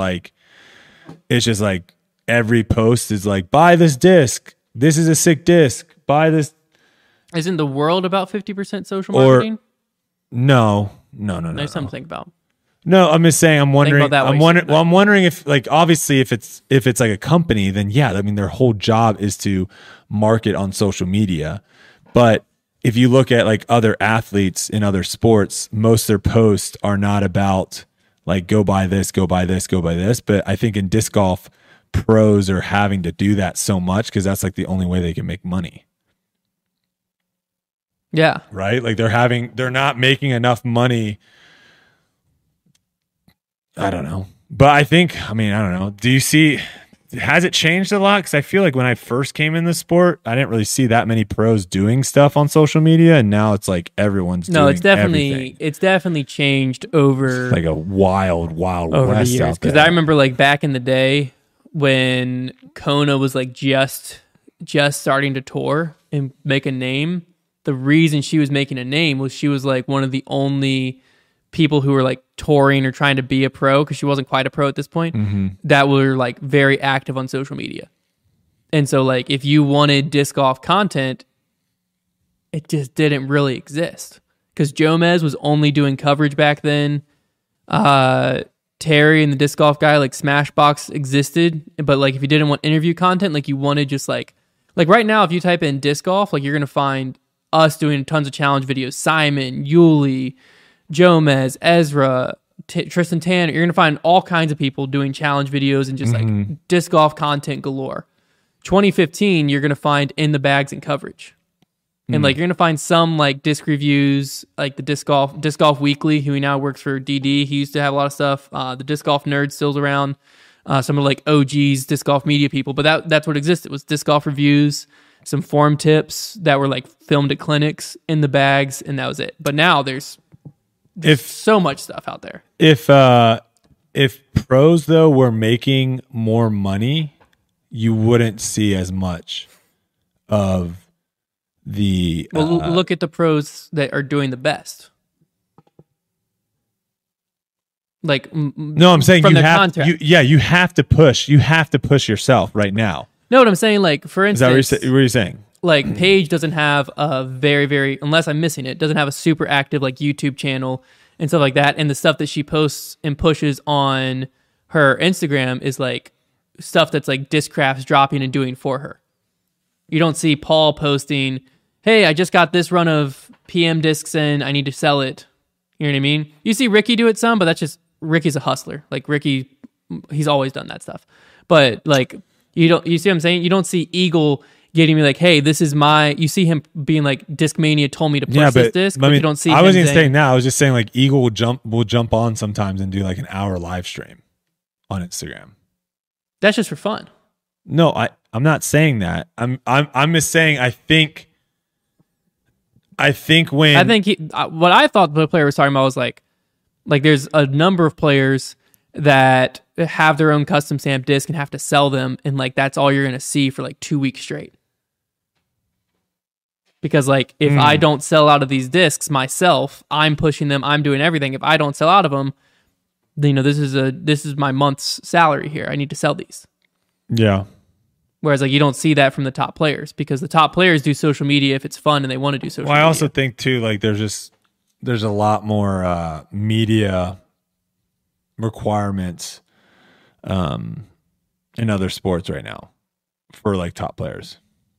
every post is buy this disc. This is a sick disc. Buy this. Isn't the world about 50% social marketing? No. There's something to think about. No, I'm just saying. I'm wondering. I'm wondering if, obviously, if it's a company, then yeah. Their whole job is to market on social media. But if you look at other athletes in other sports, most of their posts are not about go buy this, go buy this, go buy this. But I think in disc golf, pros are having to do that so much because that's the only way they can make money. Yeah. Right? They're not making enough money. I don't know. But I think, I don't know. Do you see has it changed a lot? Because I feel like when I first came in the sport, I didn't really see that many pros doing stuff on social media, and now it's like everyone's doing everything. It's definitely changed over It's like a wild over west the years. out there. Because I remember like back in the day when Kona was like just starting to tour and make a name. The reason she was making a name was she was like one of the only people who were like touring or trying to be a pro, because she wasn't quite a pro at this point, that were like very active on social media. And so like if you wanted disc golf content, it just didn't really exist, because Jomez was only doing coverage back then. Terry and the disc golf guy, like Smashbox existed, but like if you didn't want interview content, like you wanted just like right now, if you type in disc golf, like you're gonna find us doing tons of challenge videos. Simon, Yuli, Jomez, Ezra, Tristan Tanner. You're going to find all kinds of people doing challenge videos and just like disc golf content galore. 2015, you're going to find In the Bags and coverage. And like you're going to find some like disc reviews, like the Disc Golf Weekly, who now works for DD. He used to have a lot of stuff. The Disc Golf Nerd still's around. Some of like OG's disc golf media people. But that's what existed, was disc golf reviews, some form tips that were like filmed at clinics, In the Bags, and that was it. But now there's so much stuff out there. If pros though were making more money, you wouldn't see as much of the. Look at the pros that are doing the best. Like no, I'm saying you have to push. You have to push yourself right now. No, what I'm saying, like for instance, is that what you're saying? Like Paige doesn't have a very, unless I'm missing it, doesn't have a super active like YouTube channel and stuff like that. And the stuff that she posts and pushes on her Instagram is like stuff that's like Discraft's dropping and doing for her. You don't see Paul posting, hey, I just got this run of PM discs in, I need to sell it. You know what I mean? You see Ricky do it some, but that's just, Ricky's a hustler. Like Ricky, he's always done that stuff. But like, you see what I'm saying? You don't see Eagle getting me like, hey, this is you see him being like, Discmania told me to push this disc, but you don't see I him wasn't saying that. I was just saying like Eagle will jump on sometimes and do like an hour live stream on Instagram. That's just for fun. No, I'm not saying that. I'm just saying I think what I thought the player was talking about was like there's a number of players that have their own custom stamp disc and have to sell them, and like that's all you're gonna see for like 2 weeks straight. Because like if I don't sell out of these discs myself, I'm pushing them, I'm doing everything. If I don't sell out of them, then, this is my month's salary here. I need to sell these. Yeah. Whereas like you don't see that from the top players, because the top players do social media if it's fun and they want to do social media. I also think too, like there's a lot more media requirements in other sports right now for like top players.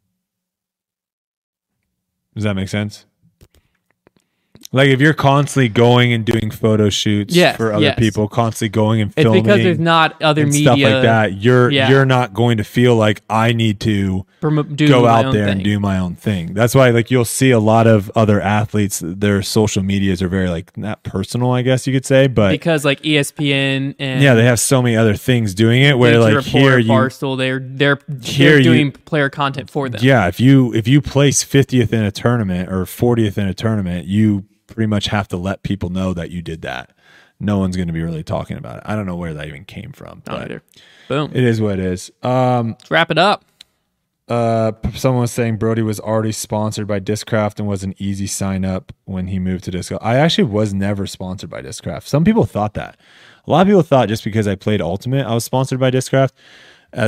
Does that make sense? Like if you're constantly going and doing photo shoots for other people, constantly going and filming, it's because there's not other media stuff like that. You're not going to feel like I need to go out there and do my own thing. That's why like you'll see a lot of other athletes, their social medias are very like not personal, I guess you could say, but because like ESPN and they have so many other things doing it. Where like here Barstool, they're doing player content for them. Yeah, if you place 50th in a tournament or 40th in a tournament, you pretty much have to let people know that you did that. No one's going to be really talking about it. I don't know where that even came from. Not either. Boom. It is what it is. Let's wrap it up. Someone was saying Brody was already sponsored by Discraft and was an easy sign up when he moved to Discraft. I actually was never sponsored by Discraft. Some people thought that. A lot of people thought just because I played Ultimate, I was sponsored by Discraft. I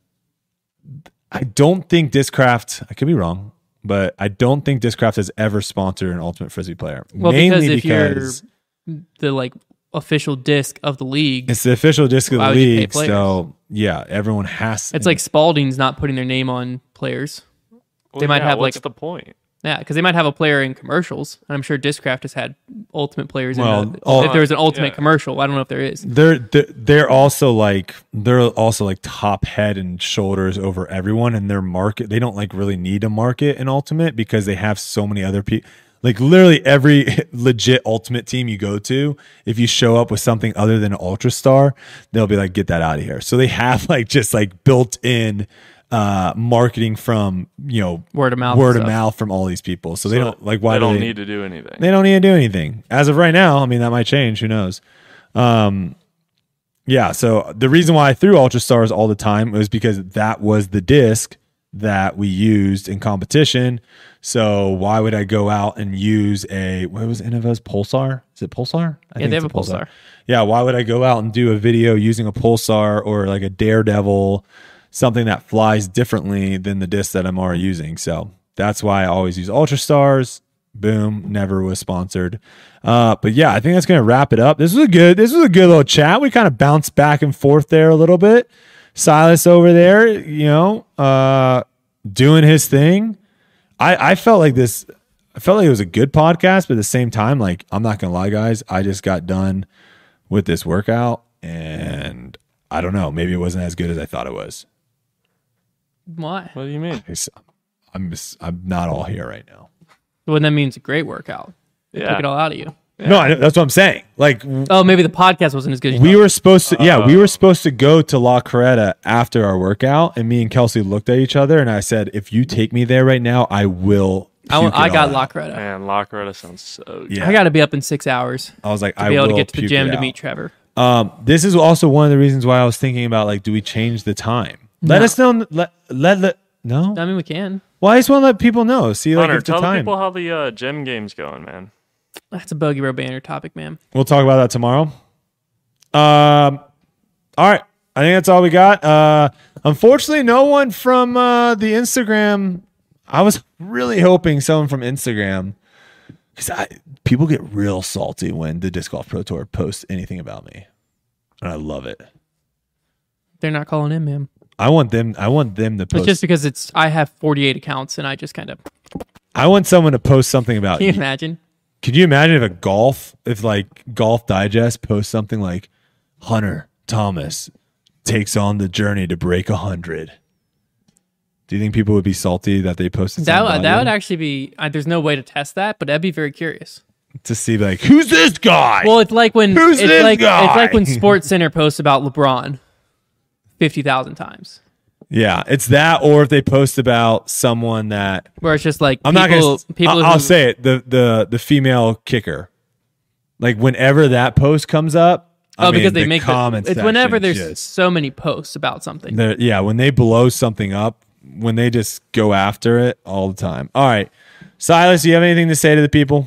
don't think Discraft, I could be wrong, but I don't think Discraft has ever sponsored an Ultimate Frisbee player. Well, mainly because you're the like official disc of the league. It's the official disc of the league, so yeah, everyone has. It's like Spalding's not putting their name on players. They might have what's the point? Yeah, because they might have a player in commercials, and I'm sure Discraft has had Ultimate players. If there's an Ultimate commercial, I don't know if there is. They're also like top head and shoulders over everyone in their market. They don't like really need to market an Ultimate because they have so many other people. Like literally every legit Ultimate team you go to, if you show up with something other than an Ultra Star, they'll be like, get that out of here. So they have like just like built in marketing from, you know, word of mouth from all these people. So they don't like, why they do don't they need to do anything. They don't need to do anything as of right now. I mean, that might change. Who knows? Yeah. So the reason why I threw Ultra Stars all the time was because that was the disc that we used in competition. So why would I go out and use what was Innova's Pulsar? Is it Pulsar? Yeah, they have a Pulsar. Yeah. Why would I go out and do a video using a Pulsar or like a Daredevil, something that flies differently than the disc that I'm already using? So that's why I always use Ultra Stars. Boom, never was sponsored. But yeah, I think that's gonna wrap it up. This was a good little chat. We kind of bounced back and forth there a little bit. Silas over there, you know, doing his thing. I felt like it was a good podcast, but at the same time, like, I'm not gonna lie, guys, I just got done with this workout and I don't know, maybe it wasn't as good as I thought it was. Why? What do you mean? I'm not all here right now. Well, that means a great workout. They took it all out of you. Yeah. No, that's what I'm saying. Like, maybe the podcast wasn't as good as we were supposed to. We were supposed to go to La Coretta after our workout, and me and Kelsey looked at each other, and I said, "If you take me there right now, I will." I got La Coretta. Man, La Coretta sounds so good. Yeah. I got to be up in 6 hours. I was like, to be able to get to the gym to meet Trevor. This is also one of the reasons why I was thinking about, like, do we change the time? Let us know. No, I mean, we can. Well, I just want to let people know. See, like, Hunter, if the tell time. people how the gym game's going, man. That's a Bogey Row banner topic, man. We'll talk about that tomorrow. All right. I think that's all we got. Unfortunately, no one from the Instagram. I was really hoping someone from Instagram, because people get real salty when the Disc Golf Pro Tour posts anything about me, and I love it. They're not calling in, man. I want them to post. It's just because I have 48 accounts, and I just kind of. I want someone to post something about. Can you imagine? Could you imagine if like Golf Digest posts something like Hunter Thomas takes on the journey to break 100? Do you think people would be salty that they posted something? That would actually be. There's no way to test that, but I'd be very curious to see, like, who's this guy? Well, it's like when who's this guy? It's like when Sports Center posts about LeBron 50,000 times. Yeah, it's that, or if they post about someone that where it's just like I'm people, not gonna. I'll say it. The female kicker, like whenever that post comes up. Because they make comments. It's whenever there's so many posts about something. Yeah, when they blow something up, when they just go after it all the time. All right, Silas, do you have anything to say to the people?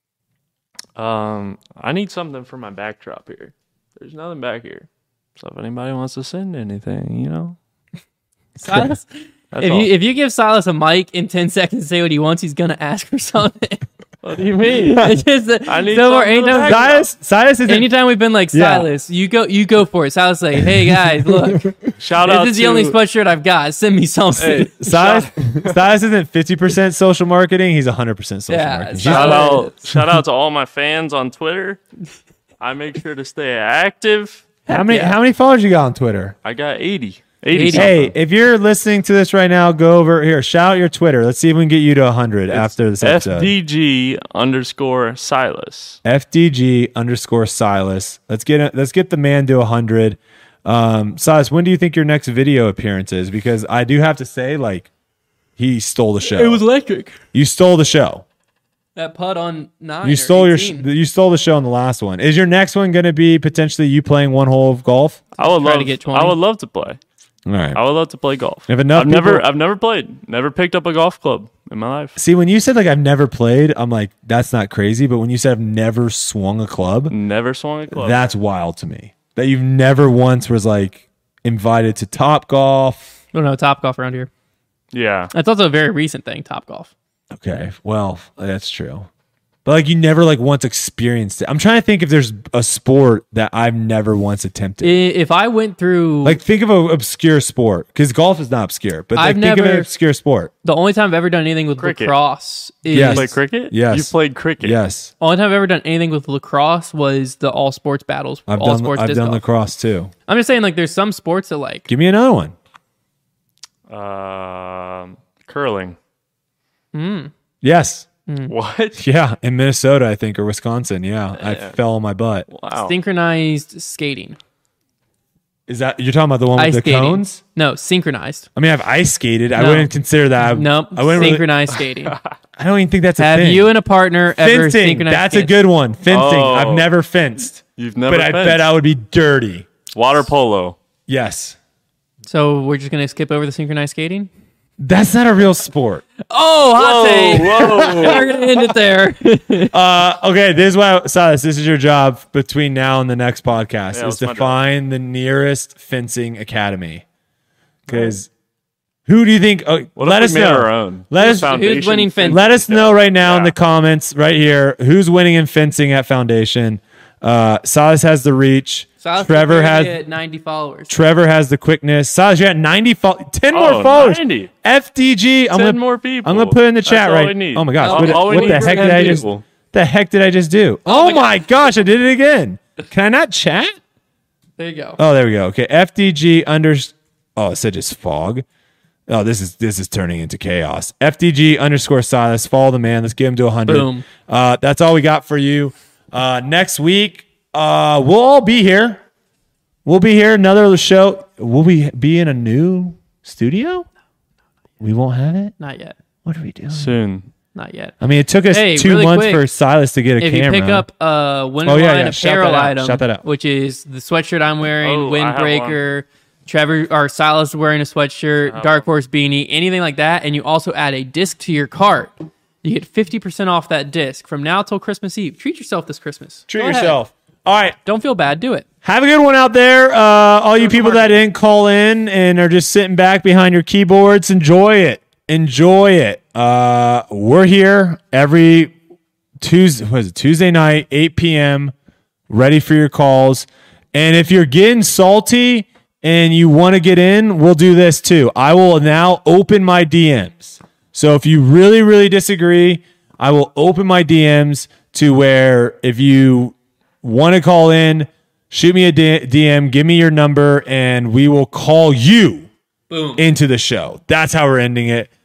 I need something for my backdrop here. There's nothing back here, so if anybody wants to send anything, you know. Silas, if you give Silas a mic in 10 seconds to say what he wants, he's gonna ask for something. What do you mean? It's just I need Silas is anytime we've been like, Silas, you go for it. Silas like, hey guys, look, shout out. This is the only sweatshirt I've got. Send me something. Hey, Silas isn't 50% social marketing. He's 100% social marketing. Shout out to all my fans on Twitter. I make sure to stay active. How many followers you got on Twitter? I got 80. Hey, if you're listening to this right now, go over here. Shout out your Twitter. Let's see if we can get you to 100 after this episode. FDG_Silas. FDG_Silas. Let's get the man to 100. Silas, when do you think your next video appearance is? Because I do have to say, like, he stole the show. It was electric. You stole the show. That putt on 9. You stole you stole the show on the last one. Is your next one going to be potentially you playing one hole of golf? I would love to play. All right. I would love to play golf. I've never played. Never picked up a golf club in my life. See, when you said like I've never played, I'm like, that's not crazy. But when you said I've never swung a club, that's wild to me. That you've never once was like invited to Top Golf. I don't know Top Golf around here. Yeah, that's also a very recent thing. Top Golf. Okay, well, that's true. But like you never like once experienced it. I'm trying to think if there's a sport that I've never once attempted. If I went through, like, think of an obscure sport, because golf is not obscure. But like, think of an obscure sport. The only time I've ever done anything with lacrosse is yes. You play cricket. Yes, you played cricket. Yes. Only time I've ever done anything with lacrosse was the all sports battles. I've done lacrosse too. I'm just saying, like, there's some sports that like. Give me another one. Curling. Yes. What? Yeah, in Minnesota, I think, or Wisconsin. Yeah, I fell on my butt. Wow. Synchronized skating. Is that you're talking about the one with Ice the skating. cones? No, synchronized. I mean, I've ice skated. I No. wouldn't consider that. Nope. I wouldn't Synchronized skating. I don't even think that's a Have thing. you and a partner ever fencing? synchronized? That's a skated? good one. Fencing. Oh. I've never fenced, You've never but I fenced. bet I would be dirty. Water polo. Yes, So we're just gonna skip over the synchronized skating. that's not a real sport. Oh, hot take. Whoa. We're gonna end it there. Okay, this is why, Silas. This is your job between now and the next podcast: Yeah, is what's my to job? find the nearest fencing academy. Because who do you think? What let if us we made know. our own? Let us. Who's winning fencing? Let us know right now in Yeah. the comments right here who's winning in fencing at Foundation. Silas has the reach. Silas Trevor has has 90 followers. Trevor has the quickness. Silas, you're at 90 10 Oh, more followers. 90. FDG. 10 more people. I'm gonna put it in the That's chat all right. we need. Oh my gosh. All- all we what need the is heck 10 did I just people. the heck did I just do? Oh my gosh, I did it again. Can I not chat? There you go. Oh, there we go. Okay. FDG oh, it said just fog. Oh, this is turning into chaos. FDG _ Silas. Follow the man. Let's get him to 100. Boom. That's all we got for you. Next week, we'll all be here. We'll be here. Another show. Will we be in a new studio? We won't have it? Not yet. What are we doing? Soon. Not yet. I mean, it took us Hey, 2 really months quick, for Silas to get a If camera. you pick up a Oh, Windline yeah. Shout apparel that out. item, Shout that out. which is the sweatshirt I'm wearing, Oh, I have Windbreaker, Trevor or Silas is wearing a sweatshirt, Dark Horse beanie, anything like that, and you also add a disc to your cart, you get 50% off that disc from now till Christmas Eve. Treat yourself this Christmas. Treat Go ahead. yourself. All right. Don't feel bad. Do it. Have a good one out there. All you people that didn't call in and are just sitting back behind your keyboards, enjoy it. Enjoy it. We're here every Tuesday night, 8 p.m., ready for your calls. And if you're getting salty and you want to get in, we'll do this too. I will now open my DMs. So if you really, really disagree, I will open my DMs to where if you want to call in, shoot me a DM, give me your number, and we will call you into the show. That's how we're ending it.